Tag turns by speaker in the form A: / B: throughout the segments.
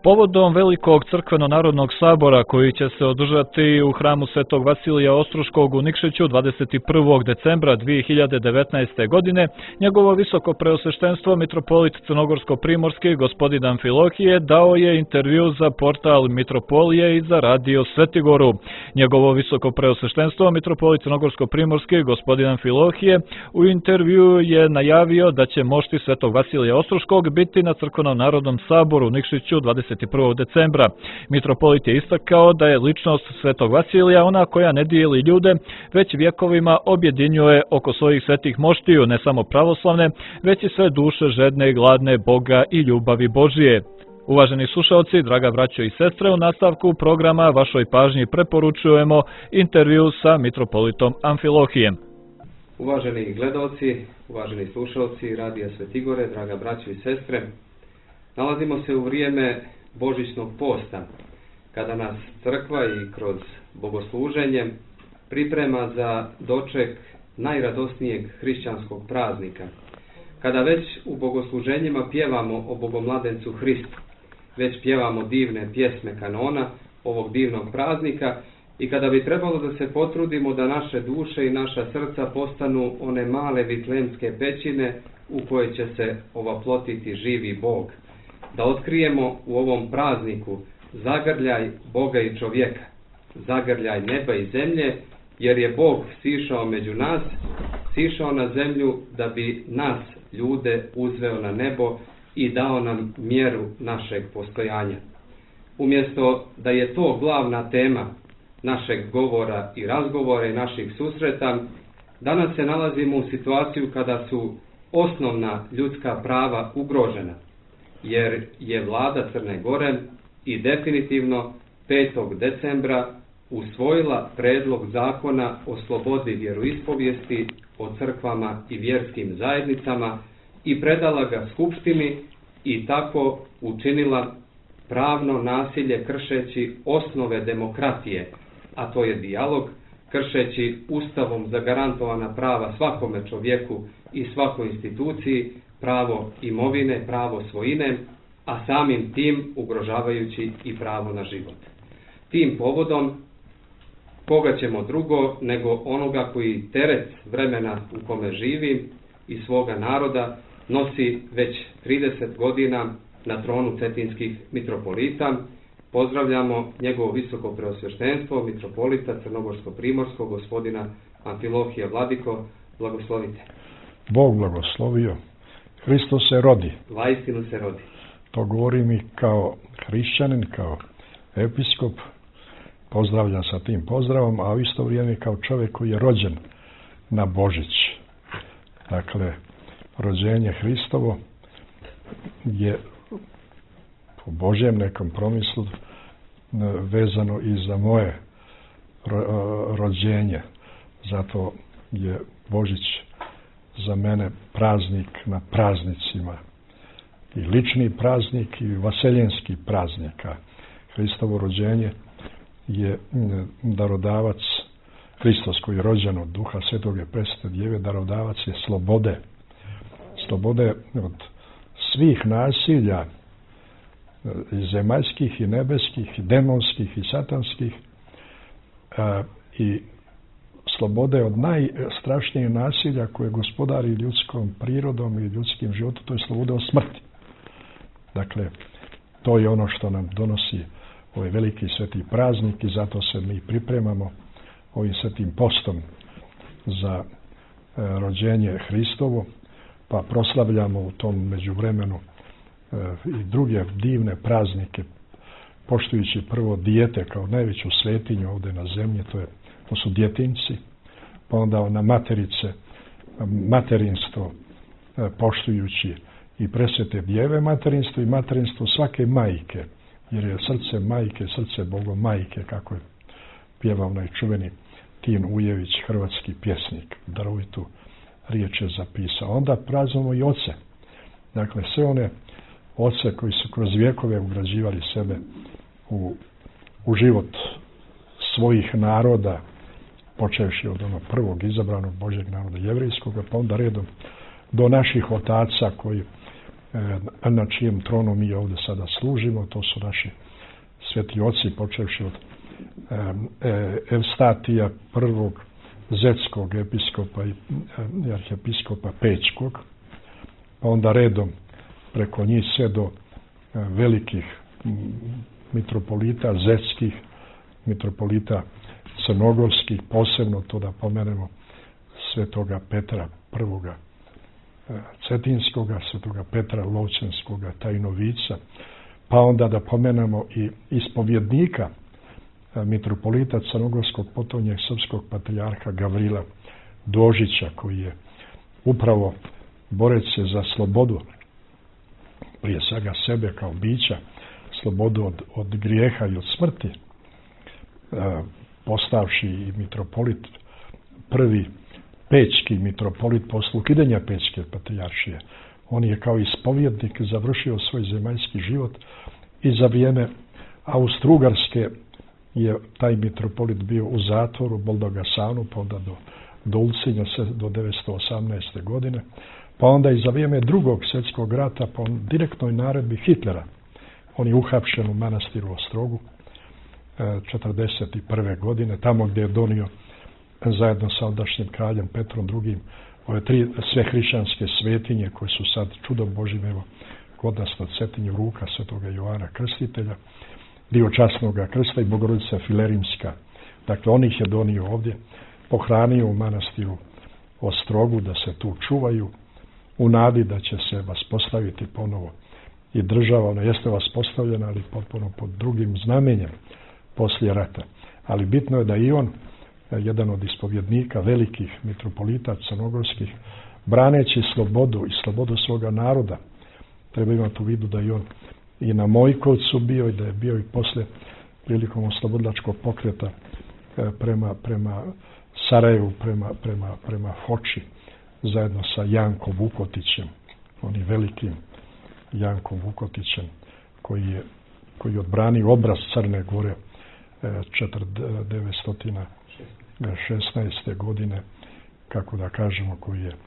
A: Povodom velikog crkveno-narodnog sabora koji će se održati u hramu Svetog Vasilija Ostroškog u Nikšiću 21. decembra 2019. godine, njegovo visoko preosveštenstvo mitropolit Crnogorsko-primorski gospodin Amfilohije dao je intervju za portal Mitropolije i za radio Svetigoru. Njegovo visoko preosveštenstvo mitropolit Crnogorsko-primorski gospodin Amfilohije u intervju je najavio da će mošti Svetog Vasilija Ostroškog biti na crkveno-narodnom saboru u Nikšiću 21. decembra. Mitropolit je istakao da je ličnost Svetog Vasilija ona koja ne dijeli ljude, već vjekovima objedinjuje oko svojih svetih moštiju, ne samo pravoslavne, već i sve duše žedne i gladne Boga i ljubavi Božije. Uvaženi slušalci, draga braćo i sestre, u nastavku programa vašoj pažnji preporučujemo intervju sa mitropolitom Amfilohijem.
B: Uvaženi gledalci, uvaženi slušalci Radija Svetigore, draga braćo i sestre, nalazimo se u vrijeme Božićnog posta, kada nas crkva i kroz bogosluženje priprema za doček najradosnijeg hrišćanskog praznika. Kada već u bogosluženjima pjevamo o Bogomladencu Hristu, već pjevamo divne pjesme kanona ovog divnog praznika i kada bi trebalo da se potrudimo da naše duše i naša srca postanu one male vitlemske pećine u koje će se ovaplotiti živi Bog, da otkrijemo u ovom prazniku zagrljaj Boga i čovjeka, zagrljaj neba i zemlje, jer je Bog sišao među nas, sišao na zemlju da bi nas, ljude, uzveo na nebo i dao nam mjeru našeg postojanja. Umjesto da je to glavna tema našeg govora i razgovora i naših susreta, danas se nalazimo u situaciju kada su osnovna ljudska prava ugrožena, jer je vlada Crne Gore i definitivno 5. decembra usvojila predlog zakona o slobodi vjeroispovijesti, o crkvama i vjerskim zajednicama i predala ga Skupštini i tako učinila pravno nasilje kršeći osnove demokratije, a to je dijalog, kršeći Ustavom zagarantovana prava svakome čovjeku i svakoj instituciji, pravo imovine, pravo svojine, a samim tim ugrožavajući i pravo na život. Tim povodom, koga ćemo drugo nego onoga koji teret vremena u kome živi i svoga naroda nosi već 30 godina na tronu cetinskih mitropolita. Pozdravljamo njegovo visoko preosveštenstvo, mitropolita Crnogorsko-primorskog, gospodina Amfilohija. Vladiko, blagoslovite.
C: Bog blagoslovio. Hristos se rodi.
B: Vaistinu se rodi.
C: To govorim i kao hrišćanin, kao episkop. Pozdravljam sa tim pozdravom, a u isto vrijeme kao čovjek koji je rođen na Božić. Dakle, rođenje Hristovo je po Božjem nekom promislu vezano i za moje rođenje. Zato je Božić za mene praznik na praznicima. I lični praznik i vaseljenski praznika. Hristovo rođenje je darodavac, Hristos koji je rođen od Duha Svetoga i Presvete Djeve, darodavac je slobode. Slobode od svih nasilja, i zemaljskih, i nebeskih, i demonskih, i satanskih, i slobode od najstrašnijeg nasilja koje gospodari ljudskom prirodom i ljudskim životom, to je sloboda od smrti. Dakle, to je ono što nam donosi ovaj veliki sveti praznik i zato se mi pripremamo ovim svetim postom za rođenje Hristovo, pa proslavljamo u tom međuvremenu i druge divne praznike, poštujući prvo dijete kao najveću svetinju ovdje na zemlji, to su djetinci, pa onda na materice, materinstvo, poštujući i Presvete Djeve materinstvo i materinstvo svake majke, jer je srce majke, srce Bogom majke, kako je pjevao onaj čuveni Tin Ujević, hrvatski pjesnik, darovitu riječ je zapisao. Onda praznujemo i oce. Dakle, sve one oce koji su kroz vjekove ugrađivali sebe u život svojih naroda, počevši od onog prvog izabranog Božjeg naroda jevrejskog, pa onda redom do naših otaca koji na čijem tronu mi ovdje sada služimo. To su naši sveti oci, počevši od Evstatija prvog zetskog episkopa i arhijepiskopa Pećkog, pa onda redom preko njih sve do velikih mitropolita zetskih, mitropolita crnogorskih, posebno to da pomenemo svetoga Petra prvoga Cetinskoga, svetoga Petra Lovćenskoga Tajnovica, pa onda da pomenemo i ispovjednika mitropolita crnogorskog potonjeg srpskog patrijarha Gavrila Dožića, koji je upravo borec se za slobodu, prije svega sebe kao bića, slobodu od grijeha i od smrti, postavši i mitropolit, prvi pećki mitropolit posle ukidanja Pećke patrijaršije. On je kao ispovjednik završio svoj zemaljski život i za vrijeme Austro-Ugarske je taj mitropolit bio u zatvoru, Boldogasanu, pa onda do Ulcinja do 1918. godine, pa onda i za vrijeme Drugog svjetskog rata po direktnoj naredbi Hitlera. On je uhapšen u manastiru Ostrogu 1941. godine, tamo gdje je donio zajedno sa ondašnjim kraljem Petrom II. Ove tri sve hrišćanske svetinje koje su sad čudom Božim, evo kod nas na Cetinju ruka svetoga Joana Krstitelja, dio časnoga krsta i Bogorodica Filerimska. Dakle, on ih je donio ovdje, pohranio u manastiru Ostrogu da se tu čuvaju, u nadi da će se vaspostaviti ponovo i država. Ona jeste vaspostavljena, ali potpuno pod drugim znamenjem poslije rata. Ali bitno je da i on, jedan od ispovjednika velikih mitropolita crnogorskih, braneći slobodu i slobodu svoga naroda, treba imati u vidu da i on i na Mojkovcu bio i da je bio i poslije prilikom oslobodilačkog pokreta prema Sarajevu, prema Foči, zajedno sa Jankom Vukotićem, onim velikim Jankom Vukotićem, koji je odbranio obraz Crne Gore 1916. godine, kako da kažemo, koji je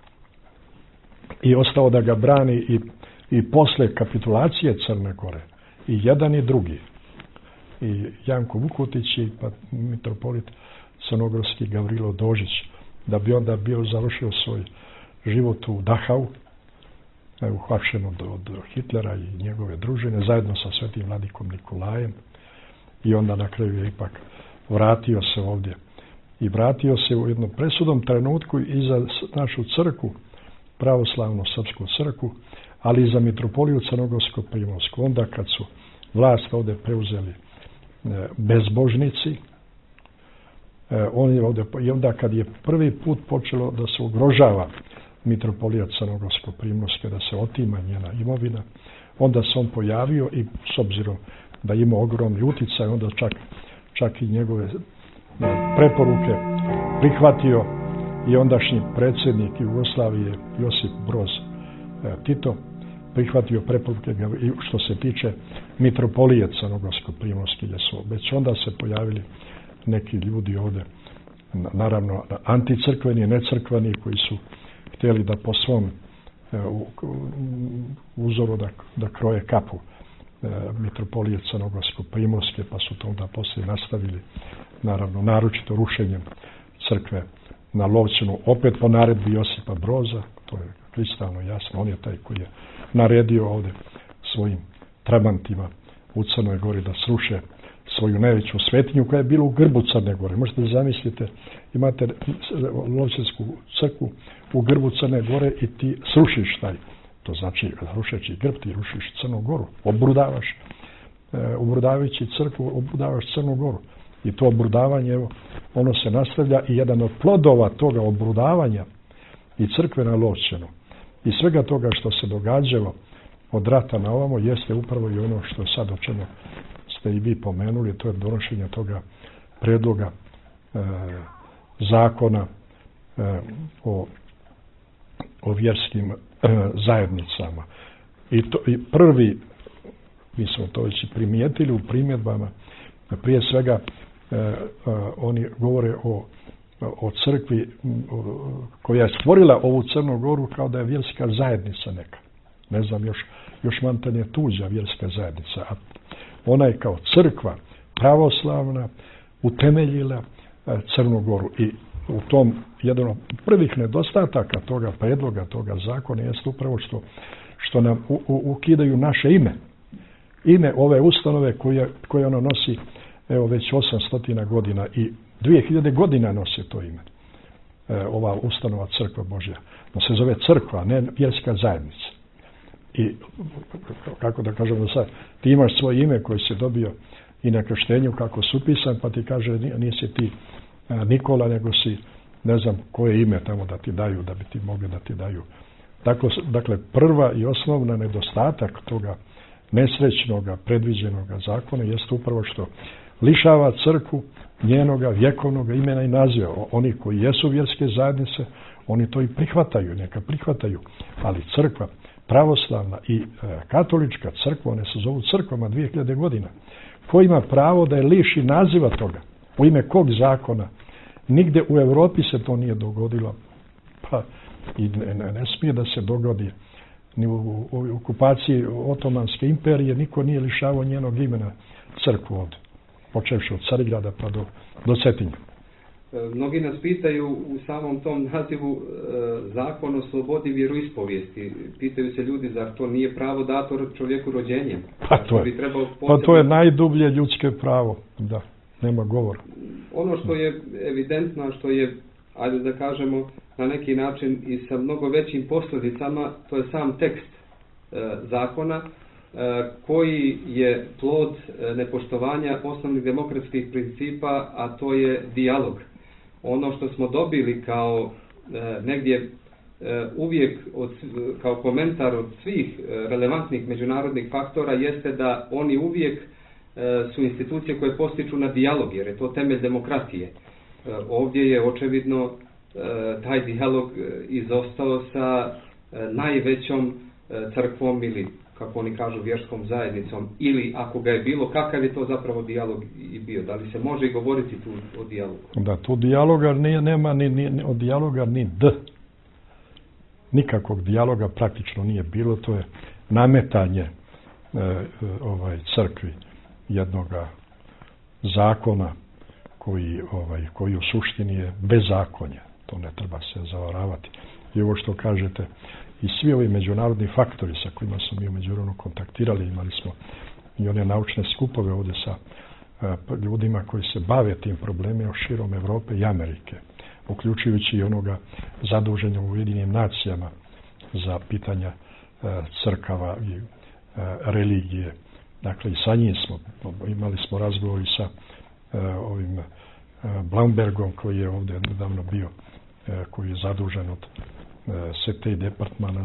C: i ostao da ga brani i posle kapitulacije Crne Gore, i jedan i drugi, i Janko Vukotić i mitropolit crnogorski Gavrilo Dožić, da bi onda bio završio svoj život u Dachau, uhapšen od Hitlera i njegove družine, zajedno sa svetim vladikom Nikolajem, i onda na kraju je ipak vratio se ovdje. I vratio se u jednom presudnom trenutku i za našu crkvu, pravoslavnu srpsku crkvu, ali i za mitropoliju Crnogorsko-Primorsku. Onda kad su vlast ovdje preuzeli bezbožnici, i onda kad je prvi put počelo da se ugrožava mitropolija Crnogorsko-Primorske, da se otima njena imovina, onda se on pojavio i s obzirom da ima ogromni uticaj, onda čak i njegove preporuke prihvatio i ondašnji predsjednik Jugoslavije Josip Broz Tito, prihvatio preporuke što se tiče mitropolije Crnogorsko-Primorske, gdje su već onda se pojavili neki ljudi ovdje, naravno anticrkveni, necrkveni, koji su htjeli da po svom uzoru da kroje kapu mitropolije Crnogorsko-Primorske, pa su to onda poslije nastavili, naravno naročito rušenjem crkve na Lovćenu, opet po naredbi Josipa Broza. To je kristalno jasno, on je taj koji je naredio ovdje svojim trabantima u Crnoj Gori da sruše svoju najveću svetinju koja je bila u grbu Crne Gore. Možete da zamislite, imate Lovćensku crkvu u grbu Crne Gore i ti srušiš taj. To znači, rušeći grb, ti rušiš Crnu Goru, obrudavaš, obrudavajući crkvu, obrudavaš Crnu Goru. I to obrudavanje, evo, ono se nastavlja i jedan od plodova toga obrudavanja i crkve na Lovćenu i svega toga što se događalo od rata na ovamo jeste upravo i ono što je sad, o čemu ste i vi pomenuli, to je donošenje toga predloga zakona o vjerskim zajednicama. I prvi, mi smo to već primijetili u primjedbama, prije svega oni govore o crkvi koja je stvorila ovu Crnu Goru kao da je vjerska zajednica neka. ne znam, još mantanje tuđa vjerska zajednica. A ona je kao crkva pravoslavna utemeljila Crnu Goru i u tom jedan od prvih nedostataka toga predloga, toga zakona jest upravo što nam ukidaju naše ime ove ustanove koje ono nosi evo već 800 godina i 2000 godina nosi to ime. Ova ustanova Crkva Božja. No se zove crkva, ne vjerska zajednica. I kako da kažem da sad, ti imaš svoje ime koje si dobio i na krštenju kako su upisan, pa ti kaže nisi ti Nikola, nego si ne znam koje ime tamo da ti daju, da bi ti mogli da ti daju. Dakle, prva i osnovna nedostatak toga nesrećnoga, predviđenoga zakona jest upravo što lišava crkvu njenoga vjekovnog imena i naziva. Oni koji jesu vjerske zajednice, oni to i prihvataju, neka prihvataju, ali crkva pravoslavna i katolička crkva, one se zovu crkvama 2000 godina. Ko ima pravo da je liši naziva toga? U ime kog zakona? Nigdje u Europi se to nije dogodilo. Pa i ne smije da se dogodi. Ni u okupaciji Otomanske imperije niko nije lišavao njenog imena crkvu ovdje. Počevši od Carigrada pa do Cetinja.
B: Mnogi nas pitaju u samom tom nazivu zakon o slobodi vjeroispovijesti. Pitaju se ljudi, zar to nije pravo dato čovjeku rođenjem?
C: Pa to je najdublje ljudske pravo, da, nema govora.
B: Ono što je evidentno, što je, ajde da kažemo, na neki način i sa mnogo većim posljedicama, to je sam tekst zakona, koji je plod nepoštovanja osnovnih demokratskih principa, a to je dijalog. Ono što smo dobili kao negdje uvijek kao komentar od svih relevantnih međunarodnih faktora jeste da oni uvijek su institucije koje postiču na dijalog, jer je to temelj demokratije. Ovdje je očevidno taj dijalog izostao sa najvećom crkvom ili, kako oni kažu, vjerskom zajednicom, ili ako ga je bilo, kakav je to zapravo dijalog i bio? Da li se može i govoriti tu o dijalogu?
C: Da, tu dijaloga nema ni od dijaloga ni D. Nikakvog dijaloga praktično nije bilo, to je nametanje crkvi jednoga zakona koji u suštini je bezakonje. To ne treba se zavaravati. I ovo što kažete, i svi ovi međunarodni faktori sa kojima smo mi u međuvremenu kontaktirali, imali smo i one naučne skupove ovdje sa ljudima koji se bave tim problemima širom Europe i Amerike, uključujući i onoga zaduženja u Ujedinjenim nacijama za pitanja crkava i religije. Dakle, i sa njim imali smo razgovor i sa ovim Blumbergom koji je ovdje nedavno bio, koji je zadužen od State Departmana.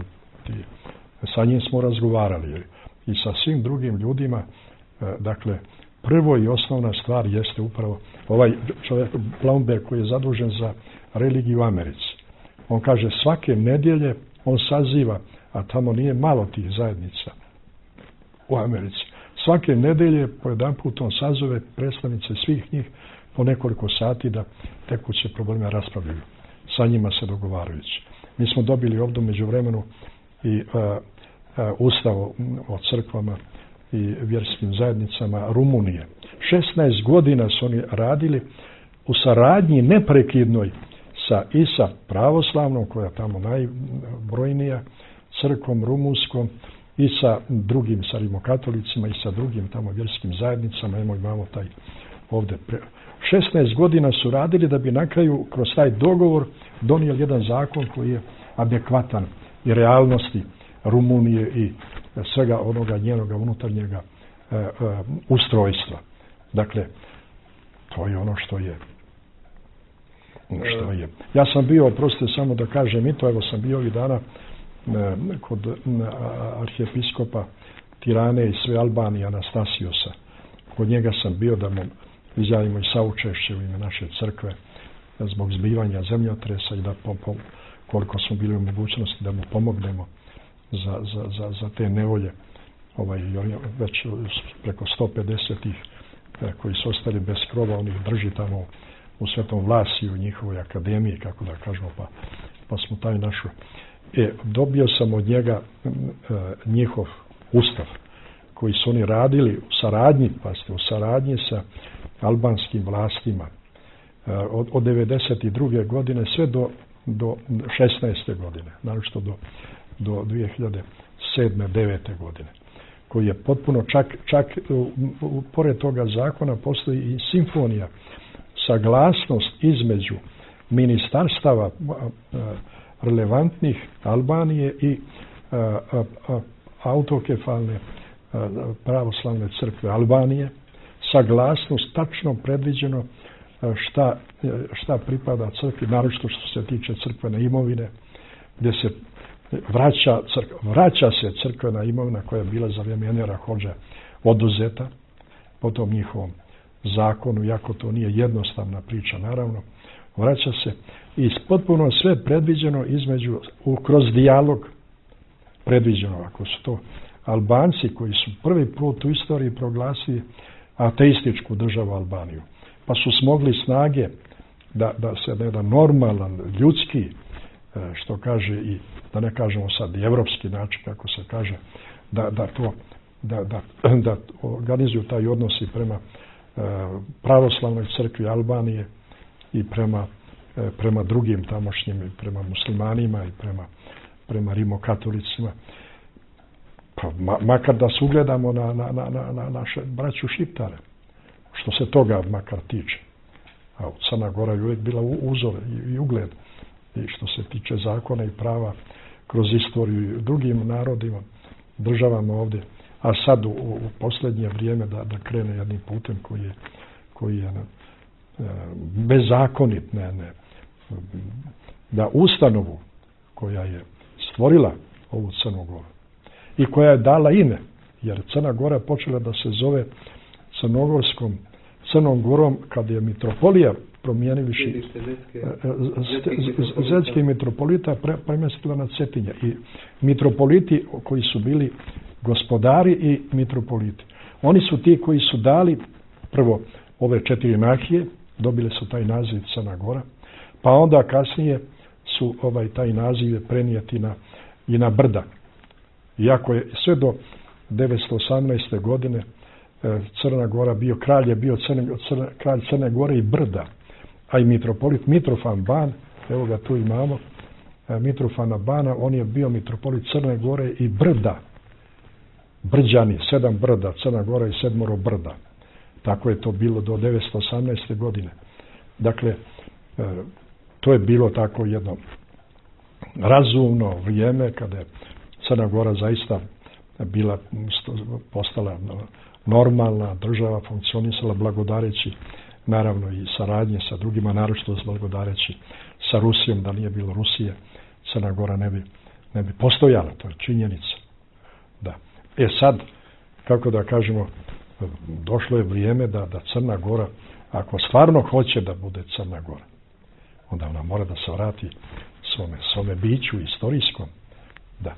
C: Sa njim smo razgovarali i sa svim drugim ljudima. Dakle, prvo i osnovna stvar jeste upravo ovaj čovjek Blumberg koji je zadužen za religiju u Americi. On kaže svake nedjelje on saziva, a tamo nije malo tih zajednica u Americi. Svake nedjelje po jedan put on sazove predstavnice svih njih po nekoliko sati da tekuće probleme raspravljaju. Sa njima se dogovarajući. Mi smo dobili ovdje među vremenu i ustav o crkvama i vjerskim zajednicama Rumunije. 16 godina su oni radili u saradnji neprekidnoj i sa pravoslavnom, koja je tamo najbrojnija, crkvom rumunskom, i sa drugim, sa rimokatolicima i sa drugim tamo vjerskim zajednicama. Imamo taj ovdje. 16 godina su radili da bi na kraju kroz taj dogovor donijeli jedan zakon koji je adekvatan i realnosti Rumunije i svega onoga njenoga unutarnjega ustrojstva. Dakle, to je ono što je. Ja sam bio, oprostite samo da kažem i to, evo sam bio ovih dana kod arhijepiskopa Tirane i sve Albanije Anastasiosa. Kod njega sam bio da mu izjavimo i saučešće u ime naše crkve zbog zbivanja zemljotresa i da koliko smo bili u mogućnosti da mu pomognemo za te nevolje. Već preko 150 koji su ostali bez krova, on ih drži tamo u Svetom Vlasiju, u njihovoj akademiji, kako da kažemo, pa smo taj našu Dobio sam od njega njihov ustav koji su oni radili u saradnji sa albanskim vlastima od 92. godine sve do 16. godine, naročito do 2007. 9. godine, koji je potpuno, čak pored toga zakona postoji i simfonija, saglasnost između ministarstava relevantnih Albanije i autokefalne pravoslavne crkve Albanije, saglasnost tačno predviđeno šta pripada crkvi, naročito što se tiče crkvene imovine, gdje se vraća se crkvena imovina koja je bila za vrijeme Envera Hodže oduzeta po tom njihovom zakonu, iako to nije jednostavna priča, naravno, vraća se i potpuno sve predviđeno kroz dijalog predviđeno. Ako su to Albanci koji su prvi put u istoriji proglasili ateističku državu Albaniju, pa su smogli snage da se na jedan normalan, ljudski, što kaže i da ne kažemo sad i evropski način, kako se kaže, da organizuju taj odnos i prema pravoslavnoj crkvi Albanije i prema drugim tamošnjim, i prema muslimanima i prema rimokatolicima. Pa makar da se ugledamo na naše braću Šiptare, što se toga makar tiče. A Crna Gora je uvijek bila uzor i ugled i što se tiče zakona i prava kroz istoriju i drugim narodima, državama ovdje, a sad u posljednje vrijeme da krene jednim putem koji je bezakonit, da ustanovu koja je stvorila ovu Crnu Goru i koja je dala ime, jer Crna Gora počela da se zove Crnom Gorom kad je mitropolija promijenivši Zetski mitropolita premjestila na Cetinje i mitropoliti koji su bili gospodari i mitropoliti. Oni su ti koji su dali prvo ove 4 nahije, dobili su taj naziv Crna Gora, pa onda kasnije su taj naziv prenijeti i na brda. Iako je sve do 918. godine Crna Gora kralj je bio kralj Crne Gore i brda, a i mitropolit Mitrofan Ban, evo ga tu imamo, Mitrofana Bana, on je bio mitropolit Crne Gore i brda, Brđani, 7 brda, Crna Gora i 7 brda. Tako je to bilo do 918. godine. Dakle, to je bilo tako jedno razumno vrijeme kada je Crna Gora zaista postala normalna država, funkcionisala blagodareći naravno i saradnje sa drugima, naročito blagodareći sa Rusijom. Da nije bilo Rusije, Crna Gora ne bi postojala, to je činjenica. Da. Sad, kako da kažemo, došlo je vrijeme da Crna Gora, ako stvarno hoće da bude Crna Gora, onda ona mora da se vrati svome biću istorijskom. Da.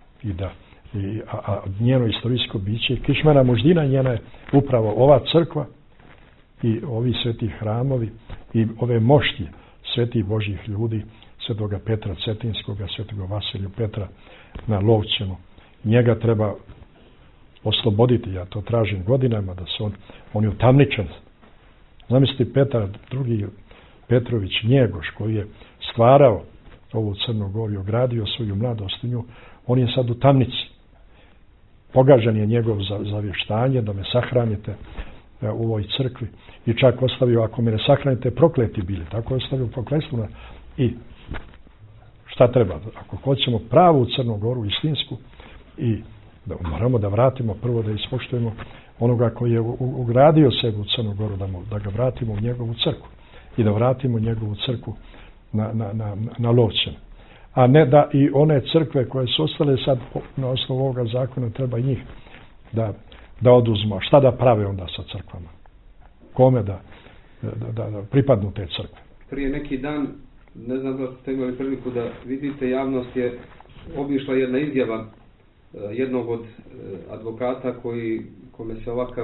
C: A njeno istorijsko biće, kišmena muždina njena je upravo ova crkva i ovi sveti hramovi i ove mošti svetih Božjih ljudi, svetoga Petra Cetinskoga, svetoga Vasilija Petra na Lovćenu. Njega treba osloboditi, ja to tražim godinama, da se on je utamničen. Zamislite Petar II. Petrović Njegoš, koji je stvarao ovu Crnu Goru i ogradio svoju mladost u nju, on je sad u tamnici. Pogažen je njegov zavještanje da me sahranite u ovoj crkvi i čak ostavio, ako me ne sahranite, prokleti bili. Tako je ostavio prokletstvo. I šta treba? Ako hoćemo pravu Crnu Goru, istinsku, i da moramo da vratimo prvo, da ispoštujemo onoga koji je ugradio sebe u Crnu Goru, da ga vratimo u njegovu crkvu i da vratimo njegovu crkvu na Lovćenu. A ne da i one crkve koje su ostale sad na osnovu ovoga zakona treba i njih da oduzmo. Šta da prave onda sa crkvama? Kome da pripadnu te crkve?
B: Prije neki dan, ne znam da ste imali priliku da vidite, javnost je obišla jedna izjava jednog od advokata kome se ovakav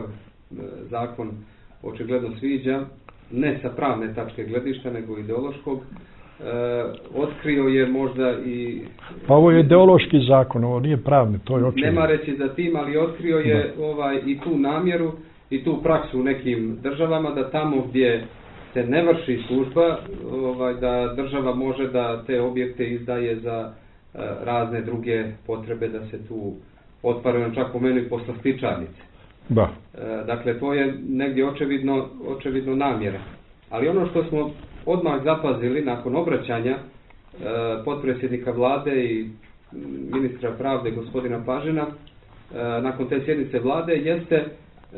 B: zakon očigledno sviđa, ne sa pravne tačke gledišta, nego ideološkog, otkrio je možda i...
C: Pa ovo je ideološki zakon, ovo nije pravni, to je očigledno.
B: Nema reći za tim, ali otkrio je i tu namjeru i tu praksu u nekim državama da tamo gdje se ne vrši služba, da država može da te objekte izdaje za razne druge potrebe, da se tu otvaraju, čak po meni i poslastičarnice.
C: Da.
B: Dakle, to je negdje očevidno namjera. Ali ono što smo odmah zapazili nakon obraćanja potpredsjednika vlade i ministra pravde gospodina Pažina, nakon te sjednice vlade, jeste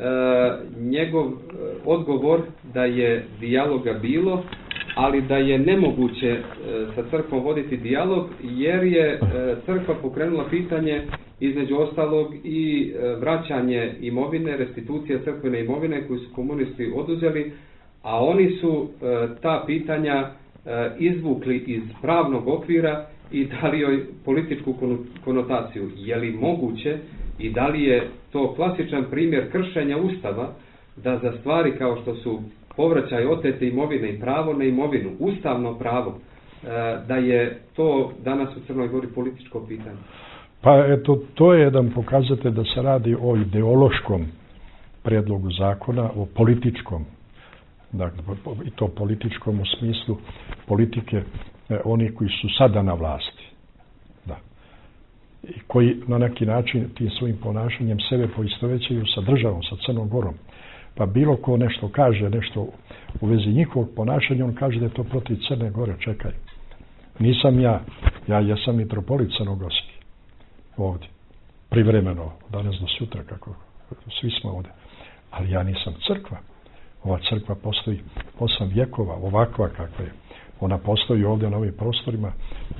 B: njegov odgovor da je dijaloga bilo, ali da je nemoguće sa crkvom voditi dijalog jer je crkva pokrenula pitanje između ostalog i vraćanje imovine, restitucija crkvene imovine koju su komunisti oduzeli, a oni su ta pitanja izvukli iz pravnog okvira i dali joj političku konotaciju. Je li moguće i da li je to klasičan primjer kršenja Ustava da za stvari kao što su povraćaj otete imovine i pravo na imovinu, ustavno pravo, da je to danas u Crnoj Gori političko pitanje?
C: Pa eto, to je jedan pokazatelj da se radi o ideološkom prijedlogu zakona, o političkom, dakle, i to političkom u smislu politike oni koji su sada na vlasti. Da. I koji na neki način tim svojim ponašanjem sebe poistovećuju sa državom, sa Crnom Gorom. Pa bilo ko nešto kaže, nešto u vezi njihovog ponašanja, on kaže da je to protiv Crne Gore. Čekaj, nisam ja jesam mitropolit crnogorski ovdje, privremeno, danas do sutra, kako svi smo ovdje, ali ja nisam crkva. Ova crkva postoji 8 vjekova, ovakva kakva je. Ona postoji ovdje na ovim prostorima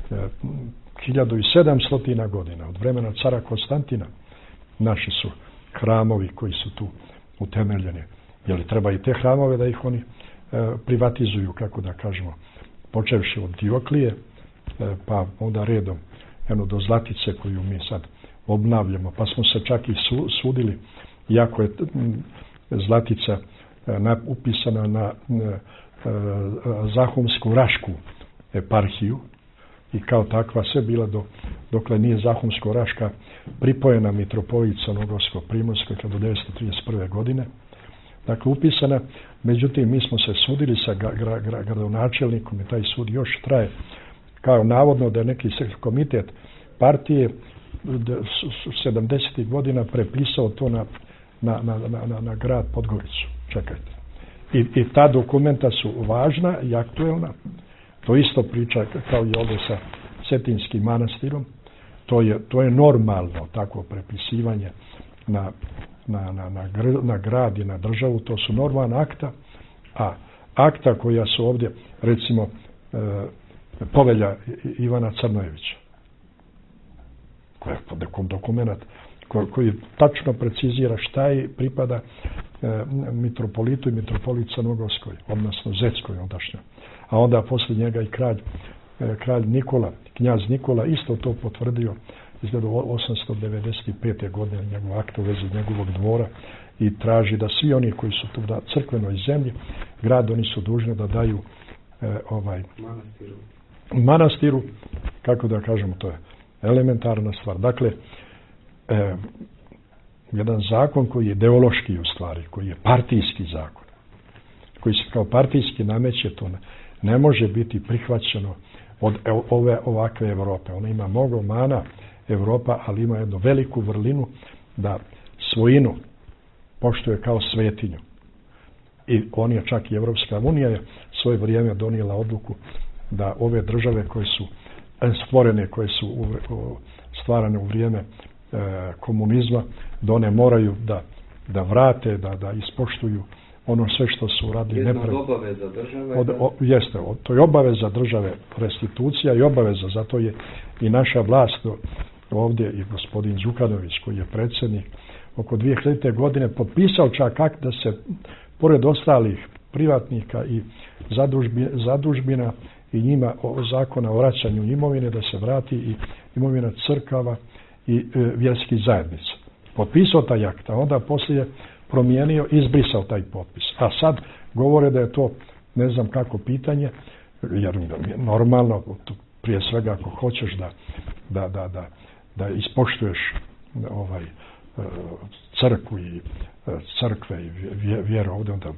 C: 1700 godina, od vremena cara Konstantina. Naši su hramovi koji su tu utemeljeni. Je li treba i te hramove da ih oni privatizuju, kako da kažemo, počevši od Dioklije, pa onda redom do Zlatice koju mi sad obnavljamo, pa smo se čak i sudili, iako je Zlatica upisana na Zahumsku Rašku eparhiju i kao takva sve bila dokle nije Zahumsko-Raška pripojena mitropoliji Crnogorsko-Primorskoj 1931. godine. Dakle, upisana, međutim, mi smo se sudili sa gradonačelnikom i taj sud još traje. Kao navodno da je neki komitet partije 70. godina prepisao to na grad Podgoricu. Čekajte. I ta dokumenta su važna i aktuelna. To isto priča kao i ovdje sa Cetinskim manastirom. To je normalno takvo prepisivanje na grad i na državu. To su normalna akta. A akta koja su ovdje, recimo, povelja Ivana Crnojevića, koja je dokument koji tačno precizira šta je pripada mitropolitu i mitropolit Crnogorskoj, odnosno Zetskoj ondašnjoj. A onda poslije njega i kralj Nikola, knjaz Nikola isto to potvrdio iz 895. godine njegov akt u vezi njegovog dvora i traži da svi oni koji su tu na crkvenoj zemlji, grad, oni su dužni da daju manastiru, kako da kažemo, to je elementarna stvar. Dakle, jedan zakon koji je ideološki u stvari, koji je partijski zakon, koji se kao partijski nameće, to ne može biti prihvaćeno od ovakve Europe. Ona ima mnogo mana, Europa, ali ima jednu veliku vrlinu da svojinu poštuje kao svetinju. I on je čak i Evropska unija je svoje vrijeme donijela odluku da ove države koje su stvorene, koje su stvarane u vrijeme komunizma, da one moraju da vrate, da ispoštuju ono sve što su radili nepravilno.
B: Jedna od obaveza države.
C: Jeste, to je obaveza države, restitucija i obaveza, zato je i naša vlast ovdje i gospodin Đukanović koji je predsjednik oko 2000. godine potpisao čak akt da se pored ostalih privatnika i zadužbina i njima zakona o vraćanju imovine da se vrati i imovina crkava i vjerskih zajednica. Potpisao taj akt, a onda poslije promijenio, izbrisao taj potpis. A sad govore da je to ne znam kako pitanje, jer normalno, prije svega ako hoćeš da ispoštuješ crkvu i crkve i vjeru ovdje, onda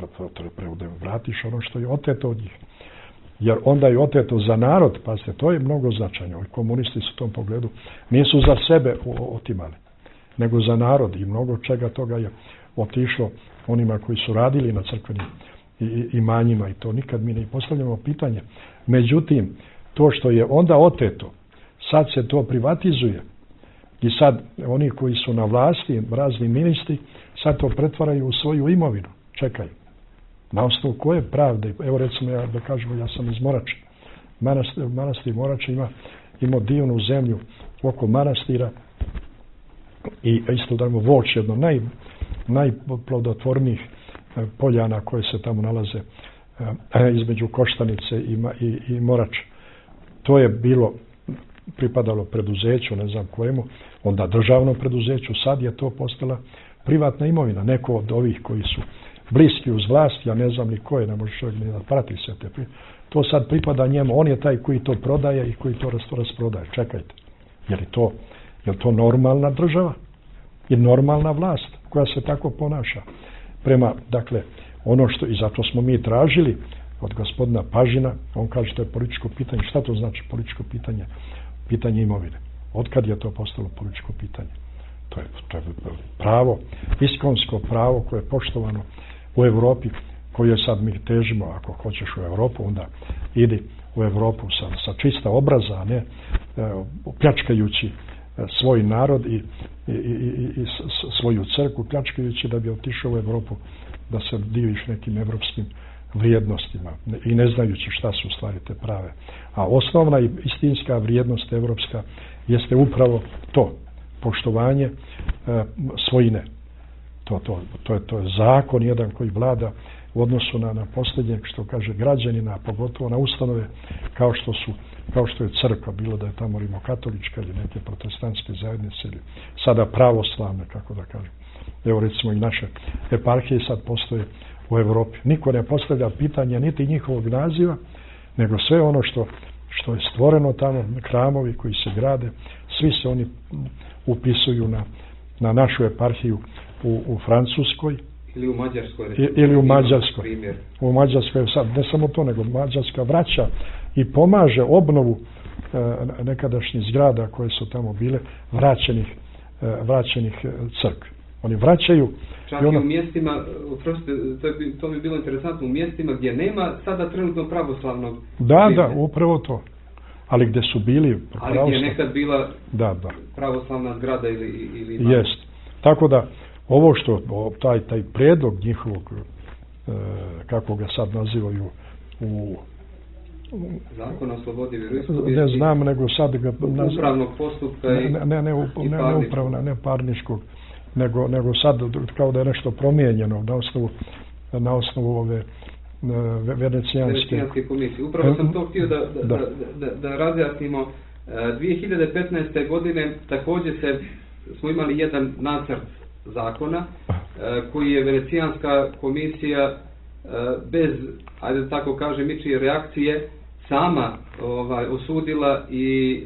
C: vratiš ono što je oteto od njih. Jer onda je oteto za narod, pazite, to je mnogo značajno. I komunisti su u tom pogledu nisu za sebe otimali, nego za narod, i mnogo čega toga je otišlo onima koji su radili na crkvenim imanjima, i to nikad mi ne postavljamo pitanje. Međutim, to što je onda oteto, sad se to privatizuje i sad oni koji su na vlasti, razni ministri, sad to pretvaraju u svoju imovinu. Čekaj, na osnovu koje pravde? Evo recimo, da kažemo, ja sam iz Morače. Manastir Morače ima divnu zemlju oko manastira i isto da imamo Voć, jedno najplodotvornijih poljana koje se tamo nalaze između Koštanice i Morače. To je pripadalo preduzeću, ne znam kojemu, onda državnom preduzeću, sad je to postala privatna imovina. Neko od ovih koji su bliski uz vlast, ja ne znam ni ko je, ne može čovjek ni da prati se te. To sad pripada njemu, on je taj koji to prodaje i koji to rasprodaje. Čekajte, je li to normalna država i normalna vlast koja se tako ponaša? Dakle, ono što, i zato smo mi tražili od gospodina Pažina, on kaže to je političko pitanje. Šta to znači političko pitanje? Pitanje imovine. Otkad je to postalo političko pitanje? To je pravo, iskonsko pravo koje je poštovano u Europi, koje sad mi težimo. Ako hoćeš u Europu, onda idi u Europu sa čista obraza, a ne pljačkajući svoj narod i svoju crkvu, pljačkajući da bi otišao u Europu da se diviš nekim evropskim vrijednostima i ne znajući šta su u stvari te prave. A osnovna i istinska vrijednost evropska jeste upravo to, poštovanje svojine. To je zakon jedan koji vlada u odnosu na posljednjeg, što kaže, građanina, pogotovo na ustanove kao što je crkva, bilo da je tamo rimokatolička ili neke protestantske zajednice ili sada pravoslavne, kako da kažem. Evo recimo i naše eparhije sad postoje u Europi. Niko ne postavlja pitanje niti njihovog naziva, nego sve ono što je stvoreno tamo, hramovi koji se grade, svi se oni upisuju na našu eparhiju u Francuskoj.
B: Ili u Mađarskoj.
C: Ili u Mađarskoj. U Mađarskoj sad ne samo to, nego Mađarska vraća i pomaže obnovu nekadašnjih zgrada koje su tamo bile vraćenih crkvi. Oni vraćaju...
B: Čak i u mjestima, to mi je bilo interesantno, u mjestima gdje nema sada trenutno pravoslavnog...
C: Da, upravo to. Ali gdje su bili...
B: Ali gdje je nekad bila pravoslavna zgrada ili...
C: Jest. Tako da, ovo što, taj prijedlog njihovog, kako ga sad nazivaju u...
B: Zakon o slobodi vjeroispovijesti.
C: Ne znam, nego sad ga...
B: Upravnog postupka
C: ne upravna, ne parničkog, nego sad kao da je nešto promijenjeno na osnovu ove Venecijanske
B: komisije. Upravo sam to htio da razjasnimo. 2015. godine također smo imali jedan nacrt zakona koji je Venecijanska komisija bez, ajde da tako kažem, ičije reakcije sama osudila i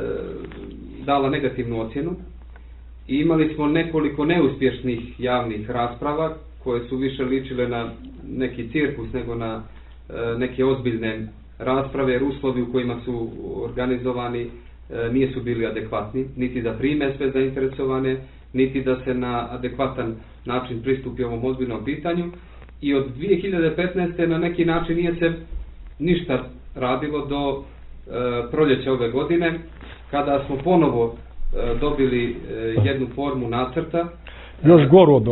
B: dala negativnu ocjenu. I imali smo nekoliko neuspješnih javnih rasprava koje su više ličile na neki cirkus nego na neke ozbiljne rasprave, jer uslovi u kojima su organizovani nisu bili adekvatni, niti da prime sve zainteresovane, niti da se na adekvatan način pristupi ovom ozbiljnom pitanju. I od 2015. na neki način nije se ništa radilo do proljeća ove godine, kada smo ponovo dobili jednu formu nacrta.
C: Još goru od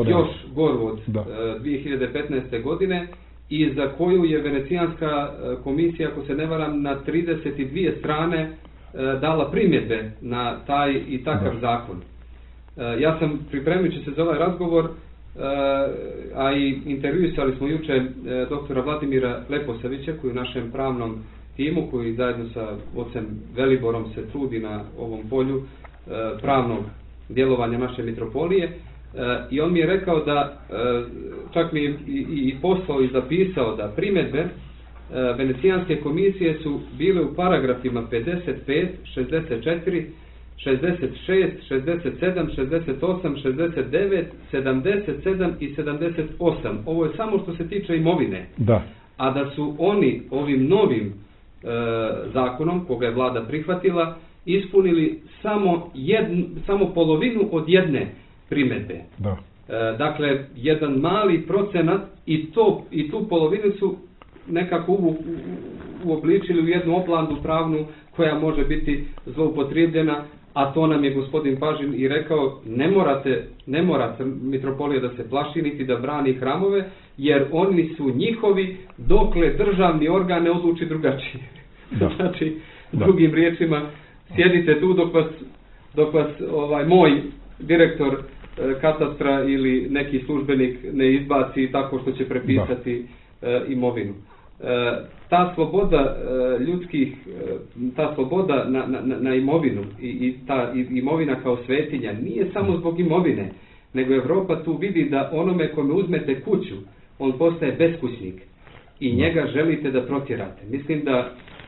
B: 2015. godine i za koju je Venecijanska komisija, ako se ne varam, na 32 strane dala primjedbe na taj i takav zakon. Ja sam, pripremajući se za ovaj razgovor, a i intervjuisali smo juče doktora Vladimira Leposavića, koji u našem pravnom timu, koji zajedno sa ocem Veliborom se trudi na ovom polju pravnog djelovanja naše mitropolije, i on mi je rekao da, čak mi je i poslao i zapisao da primjedbe Venecijanske komisije su bile u paragrafima 55, 64, 66, 67, 68, 69, 77 i 78. Ovo je samo što se tiče imovine.
C: Da.
B: A da su oni ovim novim zakonom, koga je vlada prihvatila, ispunili samo polovinu od jedne primjedbe.
C: Da.
B: Dakle, jedan mali procenat i tu polovinu su nekako uobličili u jednu oplandu pravnu koja može biti zloupotrijebljena, a to nam je gospodin Pažin i rekao, ne morate mitropolija da se plaši niti da brani hramove, jer oni su njihovi dokle državni organ ne odluči drugačije. Znači, drugim riječima, sjedite tu dok vas moj direktor katastra ili neki službenik ne izbaci tako što će prepisati imovinu. Ta sloboda ta sloboda na imovinu i ta imovina kao svetinja nije samo zbog imovine, nego Europa tu vidi da onome kome uzmete kuću, on postaje beskućnik i njega želite da protjerate. Mislim da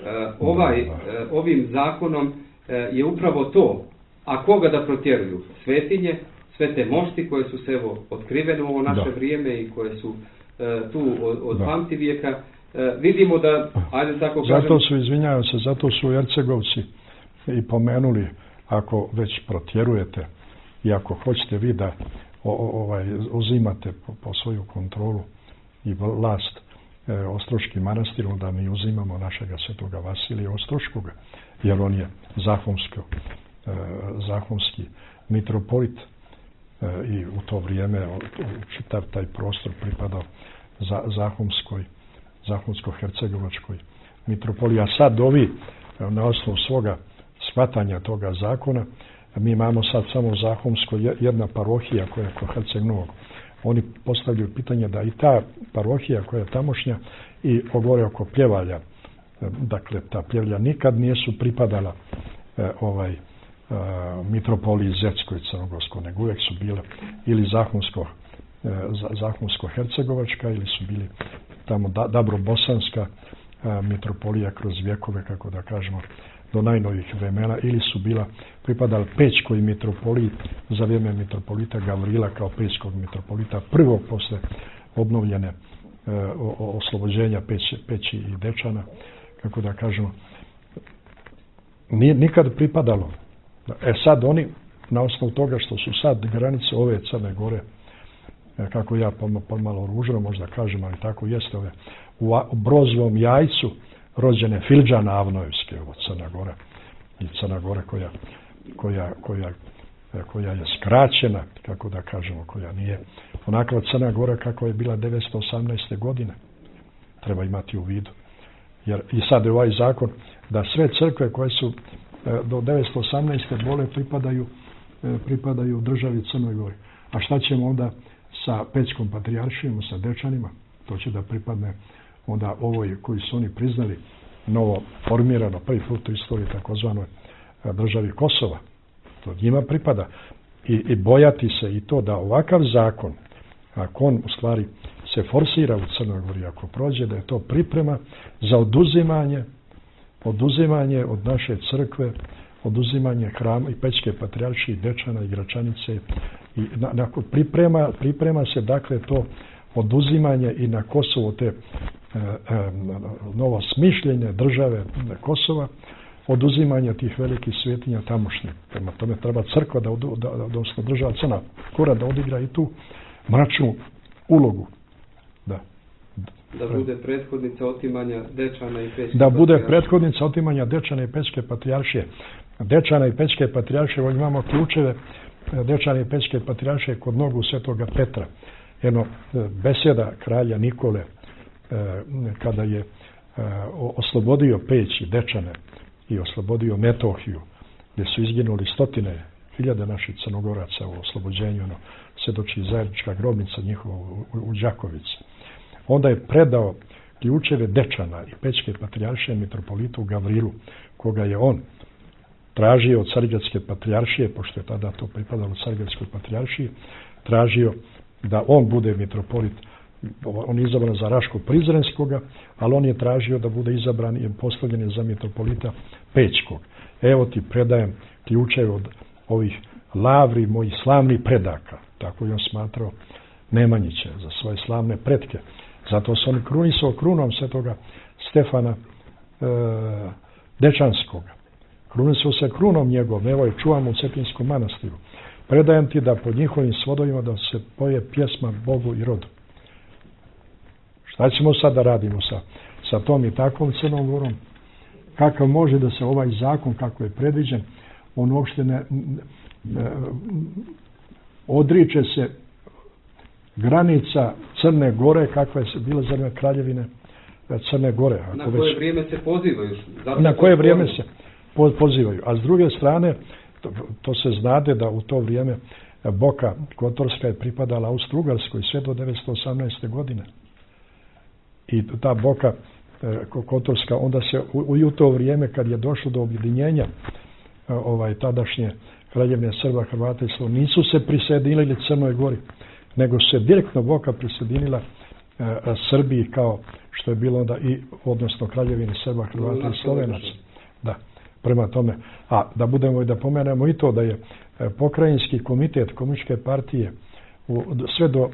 B: ovim zakonom je upravo to. A koga da protjeruju? Svetinje, sve te mošti koje su se otkrivene u ovo naše vrijeme i koje su tu od pamtivijeka. Vidimo da, ajde tako kažem...
C: Zato su Hercegovci i pomenuli, ako već protjerujete i ako hoćete vi da uzimate po svoju kontrolu i vlast Ostroški manastir, onda mi uzimamo našega svetoga Vasilija Ostroškoga, jer on je zahumski mitropolit i u to vrijeme čitav taj prostor pripadao Zahumsko-hercegovačkoj mitropoliji. A sad ovi, na osnovu svoga shvatanja toga zakona, mi imamo sad samo u Zahumskoj jedna parohija koja je kod Herceg Novog. Oni postavljaju pitanje da i ta parohija koja je tamošnja i ogore oko Pljevalja, dakle ta Pljevalja nikad nisu pripadala mitropoliji Zetskoj crnogorskoj, nego uvijek su bile ili Zahumsko-hercegovačka ili su bili tamo Dabro-bosanska mitropolija kroz vjekove, kako da kažemo, do najnovijih vremena, ili su pripadali Pećkoj mitropoliji za vrijeme mitropolita Gavrila kao pećkog mitropolita, prvog posle obnovljene oslobođenja Peći i Dečana, kako da kažemo, nije nikad pripadalo. Sad oni, na osnovu toga što su sad granice ove Crne Gore, kako ja pomalo ružno možda kažem, ali tako jeste, ove u Brozovom Jajcu rođene Filđana Avnojevske, ovo Crna Gora, i Crna Gora koja je skraćena, kako da kažemo, koja nije onakva Crna Gora kako je bila 1918. godine. Treba imati u vidu. Jer i sad je ovaj zakon da sve crkve koje su do 1918. bole pripadaju državi Crnoj Gori. A šta ćemo onda sa Pećkom patrijaršijom, sa Dečanima? To će da pripadne onda ovoj koji su oni priznali novo formirano prvi put u istoriji takozvanoj državi Kosova. To njima pripada. I bojati se i to da ovakav zakon, ako on u stvari se forsira u Crnoj Gori, ako prođe, da je to priprema za oduzimanje od naše crkve, oduzimanje hrama i Pećke patrijaršije, Dečana i Gračanice. I priprema se dakle to oduzimanje i na Kosovo te novo smišljenje države Kosova, oduzimanje tih velikih svetinja tamošnjih. Prema tome treba crkva odnosno država Crna Gora da odigra i tu mračnu ulogu.
B: Da bude prethodnica otimanja Dečana i Pećke
C: Da bude prethodnica otimanja Dečana i Pećke patrijaršije. Dečana i Pećke patrijaršije, imamo ključeve Dečana i Pećke patrijaršije kod nogu Svetoga Petra. Jedno beseda kralja Nikole kada je oslobodio Peć i Dečane i oslobodio Metohiju, gdje su izginuli 100.000 naših Crnogoraca u oslobođenju, svjedoči zajednička grobnica njihova u Đakovici. Onda je predao ključeve Dečana i Pećke patrijaršije mitropolitu Gavrilu, koga je on tražio od Carigradske patrijaršije, pošto je tada to pripadalo Carigradskoj patrijaršiji, tražio da on bude mitropolit on je izabran za Raško-Prizrenskoga, ali on je tražio da bude izabran i postavljen je za mitropolita Pećkog. Evo ti predajem ključeve od ovih lavri mojih slavnih predaka. Tako je on smatrao Nemanjiće za svoje slavne pretke. Zato se on krunisao krunom svetoga Stefana Dečanskoga. Krunisao se krunom njegov, evo je čuvamo u Cepinskom manastiru. Predajem ti da po njihovim svodovima da se poje pjesma Bogu i rodu. Šta ćemo sad da radimo sa tom i takvom Crnom Gorom? Kakav može da se ovaj zakon, kako je predviđen, on uopšte ne odriče se granica Crne Gore, kakva je bila za vreme kraljevine Crne Gore.
B: Na koje vrijeme se pozivaju?
C: Na koje vrijeme se pozivaju. A s druge strane, to se znade da u to vrijeme Boka Kotorska je pripadala Austro-Ugarskoj sve do 1918. godine. I ta Boka Kotorska, onda se u to vrijeme kad je došlo do objedinjenja tadašnje kraljevine Srba, Hrvata i Slova, nisu se prisjedinili Crnoj Gori, nego se direktno Boka prisjedinila Srbiji kao što je bilo onda i odnosno kraljevini Srba, Hrvata i Slovenaca. Da, prema tome. A da budemo i da pomenemo i to da je pokrajinski komitet Komunističke partije sve do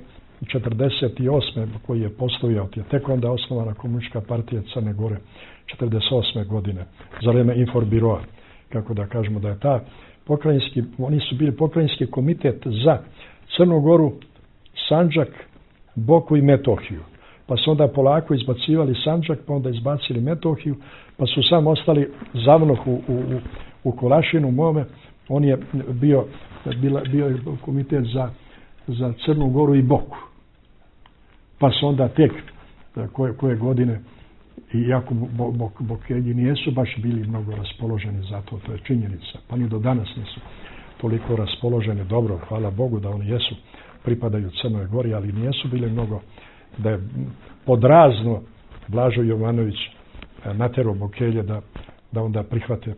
C: 48. koji je postojao, je tek onda osnovana Komunistička partija Crne Gore 48. godine za vrijeme Inforbiroa, kako da kažemo da je ta pokrajinski, oni su bili pokrajinski komitet za Crnu Goru, Sandžak, Boku i Metohiju. Pa su onda polako izbacivali Sandžak, pa onda izbacili Metohiju, pa su samo ostali Zavnoh u Kolašinu mome. On je bio komitet za Crnu Goru i Boku. Pa su onda tek koje godine, iako Bokelji nijesu baš bili mnogo raspoloženi za to, to je činjenica, pa ni do danas nisu toliko raspoloženi. Dobro, hvala Bogu da oni jesu, pripadaju Crnoj Gori, ali nijesu bili mnogo, da je podrazno Blažo Jovanović natjerao Bokelje da onda prihvate,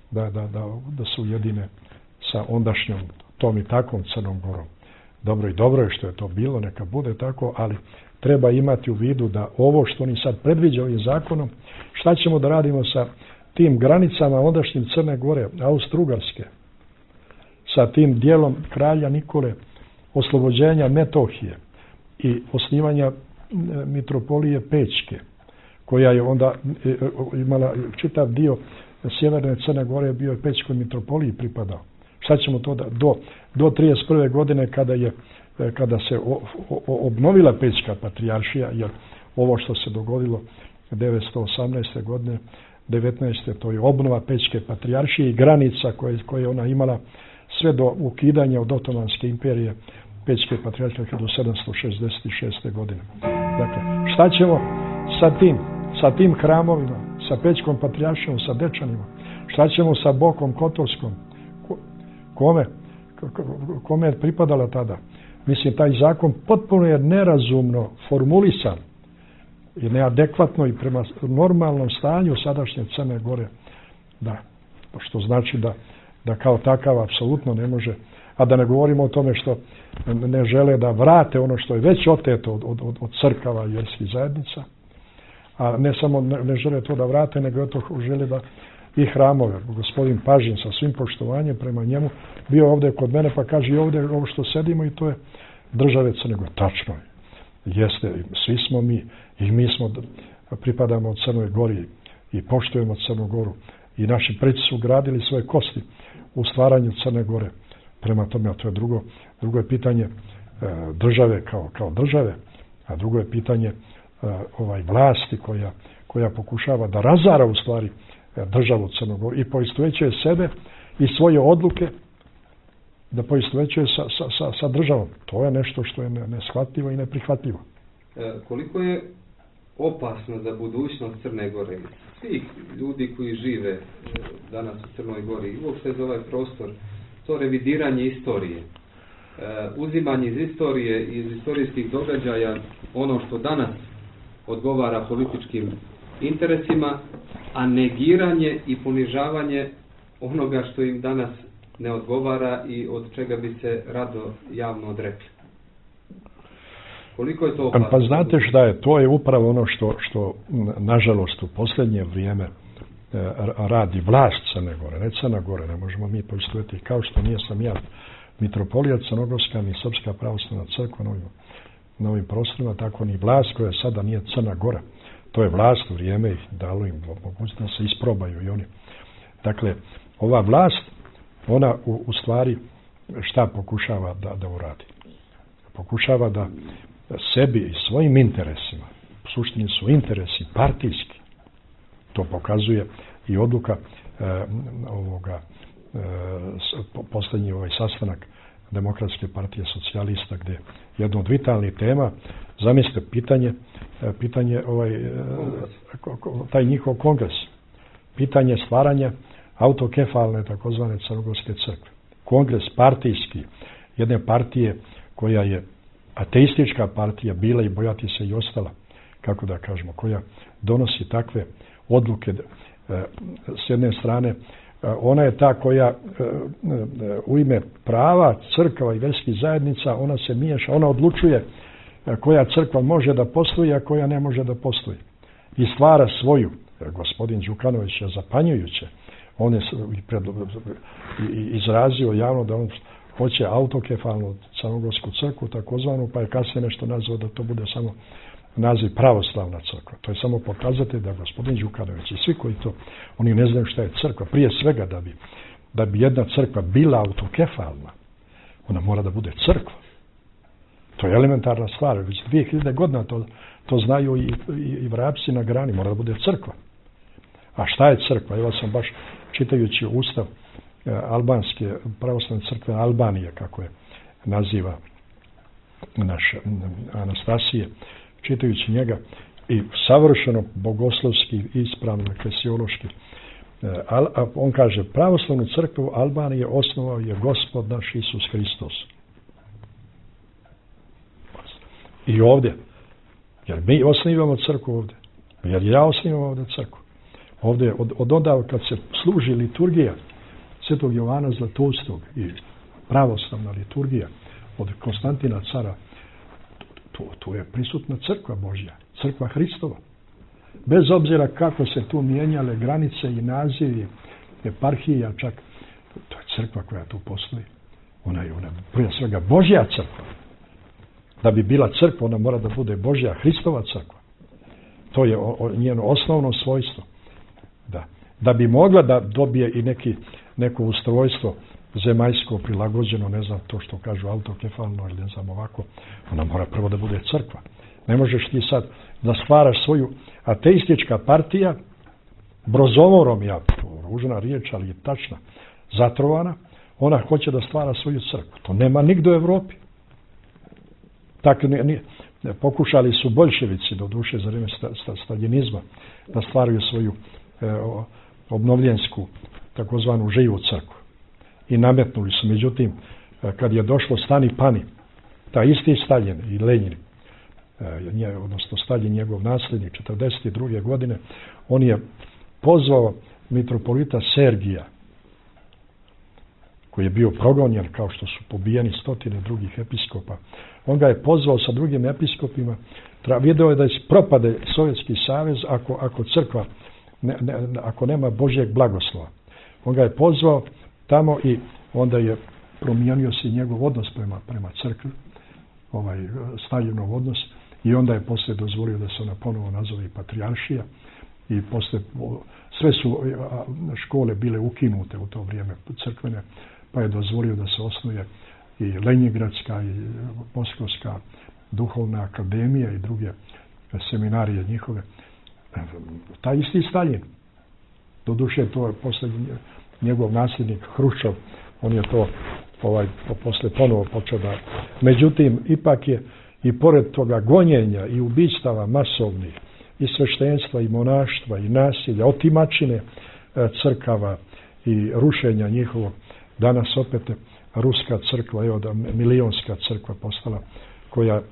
C: da se ujedine sa ondašnjom tom i takvom Crnom Gorom. Dobro je što je to bilo, neka bude tako, ali treba imati u vidu da ovo što oni sad predviđa ovim zakonom, šta ćemo da radimo sa tim granicama ondašnjim Crne Gore, Austro-Ugarske, sa tim dijelom kralja Nikole, oslobođenja Metohije i osnivanja mitropolije Pećke, koja je onda imala čitav dio sjeverne Crne Gore, bio je Pećkoj mitropoliji pripadao. Šta ćemo to da do 31. godine kada se obnovila Pećka patrijaršija, jer ovo što se dogodilo 1918. godine, 19. to je obnova Pećke patrijaršije i granica koje ona imala sve do ukidanja od Otomanske imperije Pećke patrijaršije 1766. godine. Dakle, šta ćemo sa tim hramovima, sa Pećkom patrijaršijom, sa Dečanima? Šta ćemo sa Bokom Kotorskom? Kome je pripadala tada? Mislim, taj zakon potpuno je nerazumno formulisan i neadekvatno i prema normalnom stanju sadašnje Crne Gore. Da, što znači da kao takav apsolutno ne može, a da ne govorimo o tome što ne žele da vrate ono što je već oteto od crkava i vjerskih zajednica, a ne samo ne žele to da vrate, nego to žele da i hramove. Gospodin Pažin sa svim poštovanjem prema njemu bio ovdje kod mene pa kaže i ovdje ovo što sedimo i to je države Crne Gore. Tačno je. Jeste, svi smo mi i mi pripadamo od Crnoj Gori i poštujemo Crnu Goru i naši preci su gradili svoje kosti u stvaranju Crne Gore. Prema tome, a to je drugo je pitanje države kao države, a drugo je pitanje vlasti koja pokušava da razara u stvari državu Crnu Goru i poistovećuje sebe i svoje odluke da poistovećuje sa državom. To je nešto što je neshvatljivo i neprihvatljivo.
B: Koliko je opasno za budućnost Crne Gore, svih ljudi koji žive danas u Crnoj Gori i uopšte za ovaj prostor, to revidiranje istorije, uzimanje iz istorije, iz istorijskih događaja, ono što danas odgovara političkim interesima, a negiranje i ponižavanje onoga što im danas ne odgovara i od čega bi se rado javno odrekli. Koliko je to opasno?
C: Pa znate šta je, to je upravo ono što nažalost u posljednje vrijeme radi vlast Crne Gore, ne Crna Gore, ne možemo mi poistovjetiti, kao što nije sam ja mitropolija Crnogorska ni Srpska pravoslavna crkva na ovim prostorima, tako ni vlast koja sada nije Crna Gora. To je vlast u vrijeme ih dalo im mogućnost da se isprobaju i oni. Dakle, ova vlast, ona u stvari šta pokušava da uradi? Pokušava da sebi i svojim interesima, u suštini su interesi partijski, to pokazuje i odluka posljednji sastanak Demokratske partije socijalista, gdje jedno od vitalnih tema, zamislite pitanje taj njihov kongres, pitanje stvaranja autokefalne takozvane Crnogorske crkve. Kongres partijski, jedne partije koja je ateistička partija bila i bojati se i ostala, kako da kažemo, koja donosi takve odluke. S jedne strane, ona je ta koja u ime prava crkava i vjerskih zajednica, ona se miješa, ona odlučuje koja crkva može da postoji, a koja ne može da postoji. I stvara svoju. Gospodin Đukanović je zapanjujuće. On je izrazio javno da on hoće autokefalnu Crnogorsku crkvu, takozvanu, pa je kasnije nešto nazvao da to bude samo naziv pravoslavna crkva. To je samo pokazatelj da gospodin Đukanović i svi koji to, oni ne znaju šta je crkva. Prije svega da bi jedna crkva bila autokefalna, ona mora da bude crkva. To je elementarna stvar. Već 2000 godina to znaju i vrapci na grani, mora da bude crkva. A šta je crkva? Evo sam baš čitajući ustav albanske pravoslavne crkve Albanije, kako je naziva naš Anastasije, čitajući njega i savršeno bogoslovski, ispravno, eklesiološki. On kaže, pravoslavnu crkvu Albanije osnovao je Gospod naš Isus Hristos. I ovdje, jer mi osnivamo crkvu ovdje, jer ja osnivam ovdje crkvu. Ovdje od onda kad se služi liturgija Svetog Jovana Zlatoustog i pravoslavna liturgija od Konstantina cara, tu je prisutna crkva Božja, crkva Hristova. Bez obzira kako se tu mijenjale granice i nazivi, eparhija čak, to je crkva koja tu postoji. Ona je prije svega Božja crkva. Da bi bila crkva, ona mora da bude Božja, Hristova crkva. To je njeno osnovno svojstvo. Da bi mogla da dobije i neko ustrojstvo zemaljsko prilagođeno, ne znam to što kažu autokefalno ili ne znam ovako, ona mora prvo da bude crkva. Ne možeš ti sad da stvaraš svoju ateistička partija brozovorom, ružna riječ, ali je tačna, zatrovana, ona hoće da stvara svoju crkvu. To nema nigde u Evropi. Tako pokušali su boljševici, doduše za vrijeme staljinizma, da stvaraju svoju obnovljensku, takozvanu živu crkvu. I nametnuli su. Međutim, kad je došlo Stani Pani, ta isti Staljin i Lenin, odnosno Staljin njegov nasljednik 1942. godine, on je pozvao mitropolita Sergija, koji je bio progonjen kao što su pobijeni stotine drugih episkopa. On ga je pozvao sa drugim episkopima, video je da propade Sovjetski savez ako crkva, ako nema Božjeg blagoslova. On ga je pozvao tamo i onda je promijenio se njegov odnos prema crkvi, Staljinov odnos, i onda je poslije dozvolio da se ona ponovo nazove patrijaršija i poslije sve su škole bile ukinute u to vrijeme crkvene, pa je dozvolio da se osnuje i Lenjingradska i Moskovska duhovna akademija i druge seminarije njihove. Taj isti Staljin, doduše to je poslije njegov nasljednik Hruščov, on je to poslije ponovo počeo da... Međutim, ipak je i pored toga gonjenja i ubistava masovnih i sveštenstva i monaštva i nasilja, otimačine crkava i rušenja njihovog, danas opet ruska crkva, evo da milionska crkva postala, koja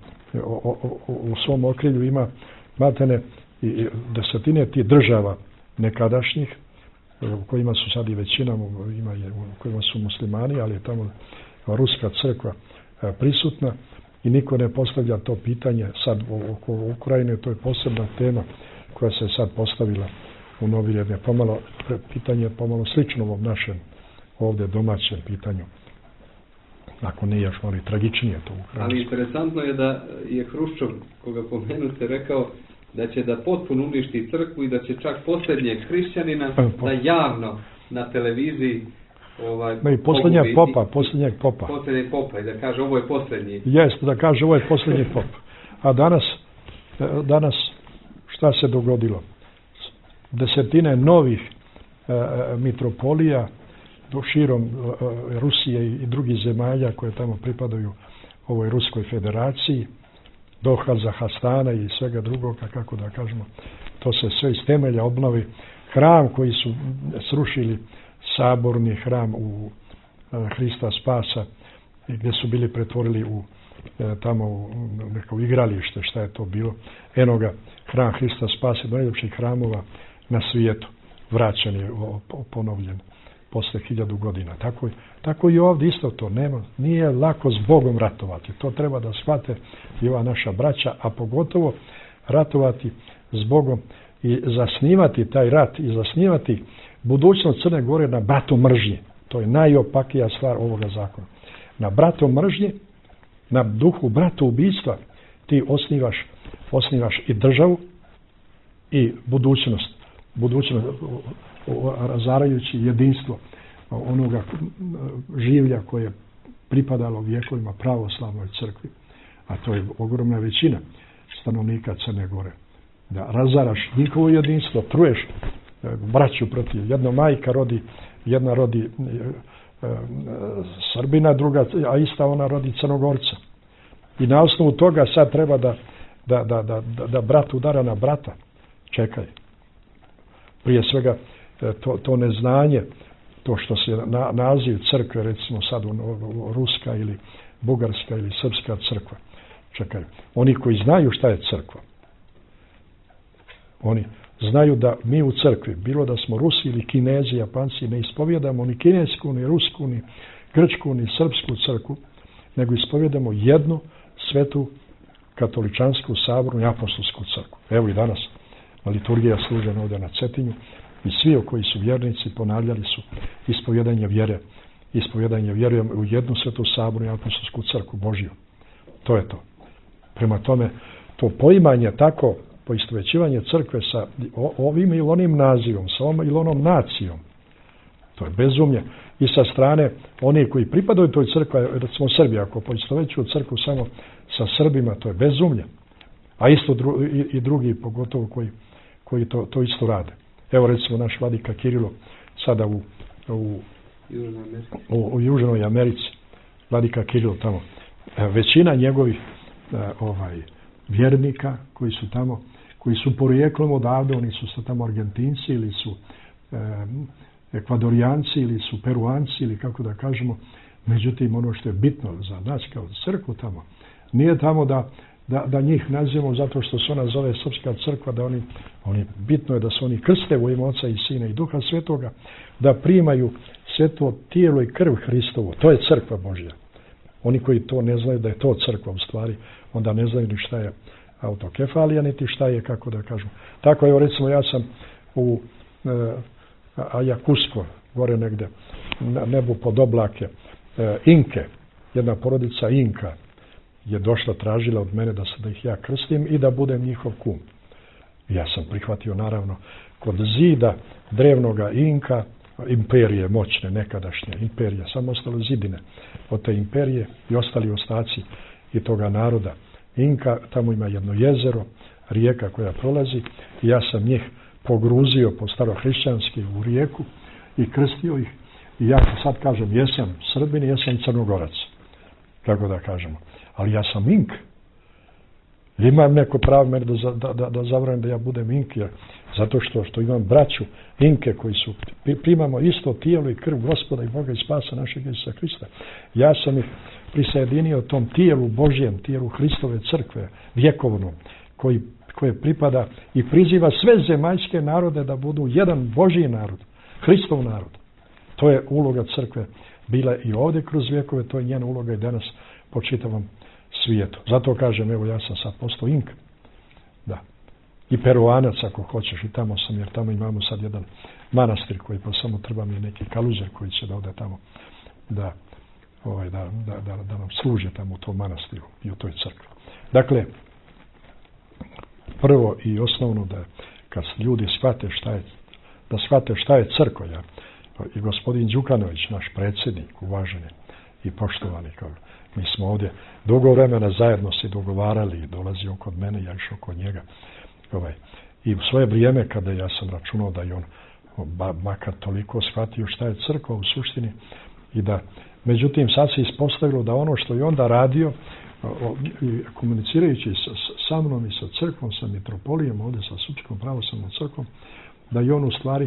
C: u svom okrilju ima matene i desetine tih država nekadašnjih, u kojima su sad i većina, u kojima su muslimani, ali je tamo ruska crkva prisutna i niko ne postavlja to pitanje sad oko Ukrajine, to je posebna tema koja se sad postavila u novi red. Pitanje je pomalo slično ovom našem ovdje domaćem pitanju. Ako nije još malo i tragičnije to u Ukrajini.
B: Ali interesantno je da je Hruščov, koga pomenute, rekao da će da potpuno uništi crkvu i da će čak posljednjeg hrišćanina da javno na televiziji
C: i posljednjeg popa
B: i da kaže ovo je posljednji.
C: Jeste, da kaže ovo je posljednji pop. A danas šta se dogodilo? Desetine novih mitropolija širom Rusije i drugih zemalja koje tamo pripadaju ovoj Ruskoj federaciji, do Kazahstana i svega drugoga, kako da kažemo, to se sve iz temelja obnovi. Hram koji su srušili, saborni hram u Hrista Spasa, gdje su bili pretvorili tamo u neko igralište, šta je to bilo. Eno ga, hram Hrista Spasa, najljepših hramova na svijetu, vraćan je, ponovljen posle 1000 godina. Tako i ovdje isto to nema. Nije lako s Bogom ratovati. To treba da shvate i ova naša braća, a pogotovo ratovati s Bogom i zasnivati taj rat i zasnivati budućnost Crne Gore na bratu mržnje. To je najopakija stvar ovoga zakona. Na bratu mržnje, na duhu bratu ubistva ti osnivaš i državu i budućnost razarajući jedinstvo onoga življa koje je pripadalo vjekovima pravoslavnoj crkvi, a to je ogromna većina stanovnika Crne Gore. Da razaraš njihovo jedinstvo, truješ braću protiv. Jedna rodi Srbina, druga, a ista ona rodi Crnogorca. I na osnovu toga sad treba da brat udara na brata. Čekaj. Prije svega to neznanje, to što se naziv crkve, recimo sad ruska ili bugarska ili srpska crkva. Čekaj, oni koji znaju šta je crkva, oni znaju da mi u crkvi, bilo da smo Rusi ili Kinezi, Japanci, ne ispovjedamo ni kinesku, ni rusku, ni grčku, ni srpsku crkvu, nego ispovjedamo jednu svetu katoličansku, sabornu i apostolsku crkvu. Evo i danas liturgija služena ovdje na Cetinju i svi koji su vjernici ponavljali su ispovjedanje vjere. Ispovjedanje vjerujem u jednu svetu sabornu i apostolsku crkvu Božju. To je to. Prema tome, to poimanje tako, poistovjećivanje crkve sa ovim ili onim nazivom, sa ovom ili onom nacijom, to je bezumlje. I sa strane oni koji pripadaju toj crkvi, recimo Srbija, ako poistovjećuju crkvu samo sa Srbima, to je bezumlje. A isto i drugi, pogotovo koji to isto rade. Evo recimo naš vladika Kirilo sada u Južnoj Americi, vladika Kirilo tamo. Većina njegovih vjernika koji su tamo, koji su porijeklom odavde, oni su tamo Argentinci ili su Ekvadorijanci ili su Peruanci ili kako da kažemo. Međutim, ono što je bitno za nas kao crkvu tamo, nije tamo da njih nazivamo zato što se ona zove srpska crkva, da oni bitno je da se oni krste u ime Oca i Sina i Duha Svetoga, da primaju sveto tijelo i krv Hristovo. To je crkva Božja. Oni koji to ne znaju da je to crkva u stvari, onda ne znaju ni šta je autokefalija, niti šta je, kako da kažem. Tako evo recimo ja sam u Ayacusko, gore negde, na nebu pod oblake, Inke, jedna porodica Inka je došla, tražila od mene da ih ja krstim i da budem njihov kum. Ja sam prihvatio naravno kod zida drevnoga Inka, imperije moćne, nekadašnje imperije, samo ostalo zidine od te imperije i ostali ostaci i toga naroda Inka. Tamo ima jedno jezero, rijeka koja prolazi i ja sam njih pogruzio po starohrišćanski u rijeku i krstio ih. I ja sad kažem, jesam Srbin, jesam Crnogorac, kako da kažemo. Ali ja sam Ink. Imam neko pravo mene da zabranim da ja budem Ink, zato što imam braću Inke koji su, primamo isto tijelo i krv Gospoda i Boga i spasa našeg Isusa Hrista. Ja sam ih prisajedinio tom tijelu Božjem, tijelu Hristove crkve, vjekovnom, koje pripada i priziva sve zemaljske narode da budu jedan Božji narod, Hristov narod. To je uloga crkve bila i ovdje kroz vjekove, to je njena uloga i danas po čitavom svijetu. Zato kažem, evo ja sam sad postao Inka. Da. I Peruanac ako hoćeš, i tamo sam, jer tamo imamo sad jedan manastir koji pa samo treba mi neki kaluđer koji će da ode tamo da nam služe tamo u tom manastiru i u toj crkvi. Dakle, prvo i osnovno da kad ljudi shvate šta je crkva, i gospodin Đukanović, naš predsjednik, uvaženi i poštovani, mi smo ovdje dugo vremena zajedno se dogovarali i dolazio kod mene, ja išao kod njega. I u svoje vrijeme kada ja sam računao da je on makar toliko shvatio šta je crkva u suštini i da, međutim sad se ispostavilo da ono što je onda radio, komunicirajući sa mnom i sa crkvom, sa mitropolijom, ovdje sa Srpskom pravoslavnom crkvom, da je on u stvari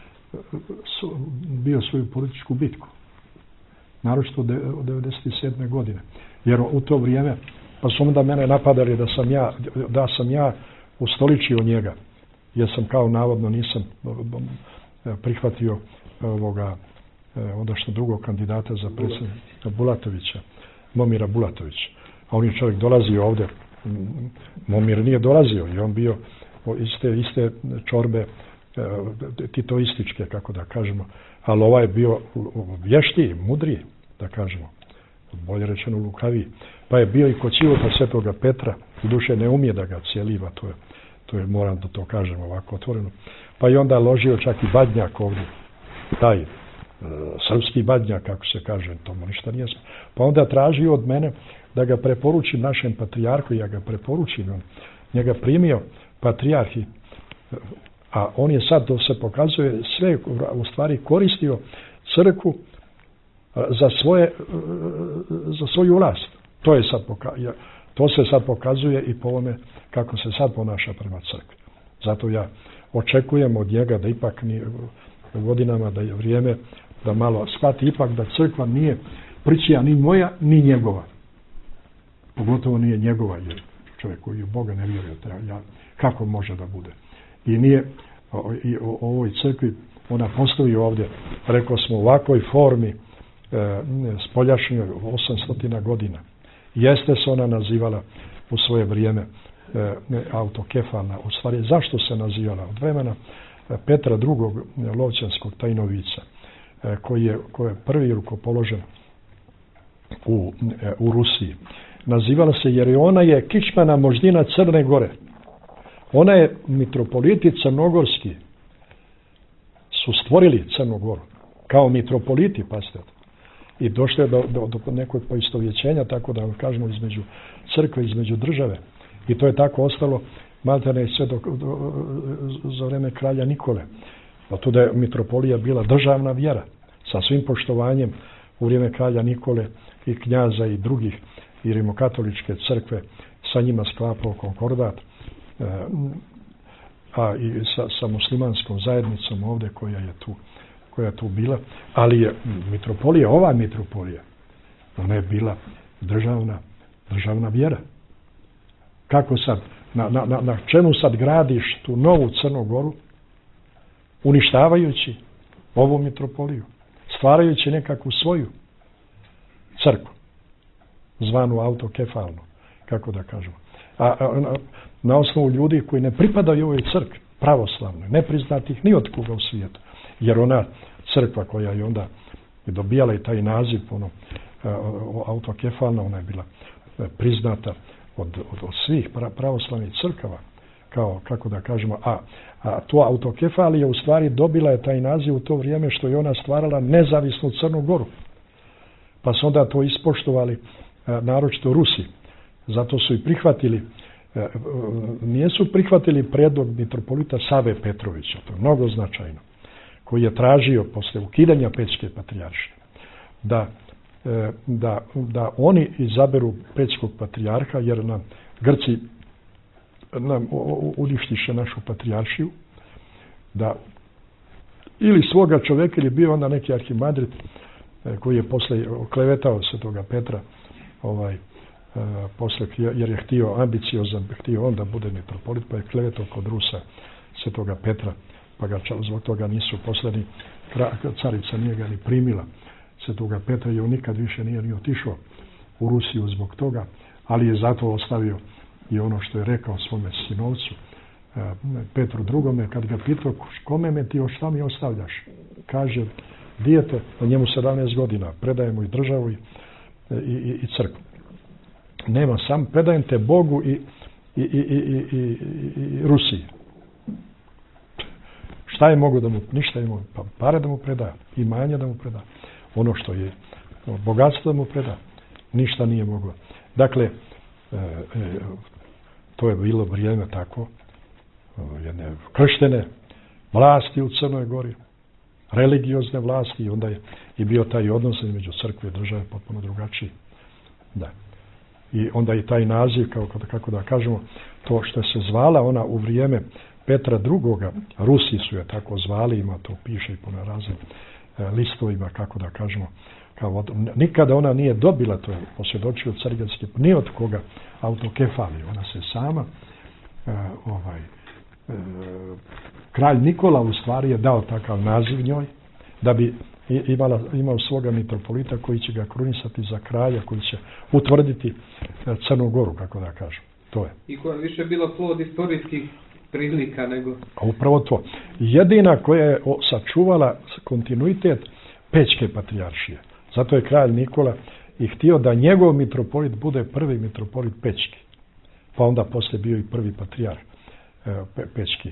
C: bio svoju političku bitku. Naročito od 1997. godine. Jer u to vrijeme, pa su onda mene napadali da sam ja ustoličio njega. Jer sam kao navodno nisam prihvatio ondašnjeg drugog kandidata za predsjednika Bulatovića, Momira Bulatovića. A on je čovjek dolazio ovdje. Momir nije dolazio i on bio iste čorbe titoističke, kako da kažemo, ali ovaj je bio vještiji, mudriji, da kažemo, bolje rečeno lukaviji. Pa je bio i kod Ćivota Svetoga Petra, u duše ne umije da ga cijeliva, to je moram da to kažem ovako otvoreno. Pa je onda ložio čak i badnjak ovdje, taj srpski badnjak, kako se kaže, to mu ništa nije. Pa onda tražio od mene da ga preporučim našem patrijarhu, ja ga preporučim, on njega primio patrijarhi, a on je sad, to se pokazuje, sve u stvari koristio crkvu za svoju vlast. To se sad pokazuje i po ovome kako se sad ponaša prema crkvi. Zato ja očekujem od njega da ipak u godinama da je vrijeme da malo shvati ipak da crkva nije pričija ni moja ni njegova. Pogotovo nije njegova, jer čovjek koji u Boga ne vjeruje, kako može da bude. I nije i o ovoj crkvi, ona postoji ovdje, rekao smo, u ovakvoj formi spoljašnjoj 800 godina. Jeste se ona nazivala u svoje vrijeme autokefalna. U stvari, zašto se nazivala? Od vremena Petra II. Lovćanskog tajnovica, koji je prvi rukopoložen u Rusiji. Nazivala se jer ona je kičmana moždina Crne Gore. Ona je, mitropoliti crnogorski su stvorili Crnu Goru kao mitropoliti, pazite. I došlo je do nekog poistovjećenja, tako da kažemo, između crkve, između države. I to je tako ostalo maltene sve za vreme kralja Nikole. A tu da je mitropolija bila državna vjera, sa svim poštovanjem u vrijeme kralja Nikole i knjaza i drugih i rimokatoličke crkve sa njima sklapao konkordat, a i sa muslimanskom zajednicom ovdje koja je tu bila, ali je mitropolija, ova mitropolija, ona je bila državna vjera. Kako sad, na čemu sad gradiš tu novu Crnu Goru, uništavajući ovu mitropoliju, stvarajući nekakvu svoju crkvu, zvanu autokefalnu, kako da kažemo. Na osnovu ljudi koji ne pripadaju ovoj crkvi, pravoslavnoj, nepriznatih ni od koga u svijetu. Jer ona crkva koja je onda dobijala i taj naziv, autokefalna, ona je bila priznata od svih pravoslavnih crkava, kao, kako da kažemo, a to autokefalija u stvari dobila je taj naziv u to vrijeme što je ona stvarala nezavisnu Crnu Goru. Pa su onda to ispoštovali naročito Rusi. Zato su i prihvatili, nisu prihvatili prijedlog mitropolita Save Petrovića, to je mnogo značajno, koji je tražio posle ukidanja Pećke patrijaršije da oni izaberu Pećkog patrijarha, jer nam Grci uništiše našu patrijaršiju, da ili svoga čovjeka ili bio onda neki arhimandrit koji je posle klevetao Svetoga Petra, posle, jer je htio ambiciozan, htio on da bude mitropolit, pa je klevetao kod Rusa Svetoga Petra, pa ga zbog toga nisu poslani, carica nije ga ni primila Svetoga Petra i on nikad više nije ni otišao u Rusiju zbog toga, ali je zato ostavio i ono što je rekao svome sinovcu, Petru drugome, kad ga pitao kome me ti, šta mi ostavljaš? Kaže, dijete, a njemu 17 godina, predajemo i državu i crkvu. Nema, sam predajem te Bogu i Rusiji. Šta je mogo da mu, ništa je mogo, pa pare da mu preda, imanje da mu preda, ono što je bogatstvo da mu preda, ništa nije moglo. Dakle, to je bilo vrijeme tako, jedne krštene vlasti u Crnoj Gori, religiozne vlasti, i onda je i bio taj odnos između crkve i države potpuno drugačiji. Da. I onda i taj naziv, kako da kažemo, to što se zvala ona u vrijeme Petra II. Rusi su je tako zvali, ima to piše i po raznim listovima, kako da kažemo, nikada ona nije dobila, to je posvjedočio Crganski, ni od koga autokefaliju. Ona se sama, kralj Nikola u stvari je dao takav naziv njoj, da bi imao svoga mitropolita koji će ga krunisati za kralja, koji će utvrditi Crnu Goru, kako da kažem. To je.
B: I koja je više bila plod istorijskih prilika nego...
C: A upravo to. Jedina koja je sačuvala kontinuitet Pećke patrijaršije. Zato je kralj Nikola i htio da njegov mitropolit bude prvi mitropolit Pećki. Pa onda poslije bio i prvi patrijarh Pećki,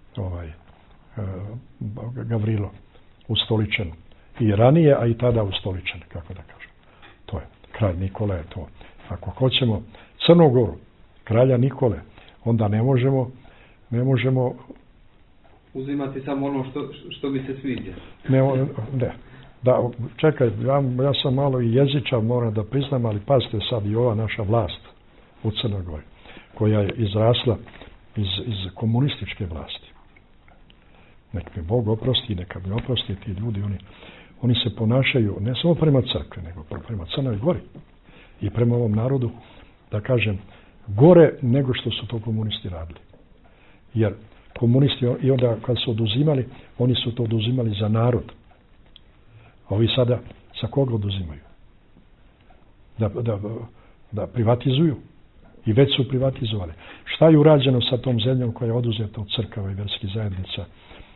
C: Gavrilo, ustoličen. I ranije, a i tada ustoličen, kako da kažem. To je. Kralj Nikola je to. Ako hoćemo Crnu Goru, kralja Nikole, onda ne možemo
B: uzimati samo ono što mi se sviđa.
C: Ne. Da, čekaj, ja sam malo i jezičar, moram da priznam, ali pazite sad i ova naša vlast u Crnoj Gori, koja je izrasla iz komunističke vlasti. Nek mi Bog oprosti, neka mi oprosti ti ljudi, oni se ponašaju ne samo prema crkvi, nego prema Crnoj Gori i prema ovom narodu, da kažem, gore nego što su to komunisti radili. Jer komunisti i onda kad su oduzimali, oni su to oduzimali za narod. A ovi sada sa koga oduzimaju? Da privatizuju. I već su privatizovali. Šta je urađeno sa tom zemljom koja je oduzeta od crkava i vjerskih zajednica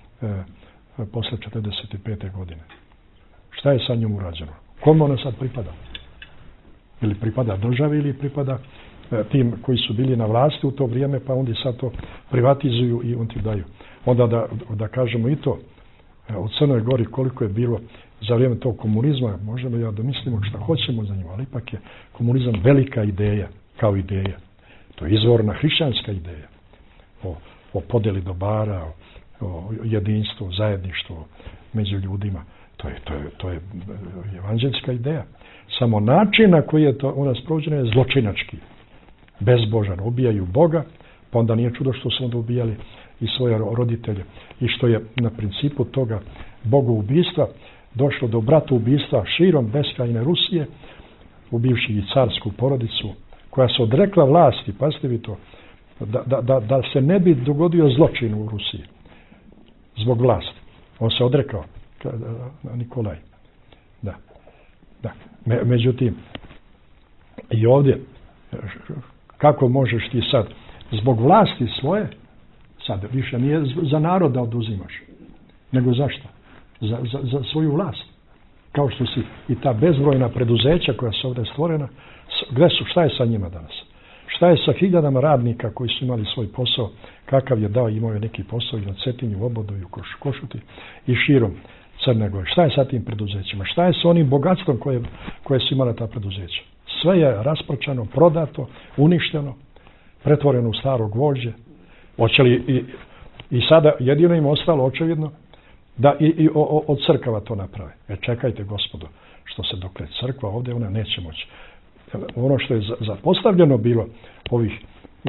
C: posle 45. godine? Šta je sa njom urađeno? Kome ona sad pripada? Ili pripada državi ili pripada tim koji su bili na vlasti u to vrijeme, pa onda sad to privatizuju i on ti daju. Onda da kažemo i to, u Crnoj Gori koliko je bilo za vrijeme tog komunizma, možemo da mislimo šta hoćemo za njima, ali ipak je komunizam velika ideja, kao ideja. To je izvorna hrišćanska ideja. O podeli dobara, o jedinstvu, zajedništvu među ljudima. To je evanđeljska ideja. Samo način na koji je to ona sprovođena je zločinački. Bezbožan. Ubijaju Boga, pa onda nije čudo što su onda ubijali i svoje roditelje. I što je na principu toga bogoubistva došlo do bratoubistva širom beskrajne Rusije, ubivši i carsku porodicu, koja se odrekla vlasti, pazite vi to, da se ne bi dogodio zločin u Rusiji zbog vlasti. On se odrekao, Nikolaj. Da. Međutim, i ovdje, kako možeš ti sad, zbog vlasti svoje, sad više nije za narod da oduzimaš, nego zašto? Za svoju vlast. Kao što si i ta bezbrojna preduzeća koja su ovdje stvorena, šta je sa njima danas? Šta je sa hiljadama radnika koji su imali svoj posao, kakav je dao, imao je neki posao i na Cetinju, u Obodu i u Košuti i širom Crne Gore. Šta je sa tim preduzećima? Šta je sa onim bogatstvom koje su imala ta preduzeća? Sve je raspročano, prodato, uništeno, pretvoreno u staro gvožđe. Hoće li i sada jedino im ostalo očevidno da i od crkava to naprave. Čekajte, gospodo, što se dokle crkva ovdje, ona neće moći. Ono što je zapostavljeno bilo ovih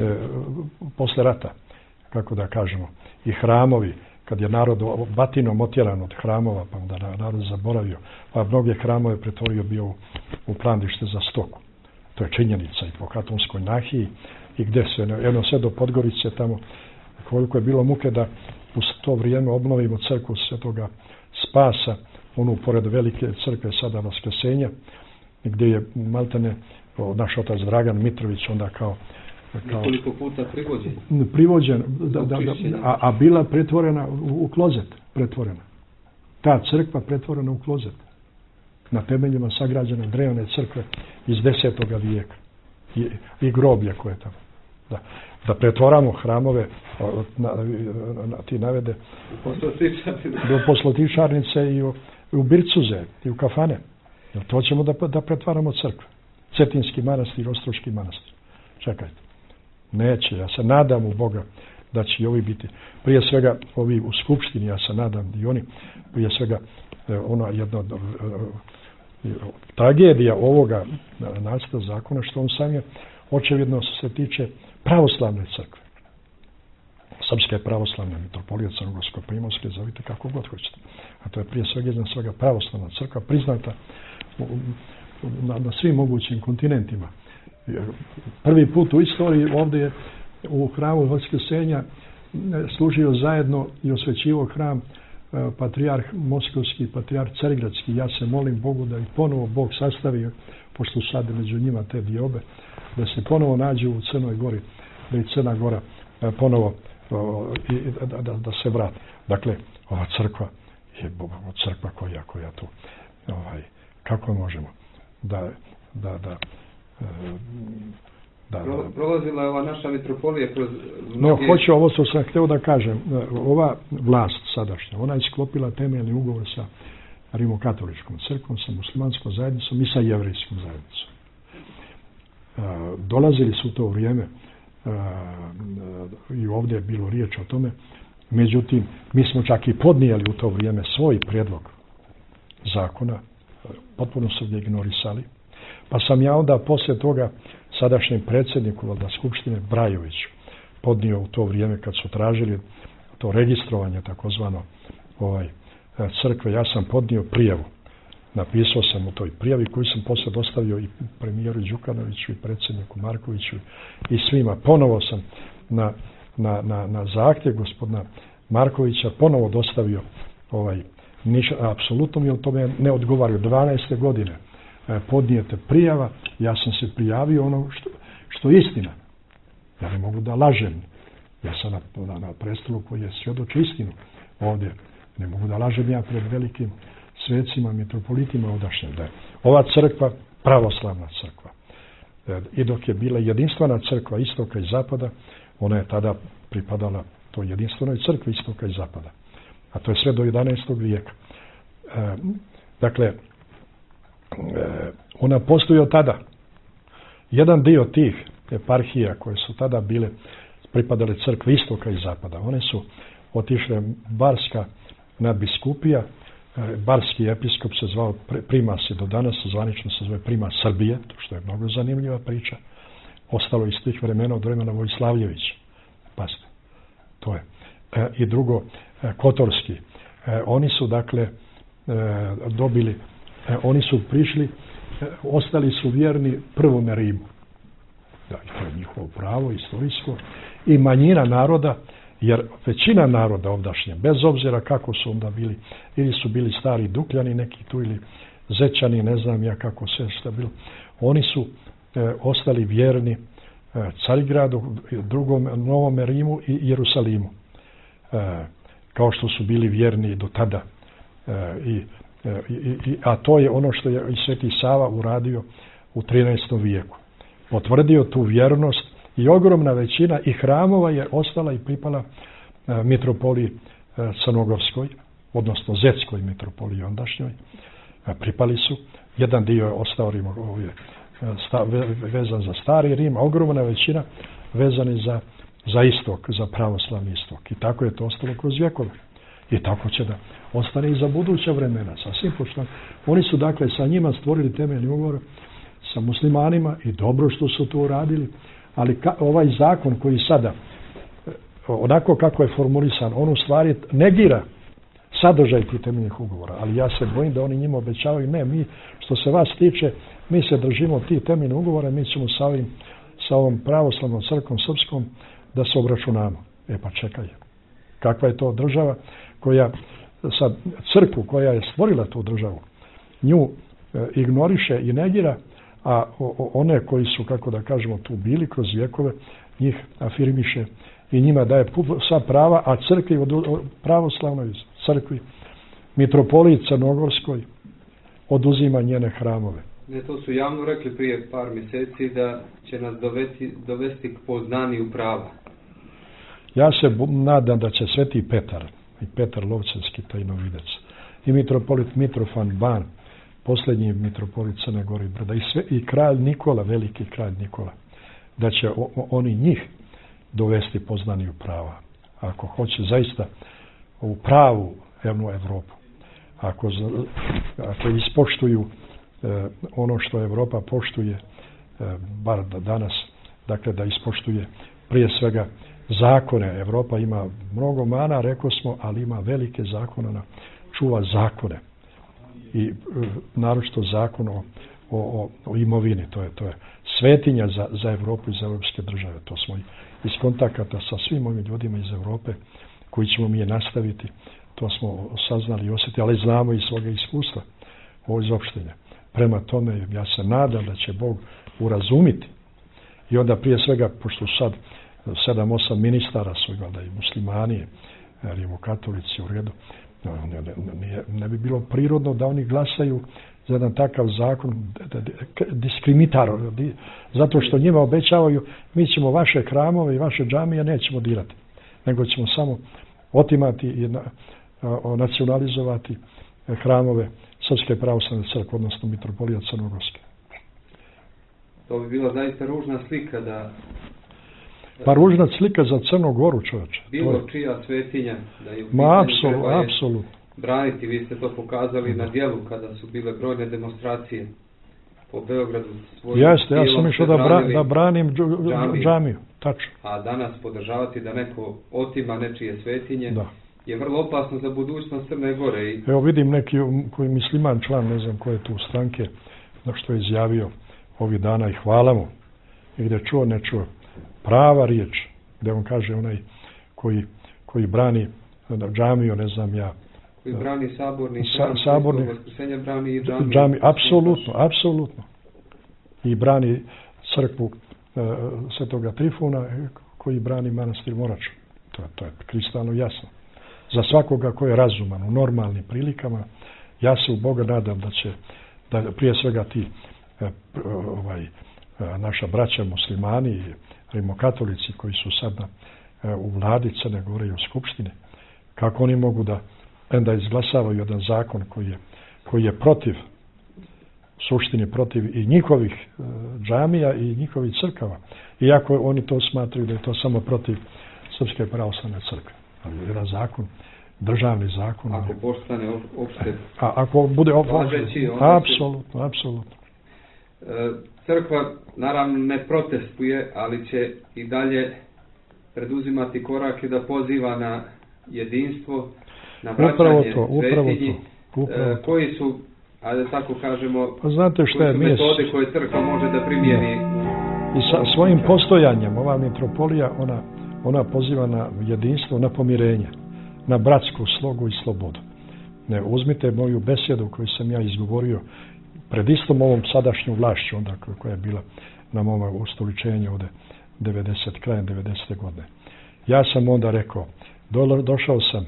C: posle rata, kako da kažemo, i hramovi, kad je narod batinom otjeran od hramova, pa onda narod zaboravio, pa mnoge hramove pretvorio bio u plandište za stoku. To je činjenica i po Katonskoj nahiji i gdje se, jedno sve do Podgorice tamo, koliko je bilo muke da u to vrijeme obnovimo crkvu Svetoga Spasa, onu pored velike crkve sada Vaskrsenja, gdje je maltene naš otac Dragan Mitrović onda kao
B: nekoliko puta
C: privođen, a bila pretvorena u klozet, pretvorena. Ta crkva pretvorena u klozet. Na temeljima sagrađene drevne crkve iz 10. vijeka. I groblje koje tamo. Da pretvoramo hramove, ti navede do poslotičarnice i u bircuze i u kafane. To ćemo da pretvaramo crkve. Cetinski manastir, Ostroški manastir. Čekajte. Neće, ja se nadam u Boga da će i ovi biti. Prije svega ovi u skupštini, ja se nadam i oni, prije svega ona jedna tragedija ovoga nacrta zakona, što on sam je očevidno se tiče pravoslavne crkve. Srpske pravoslavne, mitropolije Crnogorsko-primorske, zovite kako god hoćete. A to je prije svega jedna svega pravoslavna crkva, priznata na svim mogućim kontinentima. Prvi put u istoriji ovdje je u hramu Vaskrsenja služio zajedno i osvećivao hram patrijarh Moskovski, patrijarh Carigradski. Ja se molim Bogu da ih ponovo Bog sastavio, pošto su sad među njima te diobe, da se ponovo nađu u Crnoj Gori, da i Crna Gora ponovo da se vrati. Dakle, ova crkva je crkva koja tu, kako možemo da
B: prolazila je ova naša mitropolija kroz
C: mnoge... No, hoću ovo što sam htio da kažem. Ova vlast sadašnja, ona je sklopila temeljni ugovor sa Rimokatoličkom crkvom, sa muslimanskom zajednicom i sa jevrijskom zajednicom. Dolazili su u to vrijeme i ovdje je bilo riječ o tome. Međutim, mi smo čak i podnijeli u to vrijeme svoj prijedlog zakona, potpuno su ga ignorisali. Pa sam ja onda poslije toga sadašnjem predsjedniku valda Skupštine Brajoviću podnio u to vrijeme kad su tražili to registrovanje takozvano crkve, ja sam podnio prijavu. Napisao sam u toj prijavi koju sam poslije dostavio i premijeru Đukanoviću i predsjedniku Markoviću i svima. Ponovo sam na zahtjev gospodina Markovića ponovo dostavio apsolutno mi o tome ne odgovario. 12. godine podnijete prijava, ja sam se prijavio ono što je istina. Ja ne mogu da lažem. Ja sam na prestolu koji je svjedoči istinu ovdje. Ne mogu da lažem ja pred velikim svecima, mitropolitima ovdašnjem. Da je ova crkva pravoslavna crkva. I dok je bila jedinstvena crkva istoka i zapada, ona je tada pripadala toj jedinstvenoj crkvi istoka i zapada. A to je sve do 11. vijeka. Dakle, ona postoji od tada. Jedan dio tih eparhija koje su tada bile pripadale crkvi istoka i zapada, one su otišle Barska nadbiskupija, barski episkop se zvao primas i do danas zvanično se zove primas Srbije, što je mnogo zanimljiva priča. Ostalo iz tih vremena od vremena Vojslavljevića. Pazite, to je. I drugo, Kotorski. Oni su dakle dobili, oni su prišli, ostali su vjerni prvome Rimu. Da, to je njihovo pravo, istorijsko. I manjina naroda, jer većina naroda ovdašnje, bez obzira kako su onda bili, ili su bili stari Dukljani neki tu, ili Zećani, ne znam ja kako sve što bilo, oni su ostali vjerni Carigradu, drugom Novome Rimu i Jerusalimu. Kao što su bili vjerni do tada. A to je ono što je i Sveti Sava uradio u 13. vijeku. Potvrdio tu vjernost i ogromna većina i hramova je ostala i pripala mitropoliji Crnogorskoj, odnosno Zetskoj mitropoliji ondašnjoj. Pripali su. Jedan dio je ostao vezan za stari Rim, a ogromna većina vezani za istok, za pravoslavni istok. I tako je to ostalo kroz vjekove. I tako će da ostane i za buduća vremena. Sasvim pošto oni su dakle sa njima stvorili temeljni ugovor sa muslimanima i dobro što su to uradili, ali ovaj zakon koji sada, onako kako je formulisan, on u stvari negira sadržaj tih temeljnih ugovora, ali ja se bojim da oni njima obećavaju, ne, mi što se vas tiče, mi se držimo tih temeljnih ugovora, mi ćemo sa ovom pravoslavnom crkvom srpskom da se obračunamo. Pa čekaj, kakva je to država koja, sad crkvu koja je stvorila tu državu, nju ignoriše i negira, a one koji su, kako da kažemo, tu bili kroz vjekove, njih afirmiše i njima daje sva prava, a crkvi, pravoslavnoj crkvi, mitropoliji Crnogorskoj, oduzima njene hramove.
B: Ne, to su javno rekli prije par mjeseci da će nas dovesti k poznaniju prava.
C: Ja se nadam da će Sveti Petar i Petar Lovćanski tajnovidec i mitropolit Mitrofan Ban, posljednji mitropolit Crne Gore i Brda i kralj Nikola, veliki kralj Nikola, da će oni njih dovesti poznaniju prava. Ako hoće zaista u pravu jednu Evropu, ako ispoštuju ono što Evropa poštuje, bar danas, dakle da ispoštuje prije svega zakone. Evropa ima mnogo mana, rekao smo, ali ima velike zakone, ona čuva zakone. I naročito zakon o imovini, to je svetinja za Evropu i za evropske države. To smo iz kontakata sa svim ovim ljudima iz Evrope koji ćemo mi je nastaviti, to smo saznali i osjetili, ali znamo iz svoga iskustva ovo izopštenje. Prema tome, ja se nadam da će Bog urazumiti i onda prije svega, pošto sad 7-8 ministara su da i muslimani, rimokatolici u redu, ne bi bilo prirodno da oni glasaju za jedan takav zakon diskriminator, zato što njima obećavaju mi ćemo vaše hramove i vaše džamije nećemo dirati, nego ćemo samo otimati i nacionalizovati hramove Srpske pravoslavne crkve, odnosno mitropolija Crnogorske.
B: To bi bila zaista ružna slika da...
C: Pa ružna slika za Crnu Goru, čovječe.
B: Bilo čija svetinja da je
C: apsolutno
B: braniti. Vi ste to pokazali na dijelu kada su bile brojne demonstracije po Beogradu.
C: Jeste, ja sam išao da branim džamiju. Tačno.
B: A danas podržavati da neko otima nečije svetinje je vrlo opasno za budućnost Crne Gore.
C: Evo vidim neki koji musliman član, ne znam koje tu stranke, što je izjavio ovih dana i hvala mu. I gdje čuo, ne čuo. Prava riječ, gdje on kaže onaj koji brani džamiju, ne znam ja.
B: Koji brani saborni vaskrsenje, brani i
C: džamiju. Apsolutno. I brani crkvu Svetoga Trifuna, koji brani manastir Moraču. To je kristalno jasno. Za svakoga ko je razuman u normalnim prilikama, ja se u Boga nadam da prije svega ti naša braća muslimani i rimokatolici koji su sad u vladi Crne Gore i u skupštini, kako oni mogu da izglasavaju jedan zakon koji je protiv, suštini protiv i njihovih džamija i njihovih crkava, iako oni to smatraju da je to samo protiv Srpske pravoslavne crkve. Ali jedan zakon, državni zakon.
B: Ako postane opšte
C: ako bude
B: važeći,
C: apsolutno.
B: Crkva naravno ne protestuje, ali će i dalje preduzimati korake da poziva na jedinstvo, na vraćanje svetinji. Koji su, ajde tako kažemo,
C: znate šta je
B: metode koje crkva može da primjeni?
C: I sa svojim postojanjem ova mitropolija, ona poziva na jedinstvo, na pomirenje, na bratsku slogu i slobodu. Ne, uzmite moju besjedu koju sam ja izgovorio pred istom ovom sadašnjom vlašću, onda koja je bila na mom ustoličenju ovdje krajem 90. godine. Ja sam onda rekao, došao sam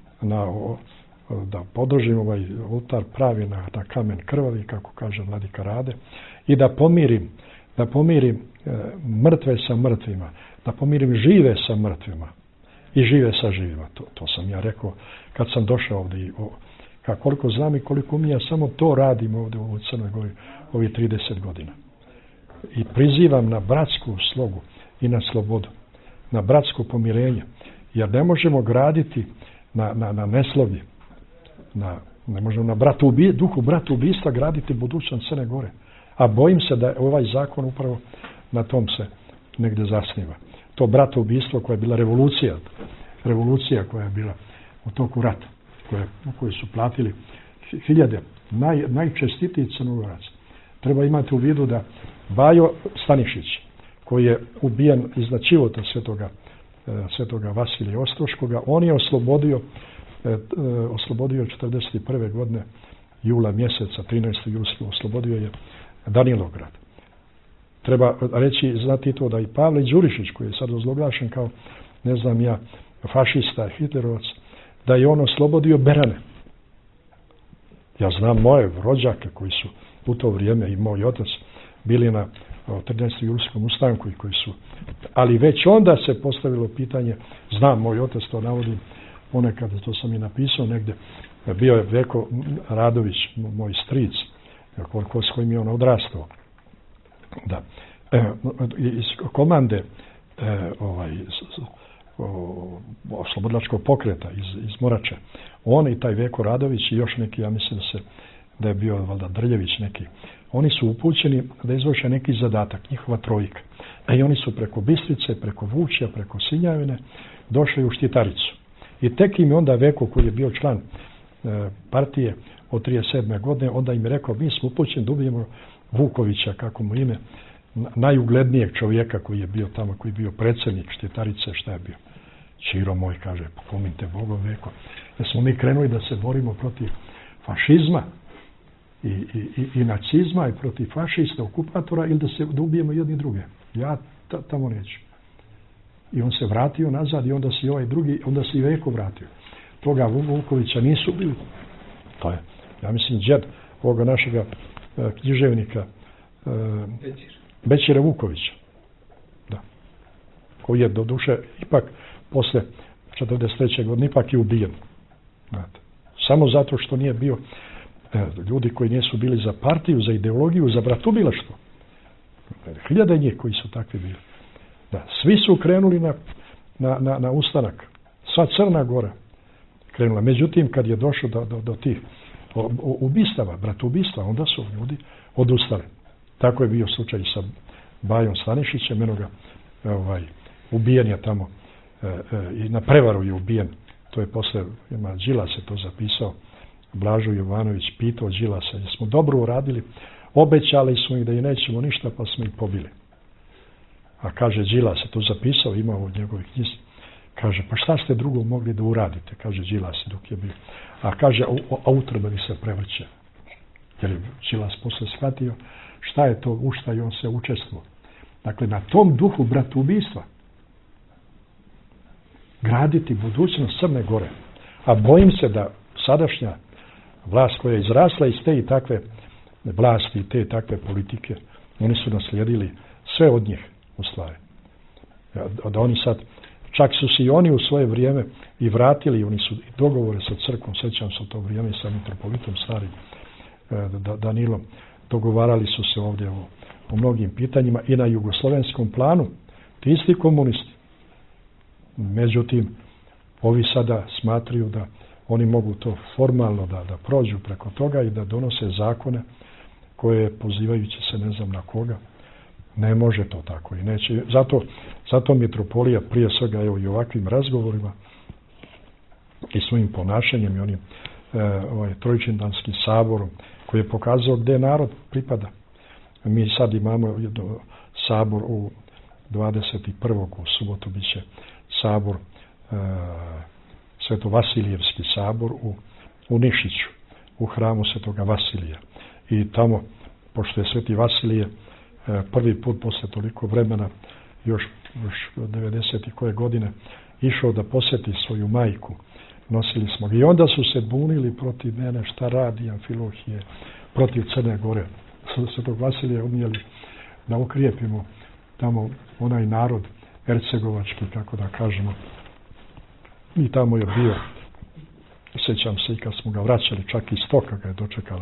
C: da podržim ovaj oltar pravi na kamen krvavi, kako kaže vladika Rade, i da pomirim mrtve sa mrtvima, da pomirim žive sa mrtvima i žive sa živima. To sam ja rekao kad sam došao ovdje. Koliko znam i koliko mi ja samo to radim ovdje u Crnoj Gori ovih 30 godina. I prizivam na bratsku slogu i na slobodu, na bratsko pomirenje. Jer ne možemo graditi na neslovlje. Ne možemo na duhu bratoubistva graditi budućnost Crne Gore. A bojim se da je ovaj zakon upravo na tom se negdje zasniva. To bratoubistvo koja je bila revolucija koja je bila u toku rata, koji su platili hiljade najčestitiji Crnogoraca. Treba imati u vidu da Bajo Stanišić, koji je ubijen iznad života svetoga Vasilija Ostroškoga, on je oslobodio 1941. godine jula mjeseca, 13. julski, oslobodio je Danilograd. Treba reći, znati to da i Pavle Đurišić, koji je sad ozloglašen kao, ne znam ja, fašista, hitlerovac, da je on oslobodio Berane. Ja znam moje rođake koji su u to vrijeme i moj otac bili na 13. julskom ustanku i koji su, ali već onda se postavilo pitanje, znam moj otac, to navodim ponekad, to sam i napisao negdje, bio je Veko Radović, moj stric, s kojim je on odrastao. Da. Iz komande oslobodilačkog pokreta iz Morače. On i taj Veko Radović i još neki, ja mislim da je bio valjda Drljević neki. Oni su upućeni da izvrše neki zadatak, njihova trojka. I oni su preko Bistrice, preko Vučja, preko Sinjavine došli u Štitaricu. I tek im je onda Veko, koji je bio član partije od 37. godine, onda im je rekao, mi smo upućeni da ubijemo Vukovića, kako mu ime, najuglednijeg čovjeka koji je bio tamo, koji je bio predsjednik Štitarice, šta je bio? Čiro moj, kaže, pominjte Bogom Veko. Jer smo mi krenuli da se borimo protiv fašizma i nacizma i protiv fašista, okupatora, ili da ubijemo jedni druge. Ja tamo neću. I on se vratio nazad i onda se i ovaj drugi, onda se i Veko vratio. Toga Vukovića nisu bili. To je, ja mislim, džed ovoga našega književnika Bećira Vukovića. Da. Koji je do duše ipak posle 43. godine ipak je ubijen. Znate. Samo zato što nije bio ljudi koji nisu bili za partiju, za ideologiju, za bratubilaštvo. Hiljade njih koji su takvi bili. Da. Svi su krenuli na ustanak. Sva Crna Gora krenula. Međutim, kad je došlo do tih ubistava, bratoubistva, onda su ljudi odustali. Tako je bio slučaj sa Bajom Stanišićem, enoga ubijen je tamo i na prevaru je ubijen. To je posle, Đilas je to zapisao, Blažo Jovanović pitao Đilasa, jesmo dobro uradili, obećali smo ih da i nećemo ništa, pa smo ih pobili. A kaže, Đilas je to zapisao, imao u njegovoj knjizi. Kaže, pa šta ste drugo mogli da uradite, kaže Đilas dok je bio. A kaže, a utrobe se prevrće. Jer je Đilas posle shvatio šta je to, u šta je on se učestvovao. Dakle, na tom duhu bratoubistva graditi budućnost Crne Gore. A bojim se da sadašnja vlast koja je izrasla iz te i takve vlasti i te i takve politike, oni su naslijedili sve od njih u stvari. Da oni sad, čak su se i oni u svoje vrijeme i vratili, oni su i dogovore sa crkvom, sećam se u to vrijeme sa mitropolitom starim Danilom, dogovarali su se ovdje o mnogim pitanjima i na jugoslovenskom planu, ti isti komunisti. Međutim, ovi sada smatraju da oni mogu to formalno da prođu preko toga i da donose zakone koje, pozivajući se ne znam na koga, ne može to tako i neće. Zato mitropolija prije svega evo i ovakvim razgovorima i svojim ponašanjem i onim trojčindanskim saborom koji je pokazao gdje narod pripada. Mi sad imamo sabor u 21. u subotu biće sabor, Svetovasilijevski sabor u Nišiću, u hramu Svetoga Vasilija. I tamo, pošto je Sveti Vasilije prvi put posle toliko vremena, još 90. koje godine, išao da posjeti svoju majku, nosili smo ga. I onda su se bunili protiv mene, šta radi Amfilohije, protiv Crne Gore. Svetog Vasilija umjeli da ukrijepimo tamo onaj narod hercegovački, kako da kažemo. I tamo je bio, sjećam se i kad smo ga vraćali, čak i stoka ga je dočekala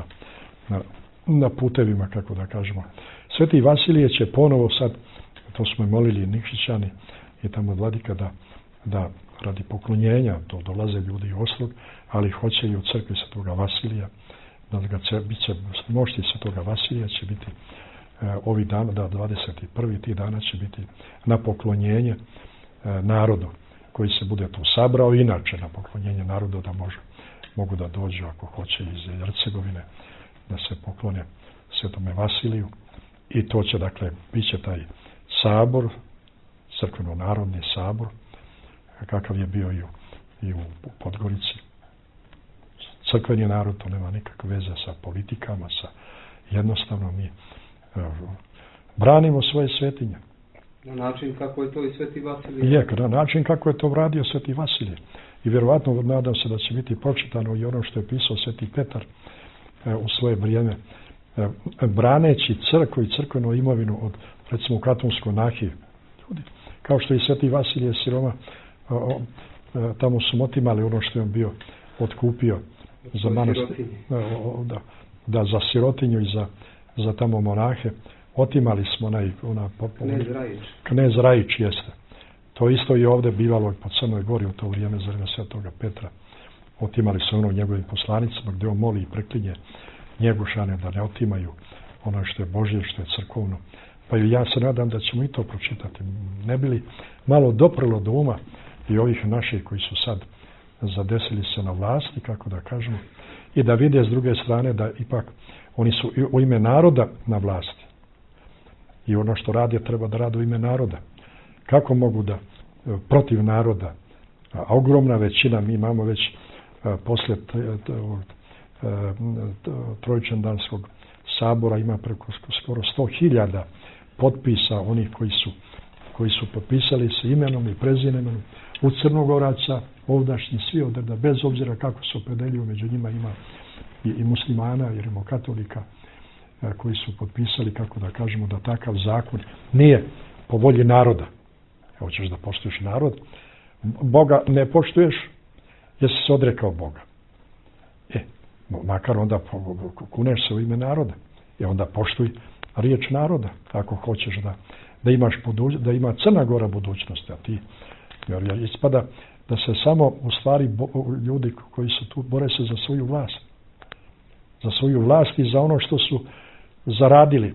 C: na putevima, kako da kažemo. Sveti Vasilije će ponovo sad, to smo i molili Nikšićani i tamo vladika da radi poklonjenja, to dolaze ljudi i Oslog, ali hoće i u crkvi Svetoga Vasilija, da ga biće mošti Svetoga Vasilija će biti ovi dana, da 21. ti dana će biti na poklonjenje narodu koji se bude tu sabrao, inače na poklonjenje narodu da mogu da dođu ako hoće iz Hercegovine da se poklone Svetome Vasiliju i to će, dakle, bit će taj sabor, crkveno-narodni sabor, kakav je bio i u Podgorici, crkveni narod, to nema nikakve veze sa politikama, jednostavno mi branimo svoje svetinje.
B: Na način kako je to i Sveti Vasilije.
C: Na način kako je to uradio Sveti Vasilije. I vjerovatno nadam se da će biti pročitano i ono što je pisao Sveti Petar u svoje vrijeme, braneći crkvu i crkvenu imovinu od, recimo, katonsku anarhiju. Kao što i Sveti Vasilije siroma, tamo su otimali ono što je on bio otkupio za manastir, za sirotinju i za tamo monahe. Otimali smo Knez Rajić jeste. To isto i ovdje bivalo po Crnoj Gori u to vrijeme za vrijeme Svetoga Petra. Otimali su ono njegovim poslanicima gdje on moli i preklinje Njegošane da ne otimaju ono što je Božje, što je crkovno. Pa ja se nadam da ćemo i to pročitati. Ne bi li malo doprlo do uma i ovih naših koji su sad zadesili se na vlasti, kako da kažemo, i da vide s druge strane da ipak oni su u ime naroda na vlasti. I ono što rade treba da rade u ime naroda. Kako mogu da protiv naroda, a ogromna većina, mi imamo već poslije Trojičandanskog sabora ima preko skoro 100.000 potpisa onih koji su potpisali se imenom i prezimenom u Crnogoraca, ovdašnji svi odreda, bez obzira kako se opredeljuju, među njima ima i muslimana i rimokatolika koji su potpisali, kako da kažemo, da takav zakon nije po volji naroda. Hoćeš da poštuješ narod, Boga ne poštuješ, jesi se odrekao Boga. Makar onda kuneš se u ime naroda. I onda poštuj riječ naroda, ako hoćeš da ima Crna Gora budućnosti, a ti ispada da se samo u stvari ljudi koji su tu bore se za svoju vlast. Za svoju vlast i za ono što su zaradili.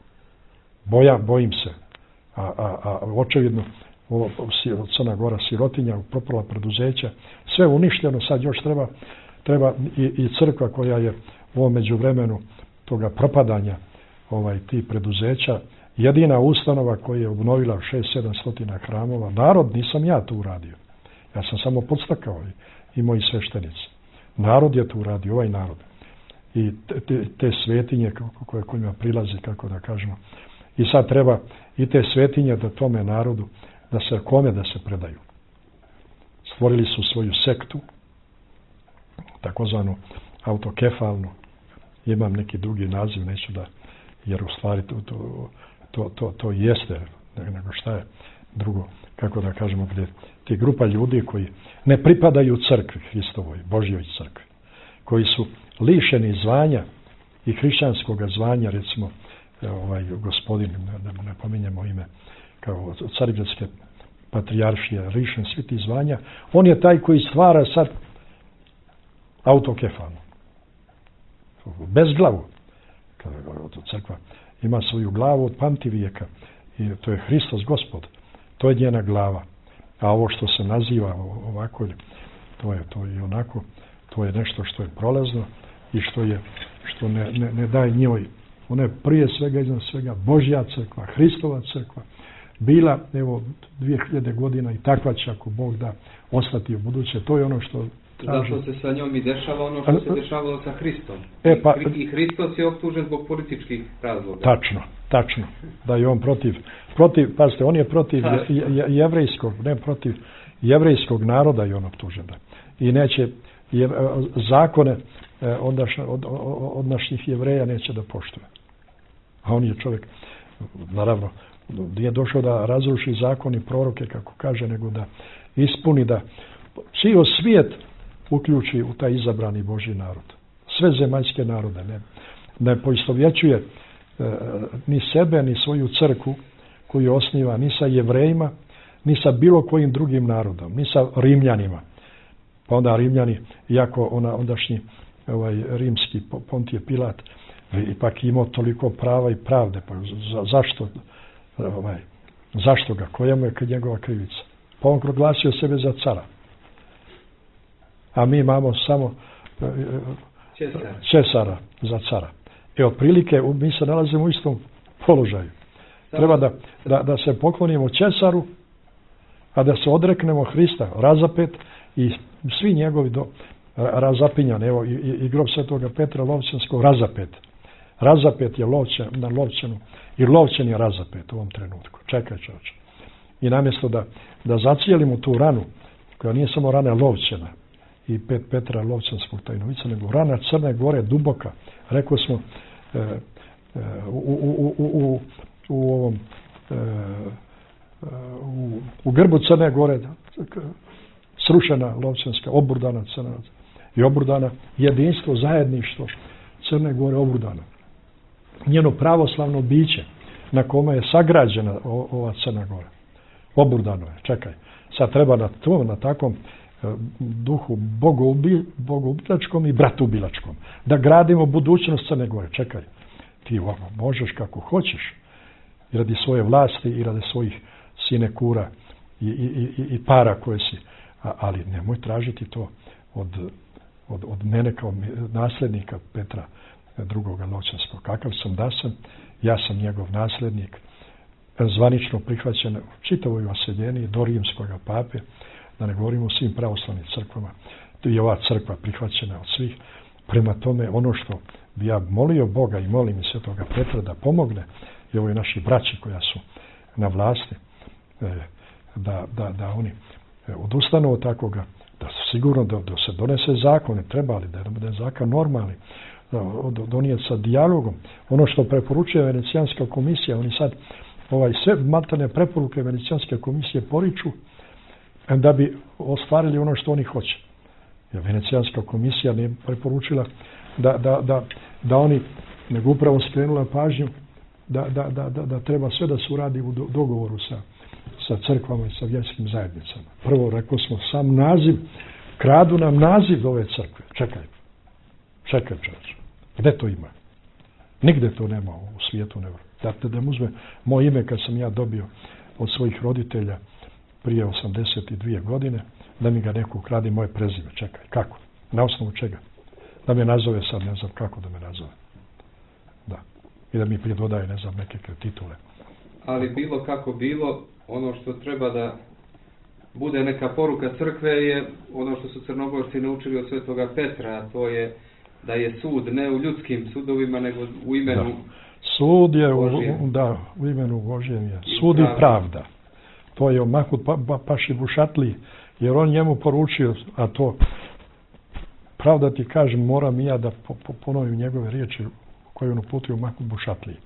C: Bojim se. A očevidno Crna Gora sirotinja, propala preduzeća, sve uništeno, sad još treba i crkva koja je u ovom međuvremenu toga propadanja tih preduzeća, jedina ustanova koja je obnovila 600-700 hramova. Narod, nisam ja to uradio. Ja sam samo podstakao i moji sveštenici. Narod je to uradio, ovaj narod. I te svetinje kojima prilazi, kako da kažemo. I sad treba i te svetinje da tome narodu, da se predaju. Stvorili su svoju sektu, takozvanu autokefalnu. Imam neki drugi naziv, neću da, jer u stvari to jeste, nego šta je drugo, kako da kažemo, gdje ti grupa ljudi koji ne pripadaju crkvi Hristovoj, Božjoj crkvi, koji su lišeni zvanja i hrišćanskog zvanja, recimo gospodin, da ne pominjemo ime, kao Carigradske patrijaršije, lišen svi ti zvanja, on je taj koji stvara sad autokefalno. Bez glavu. Crkva ima svoju glavu od pamtivijeka i to je Hristos Gospod. To je njena glava. A ovo što se naziva ovako, to je onako, to je nešto što je prolazno i što ne daje njoj. Ona je prije svega, iznad svega Božja crkva, Hristova crkva. Bila, 2000 godina i takva će, ako Bog da, ostati u buduće. To je ono što
B: zato se sa njom i dešava ono što se dešavalo sa Hristom. I Hristos je optužen zbog političkih razloga.
C: Tačno. Da je on protiv, pazite, on je protiv jevrejskog naroda i on optužen. I neće zakone od naših Jevreja neće da poštuje. A on je čovjek, naravno, nije došao da razruši zakon i proroke, kako kaže, nego da ispuni, da cijel svijet uključi u taj izabrani Božji narod. Sve zemaljske narode. Ne poistovjećuje ni sebe, ni svoju crkvu koju osniva ni sa Jevrejima, ni sa bilo kojim drugim narodom, ni sa Rimljanima. Pa onda Rimljani, iako ondašnji rimski Pontije Pilat ipak imao toliko prava i pravde, pa zašto ga? Koja mu je njegova krivica? Pa on proglasio sebe za cara. A mi imamo samo Cesara za cara. Otprilike mi se nalazimo u istom položaju. Treba da se poklonimo Cesaru, a da se odreknemo Hrista, razapet i svi njegovi razapinjan. Evo i grob Svetoga Petra Lovćanskog razapet. Razapet je na Lovćanu i Lovćan je razapet u ovom trenutku. Čekaj čovječe. I namjesto da zacijelimo tu ranu, koja nije samo rana Lovćana i Petra Lovćanskog Tajnovica, nego rana Crne Gore duboka. Rekao smo u ovom u grbu Crne Gore srušena Lovćanska, oburdana Crna i oburdana jedinstvo, zajedništvo Crne Gore oburdana. Njeno pravoslavno biće na kome je sagrađena ova Crna Gora. Oburdano je, čekaj. Sad treba na takvom duhu bogoubilačkom i bratoubilačkom da gradimo budućnost Crne Gore. Čekaj, ti možeš kako hoćeš i radi svoje vlasti i radi svojih sinekura i para koje si, ali nemoj tražiti to od mene kao nasljednika Petra drugoga Lovćanskog. Kakav sam da sam, ja sam njegov nasljednik, zvanično prihvaćen u čitavoj vaseljeniji do rimskog pape, da ne govorimo o svim pravoslavnim crkvama. Tu je ova crkva prihvaćena od svih. Prema tome, ono što bi ja molio Boga i molim i Svetoga Petra da pomogne i ovoj naši braći koja su na vlasti, da oni odustanu od takoga, da sigurno da se donese zakone, trebali, da bude zakon normalni, donijeti sa dijalogom. Ono što preporučuje Venecijanska komisija, oni sad sve maltene preporuke Venecijanske komisije poriču da bi ostvarili ono što oni hoće. Jer Venecijanska komisija nije preporučila da oni, nego upravo skrenula pažnju da treba sve da se uradi u dogovoru sa crkvama i sa vjerskim zajednicama. Prvo, rekao smo, sam naziv, kradu nam naziv ove crkve. Čekaj čovječe, gdje to ima? Nigde to nema u svijetu. Dakle, da mu uzme moje ime kad sam ja dobio od svojih roditelja prije 82 godine, da mi ga neko ukrade moje prezime. Čekaj, kako? Na osnovu čega? Da me nazove sad, ne znam kako da me nazove. Da. I da mi pridodaje, ne znam, neke titule.
B: Ali bilo kako bilo, ono što treba da bude neka poruka crkve je ono što su Crnogorci naučili od Svetoga Petra, a to je da je sud ne u ljudskim sudovima, nego u imenu Božjem.
C: Sud je u imenu Božjem je. Sud i pravda. To je o Mahmud Paši Bušatliji, jer on njemu poručio, a to pravda ti kažem, moram i ja da ponovim njegove riječi koje on uputio u Mahmud Bušatliji.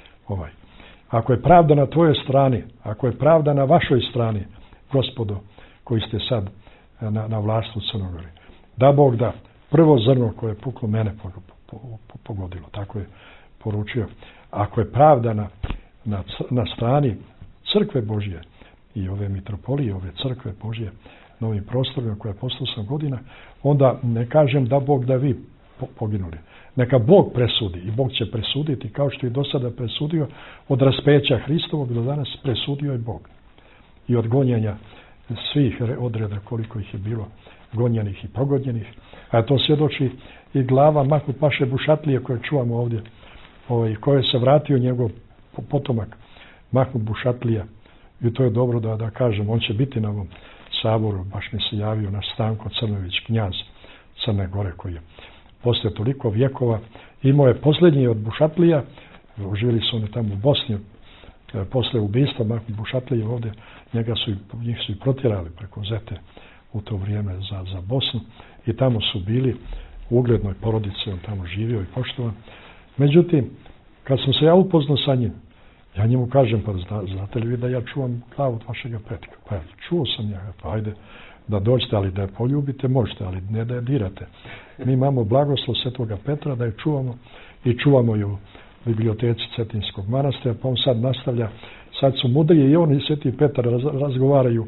C: Ako je pravda na tvojoj strani, ako je pravda na vašoj strani, gospodo, koji ste sad na vlasti u Crnogori, da Bog da prvo zrno koje je puklo mene pogodilo, tako je poručio. Ako je pravda na strani crkve Božje i ove mitropolije, ove crkve Božje na ovim prostorima koje je postalo 8 godina, onda ne kažem da Bog da vi poginuli. Neka Bog presudi i Bog će presuditi kao što je do sada presudio od raspeća Hristovog do danas presudio je Bog. I od gonjenja svih odreda koliko ih je bilo gonjenih i progonjenih. A to svjedoči i glava Mahmud Paše Bušatlije koje čuvamo ovdje, koje se vratio njegov potomak Mahmud Bušatlija. I to je dobro da kažem, on će biti na ovom saboru, baš mi se javio naš Stanko Crnojević, knjaz Crne Gore, koji je poslije toliko vjekova imao je posljednji od Bušatlija, živjeli su oni tamo u Bosni, poslije ubistva Mahmud Bušatlije ovdje, njih su i protjerali preko Zete u to vrijeme za Bosnu i tamo su bili u uglednoj porodici, on tamo živio i poštovan. Međutim, kad sam se ja upoznao sa njim, ja njemu kažem, pa znate li vi da ja čuvam glavu od vašega pretka? Pa čuo sam ja, pa ajde da dođete, ali da je poljubite možete, ali ne da je dirate. Mi imamo blagoslov Svetoga Petra da je čuvamo i čuvamo ju u biblioteci Cetinskog manastira, pa on sad nastavlja, sad su mudriji i on i Sveti Petar razgovaraju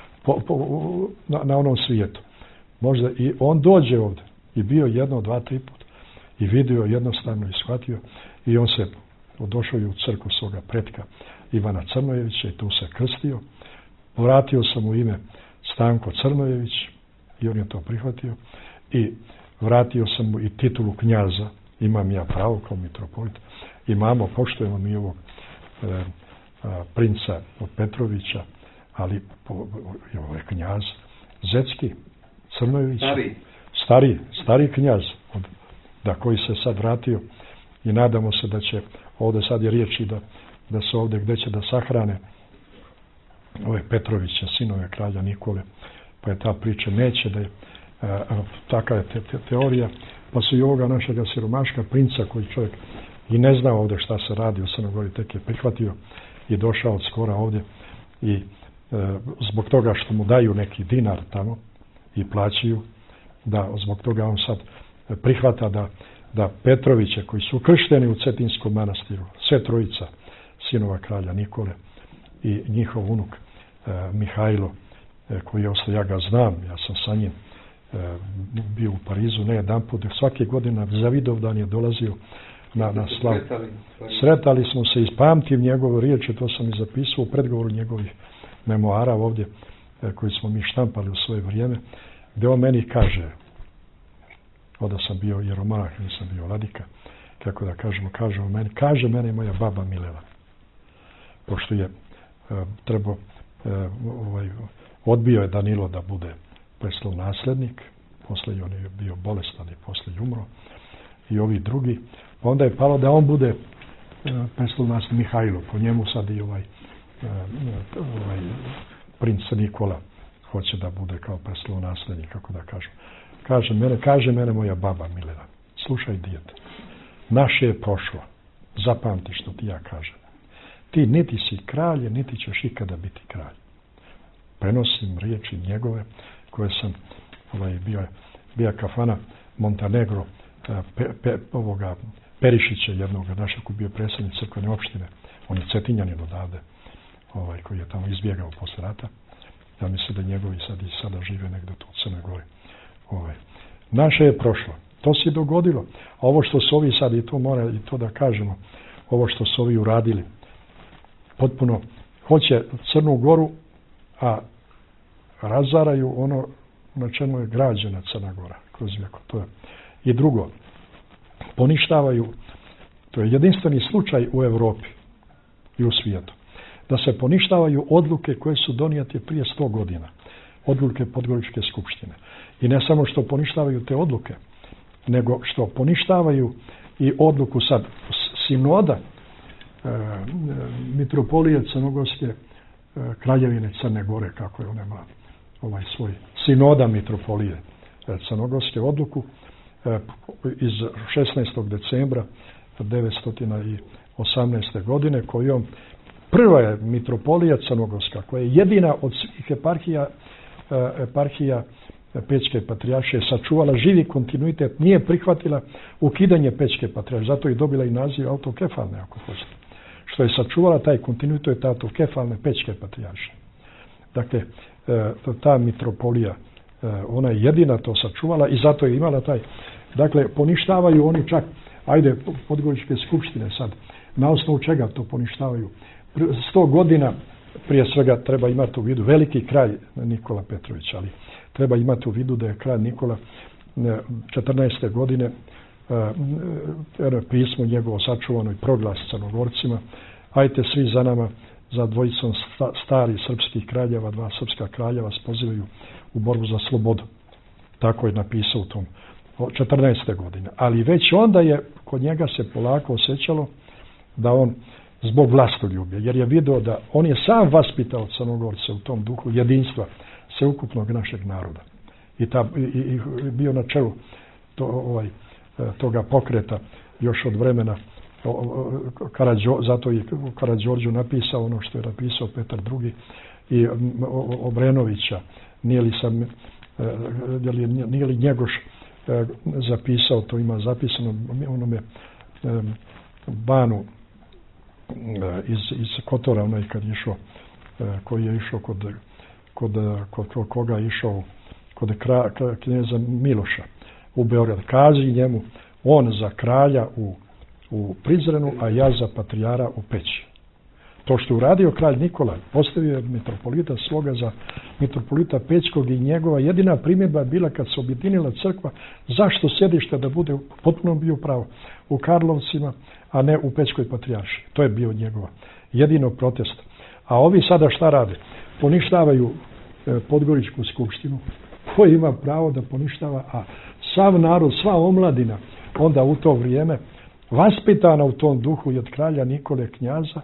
C: na onom svijetu. Možda i on dođe ovdje i bio 1, 2, 3 put i vidio jednostavno i shvatio i on se došao je u crkvu svoga pretka Ivana Crnojevića i tu se krstio. Vratio sam mu ime Stanko Crnojević i on je to prihvatio i vratio sam mu i titulu knjaza. Imam ja pravo kao mitropolit. Imamo, poštujemo mi ovog princa od Petrovića, ali ovo je knjaz Zetski Crnojević. stari knjaz, da koji se sad vratio i nadamo se da će, ovdje sad je riječi da se ovdje gdje će da sahrane ove Petrovića, sinove kralja Nikole, pa je ta priča neće da je taka je teorija, pa su i ovoga našega siromaška princa koji čovjek i ne zna ovdje šta se radi u Crnoj Gori, tek je prihvatio i došao od skora ovdje i zbog toga što mu daju neki dinar tamo i plaćaju, da zbog toga on sad prihvata da Petroviće koji su kršteni u Cetinskom manastiru, sve trojica sinova kralja Nikole i njihov unuk Mihajlo koji je ostao, ja ga znam, ja sam sa njim bio u Parizu ne jedan put, svake godine za Vidovdan je dolazio na slavu. Sretali smo se, ispamtim njegove riječi, to sam i zapisao u predgovoru njegovih memoara ovdje koji smo mi štampali u svoje vrijeme, gdje on meni kaže, onda sam bio jeromonah, nisam bio vladika, kako da kažemo, kaže meni moja baba Mileva, pošto je trebao, odbio je Danilo da bude preslov nasljednik, poslije on je bio bolestan i poslije umro, i ovi drugi, pa onda je palo da on bude preslov nasljednik Mihajlo, po njemu sad i ovaj princ Nikola hoće da bude kao preslov nasljednik, kako da kažem. Kaže mene moja baba Milena, slušaj dijete, naše je prošlo, zapamti što ti ja kažem. Ti niti si kralj, niti ćeš ikada biti kralj. Prenosim riječi njegove koje sam bio kafana Montenegro ovoga Perišića, jednog našeg koji bio predsjednik crkvene opštine, on je Cetinjanin odavde, koji je tamo izbjegao posle rata. Ja mislim da njegovi sada žive negdje tu u Crnoj Gori. Naše je prošlo. To se dogodilo. A ovo što su ovi sad, i to mora i to da kažemo, ovo što su ovi uradili, potpuno hoće Crnu Goru, a razaraju ono na čemu je građena Crna Gora kroz vijeko. To je. I drugo, poništavaju, to je jedinstveni slučaj u Europi i u svijetu, da se poništavaju odluke koje su donijete prije 100 godina, odluke Podgoričke skupštine. I ne samo što poništavaju te odluke, nego što poništavaju i odluku sad sinoda mitropolije Crnogorske kraljevine Crne Gore, kako je on ima svoj sinoda mitropolije Crnogorske odluku iz 16. decembra 918. godine, kojom prva je mitropolija Crnogorska, koja je jedina od svih eparhija Pećke patrijaršije sačuvala živi kontinuitet, nije prihvatila ukidanje Pećke patrijaršije, zato je dobila i naziv autokefalne, ako hoćete, što je sačuvala taj kontinuitet autokefalne Pećke patrijaršije. Dakle, ta mitropolija, ona je jedina to sačuvala i zato je imala taj, dakle, poništavaju oni čak, Podgoričke skupštine sad, na osnovu čega to poništavaju? 100 godina, prije svega treba imati u vidu veliki kralj Nikola Petrović, ali treba imati u vidu da je kralj Nikola 14. godine pismo njegovo sačuvano i proglas Crnogorcima, ajte svi za nama, za dvojicom starih srpskih kraljeva, 2 srpska kraljeva spozivaju u borbu za slobodu. Tako je napisao u tom 14. godine. Ali već onda je kod njega se polako osjećalo da on zbog vlastoljublja, jer je video da on je sam vaspitao Crnogorce u tom duhu jedinstva sveukupnog našeg naroda. I bio na čelu toga pokreta još od vremena zato je Karađorđu napisao ono što je napisao Petar II. I Obrenovića, nije li Njegoš zapisao, to ima zapisano onome Banu iz Kotora, onaj kad je išao, koji je išao kod koga je išao, kod knjeza Miloša u Beograd. Kazi njemu, on za kralja u Prizrenu, a ja za patrijara u Peći. To što je uradio kralj Nikola, postavio je mitropolita svoga za mitropolita Pećkog i njegova jedina primjedba je bila kad se objedinila crkva, zašto sjedište da bude, potpuno bio pravo, u Karlovcima, a ne u Pećkoj patrijaršiji. To je bio njegova jedino protest. A ovi sada šta rade? Poništavaju Podgoričku skupštinu, koji ima pravo da poništava, a sav narod, sva omladina, onda u to vrijeme, vaspitana u tom duhu i od kralja Nikole knjaza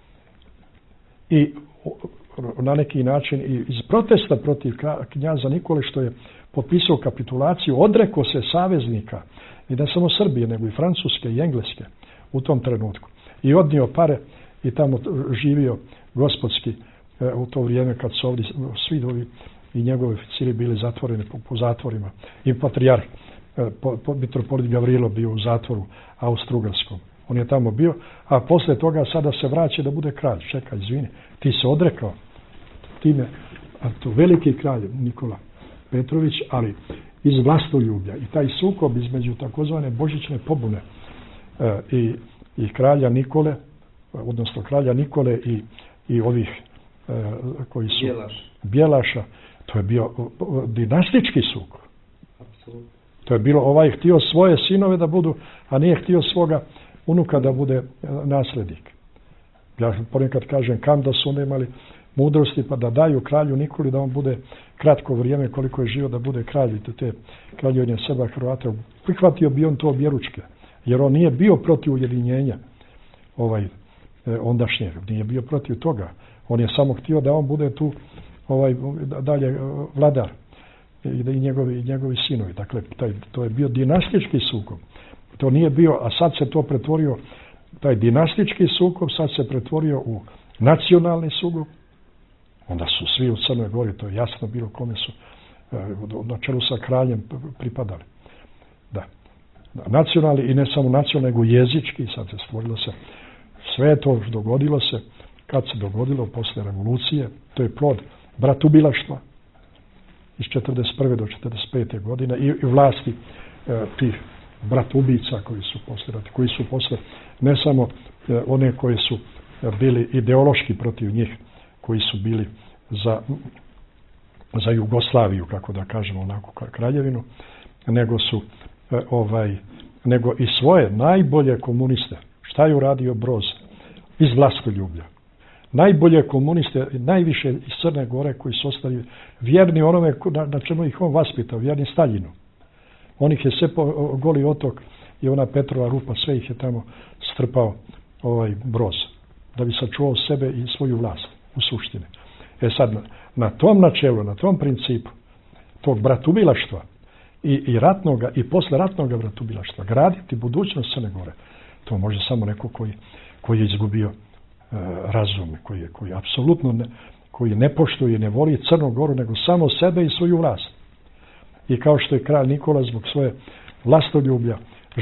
C: i na neki način i iz protesta protiv knjaza Nikole što je potpisao kapitulaciju, odrekao se saveznika i ne samo Srbije, nego i Francuske i Engleske u tom trenutku. I odnio pare i tamo živio gospodski u to vrijeme kad su ovdje svi ovi i njegovi oficiri bili zatvoreni po zatvorima. I patrijarh, mitropolit Gavrilo bio u zatvoru Austro-Ugarskom. On je tamo bio, a poslije toga sada se vraća da bude kralj. Čekaj, izvini, ti se odrekao time, a to veliki kralj Nikola Petrović, ali iz vlastoljublja. I taj sukob između takozvane božićne pobune i kralja Nikole, odnosno kralja Nikole i ovih koji su Bjelaša, to je bio dinastički sukob. To je bilo, ovaj htio svoje sinove da budu, a nije htio svoga unuka da bude naslednik. Ja ponekad kažem kam da su onda imali mudrosti pa da daju kralju Nikoli da on bude kratko vrijeme koliko je živio da bude kralj te kraljevine Srba Hrvata. Prihvatio bi on to objeručke, jer on nije bio protiv ujedinjenja ondašnjeg, nije bio protiv toga. On je samo htio da on bude tu dalje vladar i njegovi sinovi. Dakle, to je bio dinastički sukob. To nije bio, a sad se to pretvorio, taj dinastički sukob sad se pretvorio u nacionalni sukob. Onda su svi u Crnoj Gori, to je jasno bilo kome su na čelu sa kraljem pripadali. Da. Nacionalni i ne samo nacionalni, nego jezički, sad se stvorilo se. Sve to dogodilo se, kad se dogodilo posle revolucije, to je plod bratubilaštva iz 1941. do 1945. godine i vlasti tih bratubica koji su posle ne samo one koji su bili ideološki protiv njih, koji su bili za Jugoslaviju, kako da kažemo, onako kraljevinu, nego i svoje najbolje komuniste. Šta je uradio Broz? Iz vlastoljublja. Najbolje komuniste, najviše iz Crne Gore koji su ostali vjerni onome na čemu ih on vaspitao, vjerni Staljinu. On ih je sve po Goli otok i ona Petrova rupa, sve ih je tamo strpao Broz, da bi sačuvao sebe i svoju vlast u suštini. Sad, na tom načelu, na tom principu tog bratubilaštva i ratnoga i posleratnoga bratubilaštva graditi budućnost Crne Gore, to može samo neko koji je izgubio razum, koji apsolutno koji ne poštuje i ne voli Crnu Goru, nego samo sebe i svoju vlast. I kao što je kralj Nikola zbog svoje vlastoljublja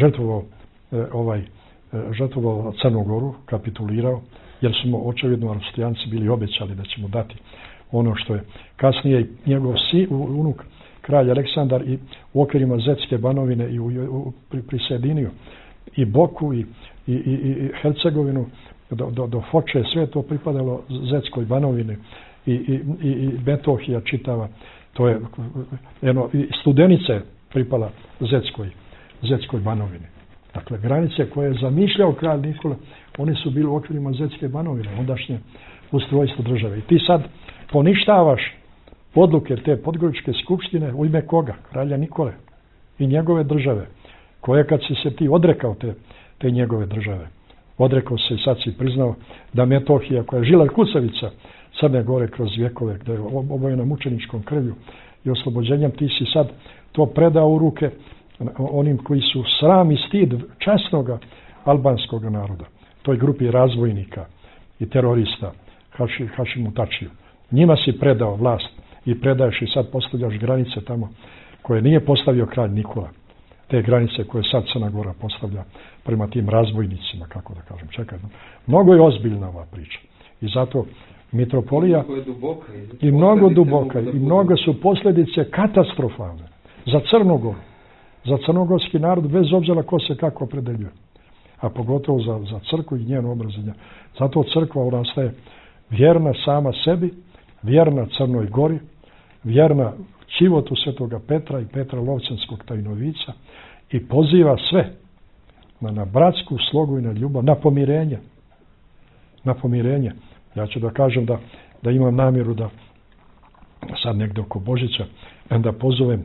C: žrtvovao Crnu Goru, kapitulirao, jer su mu očevidno Austrijanci bili obećali da će mu dati ono što je kasnije njegov unuk kralj Aleksandar i u okvirima Zetske banovine i prisjedinio i Boku i Hercegovinu do Foče, sve to pripadalo Zetskoj banovini i Metohija čitava, to je Studenica je pripala Zetskoj banovini. Dakle, granice koje je zamišljao kralj Nikola, one su bile u okvirima Zetske banovine, ondašnje ustrojstvo države. I ti sad poništavaš odluke te Podgoričke skupštine u ime koga? Kralja Nikole i njegove države, koje kad si se ti odrekao te njegove države, odrekao se i sad si priznao da Metohija, koja je žila kucavica Crne Gore kroz vjekove, gdje je obojena mučeničkom krvlju i oslobođenjem, ti si sad to predao u ruke onim koji su sram i stid časnoga albanskog naroda, toj grupi razvojnika i terorista Hašimu Tačiju. Njima si predao vlast i predaješ i sad postavljaš granice tamo koje nije postavio kralj Nikola. Te granice koje sad Crna Gora postavlja prema tim razbojnicima, kako da kažem. Čekaj, mnogo je ozbiljna ova priča. I zato mitropolija i mnogo duboka i mnogo su posljedice katastrofalne za Crnu Goru, za crnogorski narod, bez obzira ko se kako opredeljuje. A pogotovo za crkvu i njeno obrazenje. Zato crkva ostaje vjerna sama sebi, vjerna Crnoj Gori, vjerna Čivotu Svetoga Petra i Petra Lovćanskog tajnovica i poziva sve na bratsku slogu i na ljubav, na pomirenje. Na pomirenje. Ja ću da kažem da imam namjeru da sad negdje oko Božića da pozovem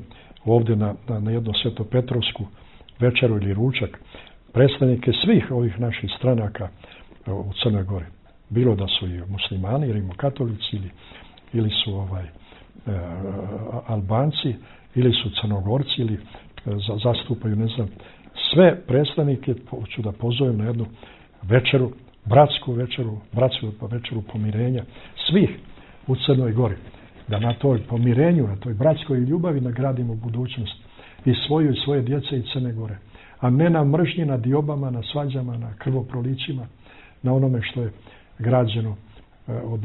C: ovdje na jednu Svetopetrovsku večeru ili ručak predstavnike svih ovih naših stranaka u Crnoj Gori. Bilo da su i muslimani, rimokatolici ili su Albanci, ili su Crnogorci, ili zastupaju, ne znam, sve predstavnike ću da pozovem na jednu večeru, bratsku večeru pomirenja svih u Crnoj Gori. Da na toj pomirenju, na toj bratskoj ljubavi nagradimo budućnost i svoju i svoje djece i Crne Gore. A ne na mržnji, na diobama, na svađama, na krvoprolićima, na onome što je građeno od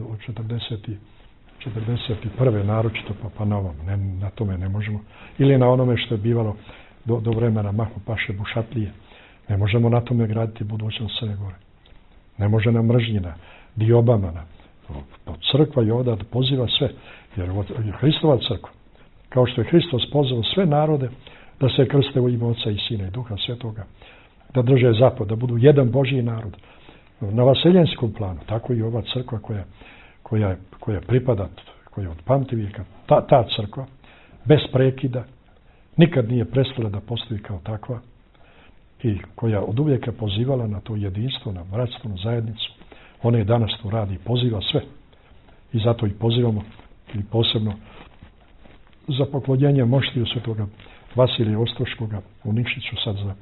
C: 41. naročito pa na ovom. Na tome ne možemo. Ili na onome što je bivalo do vremena Mahmud Paše Bušatlije. Ne možemo na tome graditi budućnost Crne Gore. Ne može na mržnji, na diobama. Crkva je ovdje poziva sve. Jer je Hristova crkva. Kao što je Hristos pozvao sve narode da se krste u ime Oca i Sina i Duha Svetoga. Da drže zapad, da budu jedan Božji narod. Na vaseljenskom planu. Tako i ova crkva koja pripada, koja je od pamtivijeka. Ta crkva, bez prekida, nikad nije prestala da postoji kao takva i koja od uvijeka pozivala na to jedinstvo, na bratstvo, na zajednicu. Ona je danas to radi i poziva sve. I zato i pozivamo i posebno za poklonjenje moštiju Svetoga Vasilija Ostroškoga u Nikšiću sad za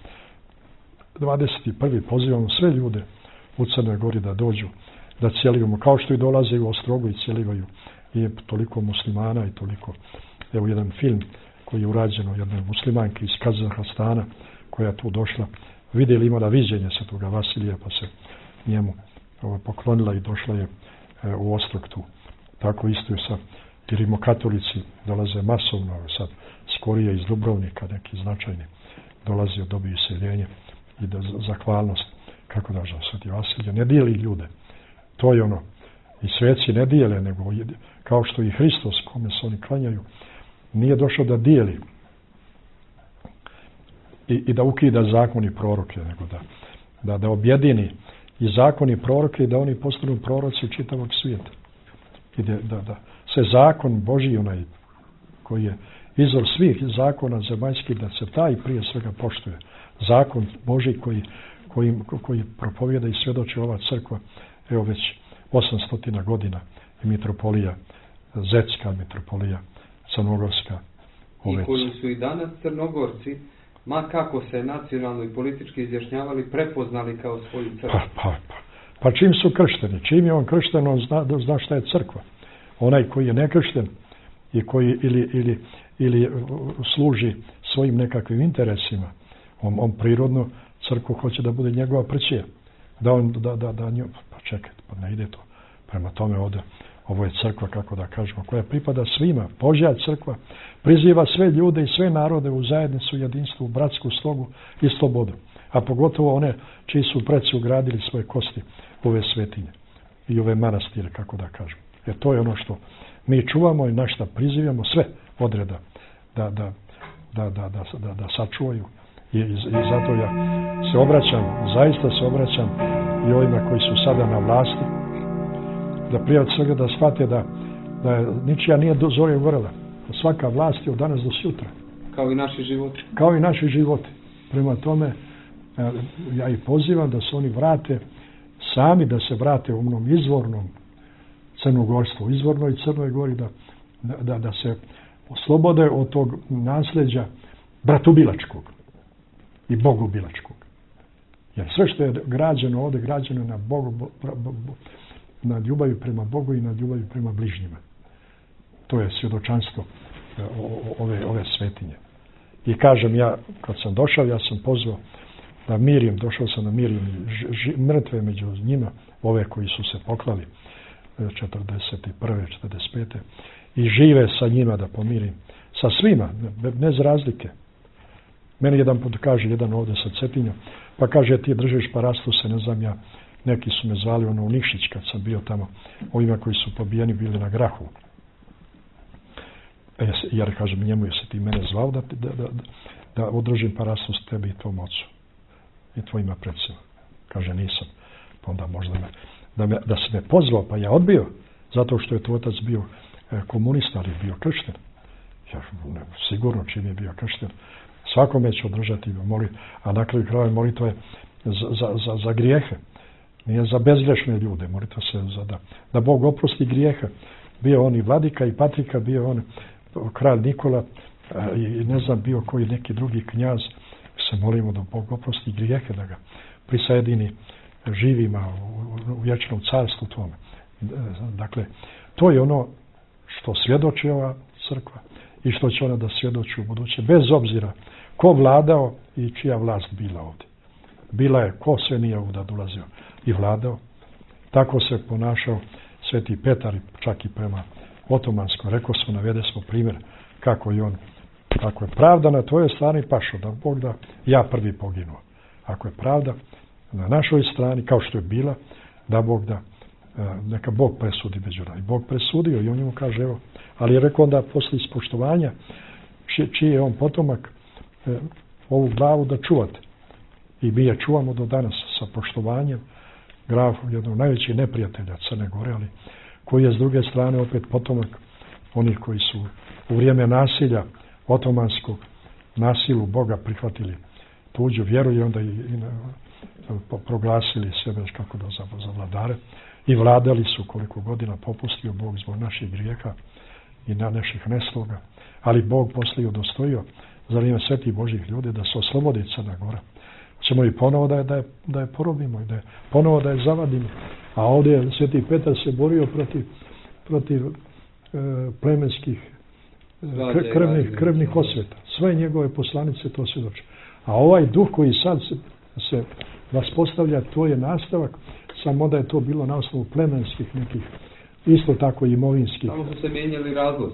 C: 21. pozivamo sve ljude u Crnoj Gori da dođu, da cijelimo, kao što i dolaze u Ostrogu i cijelivaju. I toliko muslimana i toliko. Evo jedan film koji je urađen o jednoj muslimanki iz Kazahstana koja je tu došla. Vidjeli imala viđenje Svetoga Vasilija pa se njemu poklonila i došla je u Ostrog tu. Tako isto je sa rimokatolici dolaze masovno, sad skorije iz Dubrovnika neki značajni dolaze, dobiju iseljenje i da zahvalnost kako da Sveti Vasilije ne dijeli ljude. To je ono. I sveci ne dijele, nego kao što i Hristos kome se oni klanjaju, nije došao da dijeli i da ukida zakon i proroke, nego da objedini i zakon i proroke i da oni postanu proroci čitavog svijeta. I da se zakon Božji, onaj koji je izvor svih zakona zemaljskih, da se taj prije svega poštuje. Zakon Božji koji propovijeda i svjedoči ova crkva, evo već 800 godina i mitropolija Zetska, mitropolija Crnogorska.
B: I koji su i danas Crnogorci, ma kako se nacionalno i politički izjašnjavali, prepoznali kao svoju crkvu.
C: Pa čim su kršteni? Čim je on kršten, on zna šta je crkva. Onaj koji je nekršten i koji ili služi svojim nekakvim interesima, on prirodno crkvu hoće da bude njegova prćija. Da nju, pa čekajte, pa ne ide to. Prema tome ovdje, ovo je crkva, kako da kažemo, koja pripada svima. Božja crkva priziva sve ljude i sve narode u zajednicu, jedinstvu, bratsku slogu i slobodu. A pogotovo one čiji su preci ugradili svoje kosti u ove svetinje i ove manastire, kako da kažemo. Jer to je ono što mi čuvamo i na šta prizivamo sve odreda da sačuvaju. I zato ja se obraćam, zaista se obraćam i ovima koji su sada na vlasti, da prije svega da shvate da ničija nije do zore gorela. Svaka vlast je od danas do sutra.
B: Kao i naši životi.
C: Kao i naši životi. Prema tome, ja ih pozivam da se oni vrate, sami da se vrate u onom izvornom crnogorstvu, izvornoj Crnoj Gori, da se oslobode od tog nasljeđa bratubilačkog i bogubilačkog. Jer sve što je građeno ovdje, građeno na na ljubavi prema Bogu i na ljubavi prema bližnjima. To je svjedočanstvo ove svetinje. I kažem ja, kad sam došao, ja sam pozvao da mirim, došao sam da mirim mrtve među njima, ove koji su se poklali 41. 45. i žive sa njima da pomirim. Sa svima, bez razlike. Meni jedan put kaže, jedan ovdje sa Cetinjom, pa kaže ti držiš parastu se, ne znam ja, neki su me zvali u Nikšić kad sam bio tamo, ovima koji su pobijeni bili na Grahu. Jer kažem njemu, jesi ti mene zvao da održim parastu s tebi i tvom ocu i tvojima predsima. Kaže nisam. Pa onda možda da se me pozvao, pa ja odbio, zato što je tvoj otac bio komunista, ali bio kršten. sigurno čim je bio kršten, svakome će održati molitvu, a na kraju krajeva molitva je za grijehe, nije za bezgrešne ljude, molitva se da Bog oprosti grijehe. Bio on i vladika i patrika, bio on kralj Nikola i ne znam bio koji neki drugi knjaz, se molimo da Bog oprosti grijehe, da ga prisajedini živima u vječnom carstvu tome. Dakle, to je ono što svjedoči ova crkva i što će ona da svjedoči u buduće, bez obzira ko vladao i čija vlast bila ovdje. Bila je, ko sve nije ovdje dolazio i vladao. Tako se ponašao Sveti Petar, čak i prema otomanskom. Rekao smo, navede smo primjer kako je on, ako je pravda na tvojoj strani, pašo, da Bog da ja prvi poginuo. Ako je pravda na našoj strani, kao što je bila, da Bog da, neka Bog presudi među nama. I Bog presudio i on njemu kaže, evo, ali je rekao onda poslije ispoštovanja, čiji je on potomak, ovu glavu da čuvate. I mi je čuvamo do danas sa poštovanjem, glavu jednog najvećih neprijatelja Crne Gore, ali koji je s druge strane opet potomak onih koji su u vrijeme nasilja otomanskog nasilu Boga prihvatili tuđu vjeru i onda proglasili sebe kako da za vladare i vladali su koliko godina popustio Bog zbog naših grijeha i na naših nesloga, ali Bog poslije udostojio za vrijeme svetih Božjih ljudi da se oslobodi Crna Gora. Ćemo i ponovo da je porobimo i ponovo da je zavadimo. A ovdje Sveti Petar se borio protiv plemenskih krvnih osveta. Sve njegove poslanice to svjedoče. A ovaj duh koji sad se vaspostavlja, to je nastavak, samo da je to bilo na osnovu plemenskih nekih, isto tako i imovinskih.
B: Samo su se mijenjali razlozi.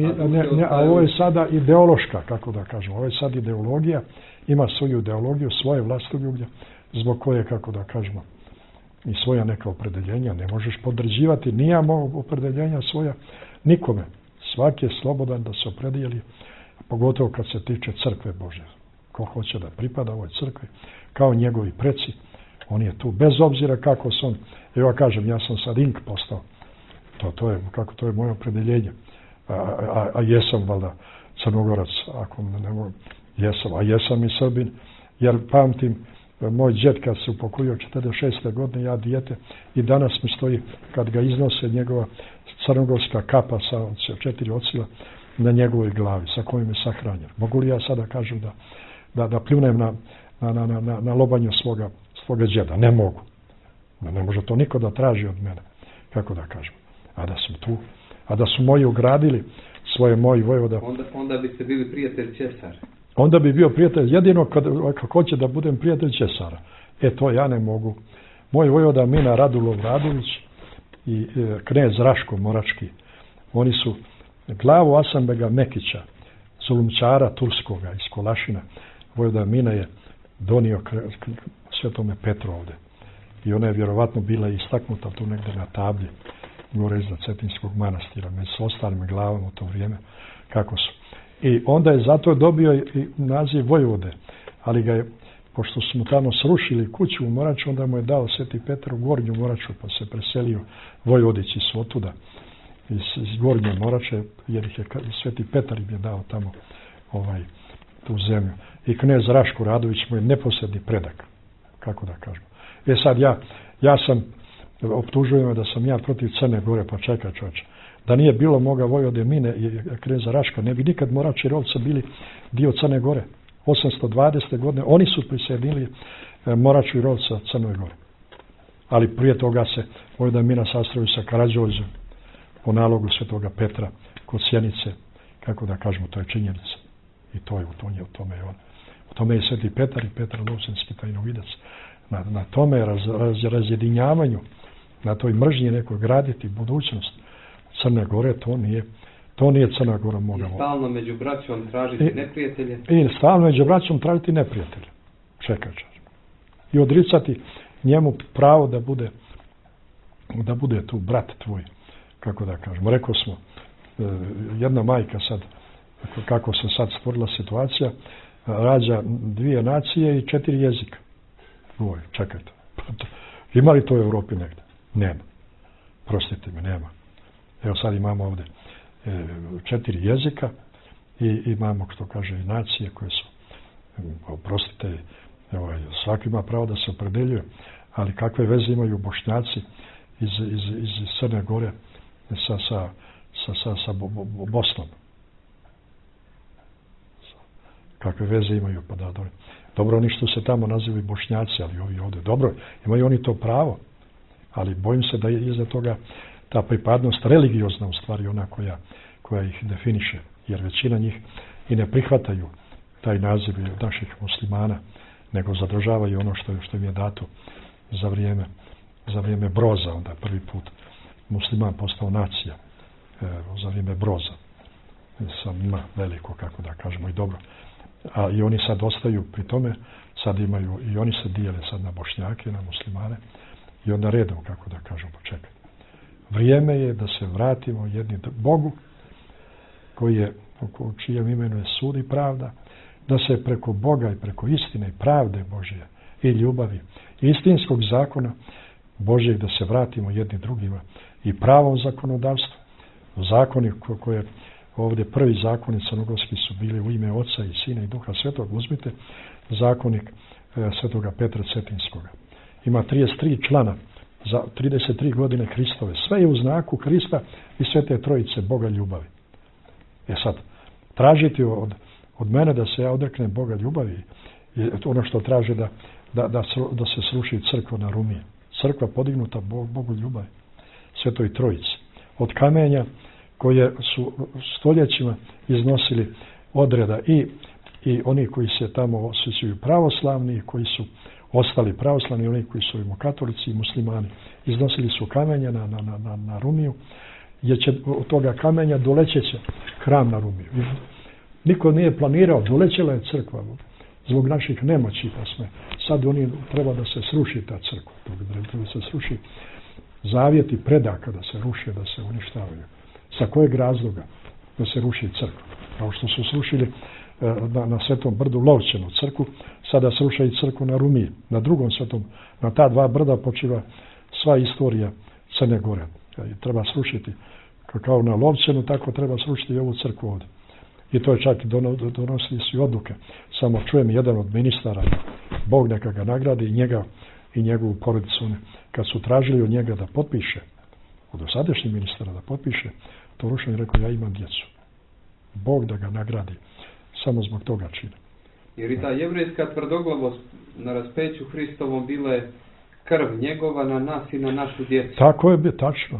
C: A ovo je sada ideološka, kako da kažemo, ovo je sad ideologija, ima svoju ideologiju, svoje vlastoljublje, zbog koje, kako da kažemo, i svoja neka opredeljenja. Ne možeš podređivati, nijamo opredeljenja svoja nikome. Svaki je slobodan da se opredijeli, pogotovo kad se tiče crkve Božje. Ko hoće da pripada ovoj crkvi, kao njegovi preci, on je tu, bez obzira kako se on, evo kažem, ja sam sad ink postao, to je moje opredeljenje, a jesam valjda Crnogorac, ako ne mogu, jesam, a jesam i Srbin, jer pamtim, moj džet kad se upokojio 46. godine, ja dijete, i danas mi stoji, kad ga iznose njegova crnogorska kapa sa 4 ocila na njegovoj glavi, sa kojim je sahranjen. Mogu li ja sada kažem da pljunem na lobanju svoga džeda? Ne mogu. Ne može to niko da traži od mene, kako da kažem. A da sam tu, a da su moji ugradili svoje moji vojvoda.
B: Onda biste bili prijatelj Cesara.
C: Onda bi bio prijatelj, jedino kad hoće da budem prijatelj Cesara. To ja ne mogu. Moj vojvoda Mina Radulov Radović i knez Raško Morački, oni su glavu Asanbega Mekića, zulumčara turskoga iz Kolašina, vojvoda Mina je donio Svetome Petru ovdje. I ona je vjerovatno bila istaknuta tu negdje na tabli gore iznad Cetinskog manastira, među ostalim glavama u to vrijeme, kako su. I onda je zato dobio i naziv vojvode, ali ga je, pošto smo tamo srušili kuću u Moraču, onda mu je dao Sveti Petar u Gornju Moraču, pa se preselio, vojvodići su otuda, iz Gornje Morače, jer ih je Sveti Petar im je dao tamo tu zemlju. I knez Raško Radović mu je neposredni predak, kako da kažemo. Sad ja sam, optužujem da sam ja protiv Crne Gore, pa čekaj čovječe. Da nije bilo moga vojvode Mine i kneza Raška, ne bi nikad Morač i Rovca bili dio Crne Gore. 820. godine oni su prisjedili Moraču i Rovca Crnoj Gore. Ali prije toga se vojvoda Mina sastavio sa Karađorđem po nalogu Svetoga Petra kod Sjenice, kako da kažemo, to je činjenica. I to je u tome je on. U tome je Sveti Petar i Petar Lovsenski tajnovidac. Na tome razjedinjavanju, na toj mržnji nekoj graditi budućnost Crne Gore, to nije Crna Gora moga.
B: I stalno među braćom tražiti neprijatelje.
C: I stalno među braćom tražiti neprijatelje. Čekaj. I odricati njemu pravo da bude tu brat tvoj, kako da kažemo. Rekao smo, jedna majka sad, kako se sad stvorila situacija, rađa 2 nacije i 4 jezika. Čekajte. Ima li to u Europi negdje? Nema. Prostite mi, nema. Evo sad imamo ovdje 4 jezika i imamo, što kaže, i nacije koje su, oprostite, svaki ima pravo da se opredeljuje, ali kakve veze imaju Bošnjaci iz Crne Gore sa Bosnom? Kakve veze imaju? Pa da, dobro, oni što se tamo nazivaju Bošnjaci, ali ovi ovdje, dobro, imaju oni to pravo, ali bojim se da je iza toga ta pripadnost religiozna, u stvari ona koja ih definiše, jer većina njih i ne prihvataju taj naziv naših muslimana, nego zadržavaju ono što im je dato za vrijeme Broza, onda prvi put musliman postao nacija, za vrijeme Broza. Sam ima veliko, kako da kažemo, i dobro. A i oni sad ostaju pri tome, sad imaju, i oni se dijele sad na Bošnjake, na muslimane, i onda redom, kako da kažemo, čekaj. Vrijeme je da se vratimo jedni Bogu, koji je, u čijem imenu je sud i pravda, da se preko Boga i preko istine i pravde Božje i ljubavi, istinskog zakona Božjeg, da se vratimo jedni drugima i pravom zakonodavstvu. Zakoni koje ovdje prvi zakoni crnogorski su bili u ime Oca i Sina i Duha Svetog. Uzmite zakonik Svetoga Petra Cetinskoga. Ima 33 člana za 33 godine Hristove. Sve je u znaku Hrista i Svete Trojice, Boga ljubavi. Sad, tražiti od mene da se ja odreknem Boga ljubavi je ono što traže da se sruši crkva na Rumiji. Crkva podignuta Bogu ljubavi, Svetoj Trojici. Od kamenja koje su stoljećima iznosili odreda i oni koji se tamo osjećaju pravoslavni, koji su ostali pravoslavni, oni koji su katolici i muslimani, iznosili su kamenja na Rumiju, jer će od toga kamenja dolećeće hram na Rumiju. Niko nije planirao, dolećela je crkva zbog naših nemoći, pa sme. Sad oni treba da se sruši ta crkva, da se sruši zavjeti predaka, da se ruše, da se uništavaju. Sa kojeg razloga da se ruši crkva? Kao što su srušili na Svetom brdu Lovćenu crkvu, sada srušaju crkvu na Rumiji. Na drugom svetom, na ta dva brda počiva sva istorija Crne Gore. Treba srušiti kao na Lovćenu, tako treba srušiti i ovu crkvu ovdje. I to je čak donosili su i odluke. Samo čujem jedan od ministara, Bog neka ga nagradi, i njega i njegovu porodicu, kad su tražili od njega da potpiše, od dosadašnjih ministara da potpiše, to rušenje rekao, ja imam djecu. Bog da ga nagradi, samo zbog toga čine.
B: Jer i ta jevrejska tvrdoglavost na raspeću Hristovom bile krv njegova na nas i na našu djecu.
C: Tako je, tačno.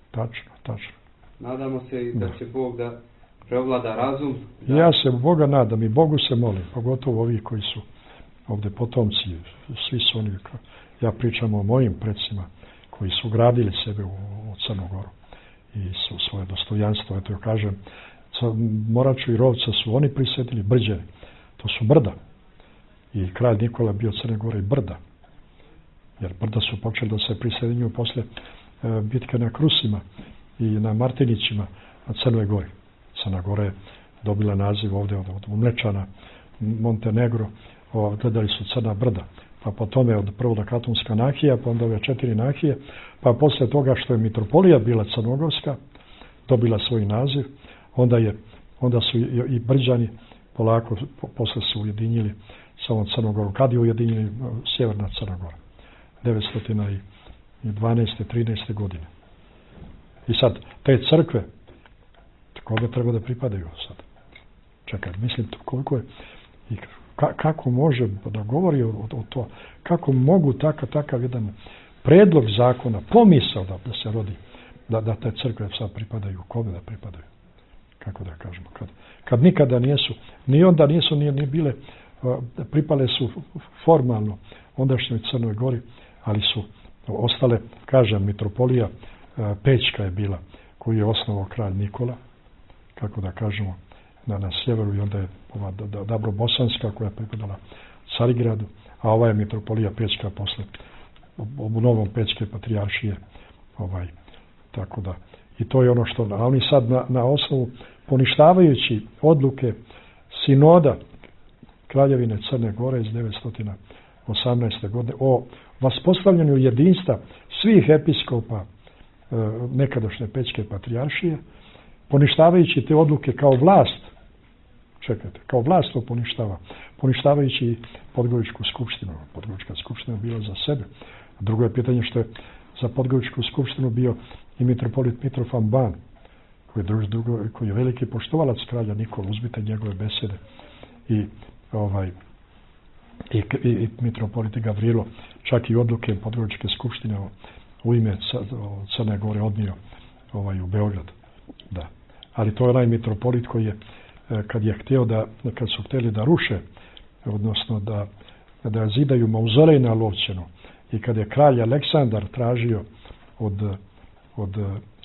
B: Nadamo se i da će Bog da preovlada razum.
C: Ja se Boga nadam i Bogu se molim, pogotovo ovi koji su ovdje potomci, svi su oni, ja pričam o mojim predsima koji su gradili sebe u Crnogoru i su svoje dostojanstvo, eto ja kažem, Moraču i Rovca su oni prisjetili Brđe, to su brda. I kralj Nikola bio Crne Gore i brda. Jer brda su počeli da se prisjedinjuju posle bitke na Krusima i na Martinićima na Crnoj Gori. Crna Gora je dobila naziv ovdje od Mlečana, Montenegro, gledali su Crna brda. Pa po tome od prvo Katunska nahija, pa onda ove 4 nahije, pa posle toga što je mitropolija bila crnogorska, dobila svoj naziv, onda su i Brđani polako posle su ujedinili sa ovom Crnogorom. Kad je ujedinili Sjeverna Crna Gora? 912. 13. godine. I sad, te crkve, kome treba da pripadaju sad? Čekaj, mislim koliko je, i kako može da govori o to, kako mogu takav jedan predlog zakona, pomisao da se rodi, da te crkve sad pripadaju, kome da pripadaju? Kako da kažemo, kad nikada nijesu, ni onda nisu ni bile, pripale su formalno ondašnjoj Crnoj Gori, ali su ostale, kažem, mitropolija Pećka je bila, koju je osnovao kralj Nikola, kako da kažemo, na sjeveru, i onda je ova Dabrobosanska koja je pripadala Carigradu, a ova je mitropolija Pećka posle u novom Pećke patrijaršije, tako da, i to je ono što, a oni sad na osnovu poništavajući odluke sinoda Kraljevine Crne Gore iz 918. godine o vaspostavljanju jedinstva svih episkopa nekadašnje Pećke patrijaršije, poništavajući te odluke kao vlast Čekajte, kao vlast to poništava. Poništavajući i Podgoričku skupštinu. Podgorička skupština je bila za sebe. Drugo je pitanje što je za Podgoričku skupštinu bio i mitropolit Mitrofan Ban, koji je veliki poštovalac kralja Nikola, uzmite njegove besede. I mitropolit Gavrilo, čak i odluke Podgoričke skupštine u ime Crne Gore odnio u Beograd. Da. Ali to je onaj mitropolit koji je, kad su htjeli da ruše, odnosno da zidaju mauzolej na Lovćenu, i kad je kralj Aleksandar tražio od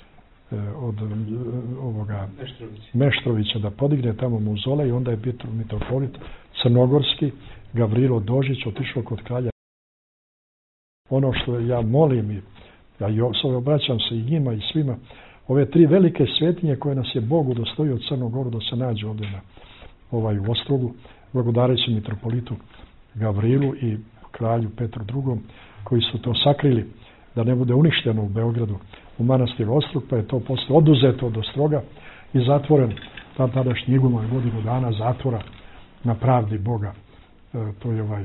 C: ovoga Meštrovića da podigne tamo mauzolej, onda je mitropolit crnogorski Gavrilo Dožić otišao kod kralja. Ono što ja molim, ja obraćam se i njima i svima, ove tri velike svetinje koje nas je Bog udostojio od Crnog Goru da se nađu ovdje u Ostrogu, blagodareći mitropolitu Gavrilu i kralju Petru II, koji su to sakrili da ne bude uništeno u Beogradu u manastiru Ostrog, pa je to posle oduzeto od Ostroga i zatvoren tadašnji iguman godinu dana zatvora na pravdi Boga. To je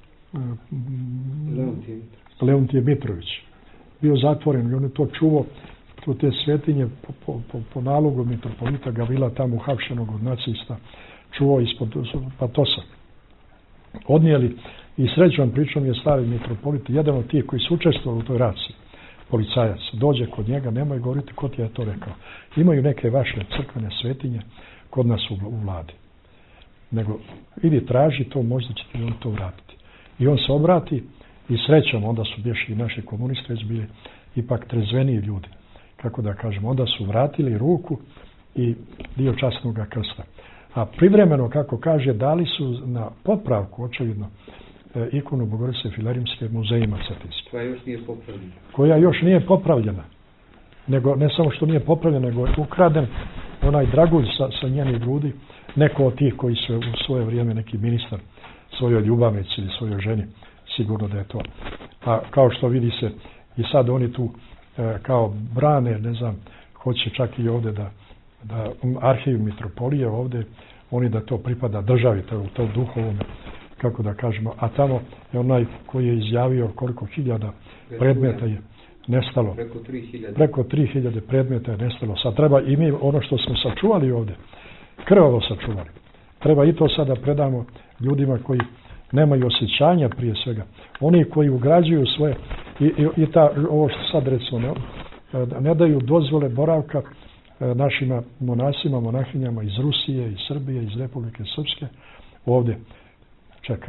C: Leontije Mitrović. Bio zatvoren i on je to čuvao, te svetinje po nalogu mitropolita Gavrila, tamo uhapšenog od nacista, čuvao ispod patosa. Odnijeli i srećom pričom je stari mitropolit, jedan od tih koji su učestvovali u toj raciji, policajac, dođe kod njega, nemoj govoriti ko ti je to rekao. Imaju neke vaše crkvene svetinje kod nas u vladi. Nego, idi traži to, možda će ti on to vratiti. I on se obrati i srećom, onda su bješi i naši komunisti već bili ipak trezveniji ljudi. Kako da kažem, onda su vratili ruku i dio časnog krsta. A privremeno, kako kaže, dali su na popravku, očevidno, ikonu Bogorodice Filerimske muzejima Cetinske. Koja još nije popravljena. Nego, ne samo što nije popravljena, nego je ukraden onaj dragulj sa njenih grudi, neko od tih koji su u svoje vrijeme neki ministar svojoj ljubavnici ili svojoj ženi, sigurno da je to. A kao što vidi se, i sad oni tu kao brane, ne znam, hoće čak i ovdje da arhiv mitropolije ovdje, oni da to pripada državi, to duhovome, kako da kažemo, a tamo je onaj koji je izjavio koliko hiljada predmeta je nestalo. Preko 3000 predmeta je nestalo. Sad treba i mi ono što smo sačuvali ovdje, krvavo sačuvali. Treba i to sada predamo ljudima koji nemaju osjećanja prije svega. Oni koji ugrađuju svoje i ovo što sad recimo ne daju dozvole boravka našima monasima, monahinjama iz Rusije, iz Srbije, iz Republike Srpske, ovdje. Čekaj.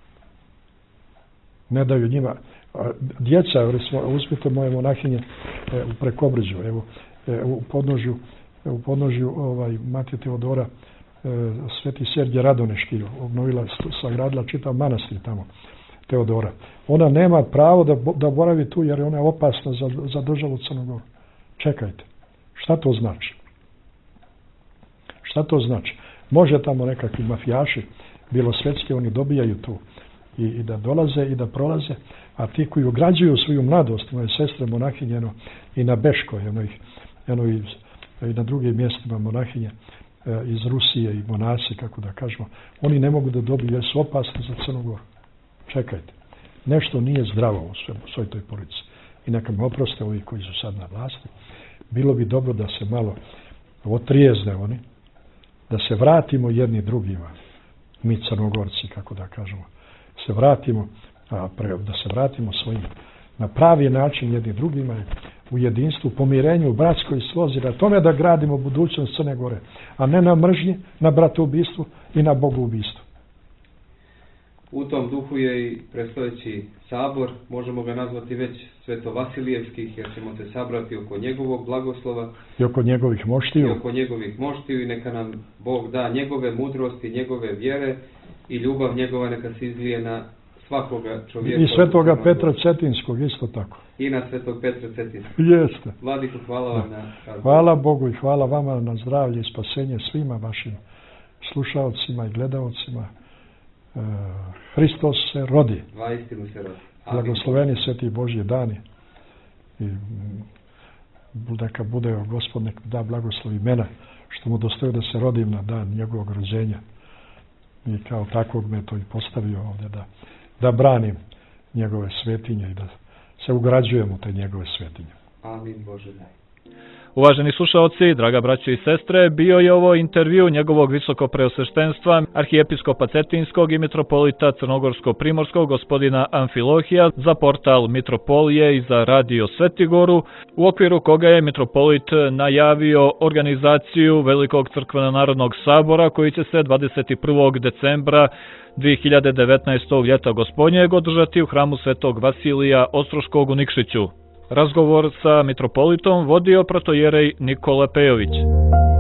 C: Ne daju njima. Djeca, uzmite moje monahinje u Prekobrđu, evo, u podnožju Matije Teodora, Sveti Sergije Radoneški obnovila, sagradila čitav manastir tamo, Teodora. Ona nema pravo da boravi tu jer ona je opasna za državu Crnu Goru. Čekajte. Šta to znači? Šta to znači? Može tamo nekakvi mafijaši, bilosvetski, oni dobijaju tu i da dolaze i da prolaze, a ti koji ugrađuju svoju mladost, moje sestre monahinje, i na Beškoj, i na drugim mjestima monahinje iz Rusije i monasi, kako da kažemo, oni ne mogu da dobiju jer su opasni za Crnu Goru. Čekajte, nešto nije zdravo u svoj toj politici. I neka me oproste ovi koji su sad na vlasti. Bilo bi dobro da se malo otrijezne oni, da se vratimo jedni drugima, mi Crnogorci, kako da kažemo, da se vratimo svojim na pravi način jedni drugima u jedinstvu, pomirenju, u bratskoj slozi, na tome da gradimo budućnost Crne Gore, a ne na mržnji, na bratoubistvu i na bogoubistvu.
B: U tom duhu je i predstojeći sabor, možemo ga nazvati već Svetovasilijevskih, jer ćemo se sabrati oko njegovog blagoslova
C: i oko njegovih
B: moštiju i neka nam Bog da njegove mudrosti, njegove vjere i ljubav njegova neka se izlije na svakoga čovjeka.
C: I svetoga Petra Cetinskog isto tako.
B: I na svetog Petra Cetinskog.
C: Jeste.
B: Vladiku, hvala vam na razgovor.
C: Hvala Bogu i hvala vama na zdravlje i spasenje svima vašim slušalcima i gledaocima. Hristos se rodi.
B: Vaistinu se rodi.
C: Blagosloveni sveti Božji dani. I neka bude Gospod nek da blagoslov imena, što mu dostoji da se rodim na dan njegovog rođenja. I kao takvog me to i postavio ovdje da branim njegove svetinje i da se ugrađujem u te njegove svetinje.
B: Amin, Bože daj.
A: Uvaženi slušaoci, draga braćo i sestre, bio je ovo intervju njegovog visokopreosveštenstva, arhijepiskopa Cetinskog i mitropolita Crnogorsko-Primorskog gospodina Amfilohija za portal Mitropolije i za Radio Svetigoru, u okviru koga je mitropolit najavio organizaciju Velikog crkveno-narodnog sabora koji će se 21. decembra 2019. ljeta gospodnjeg održati u hramu Svetog Vasilija Ostroškog u Nikšiću. Razgovor sa mitropolitom vodio protojerej Nikola Pejović.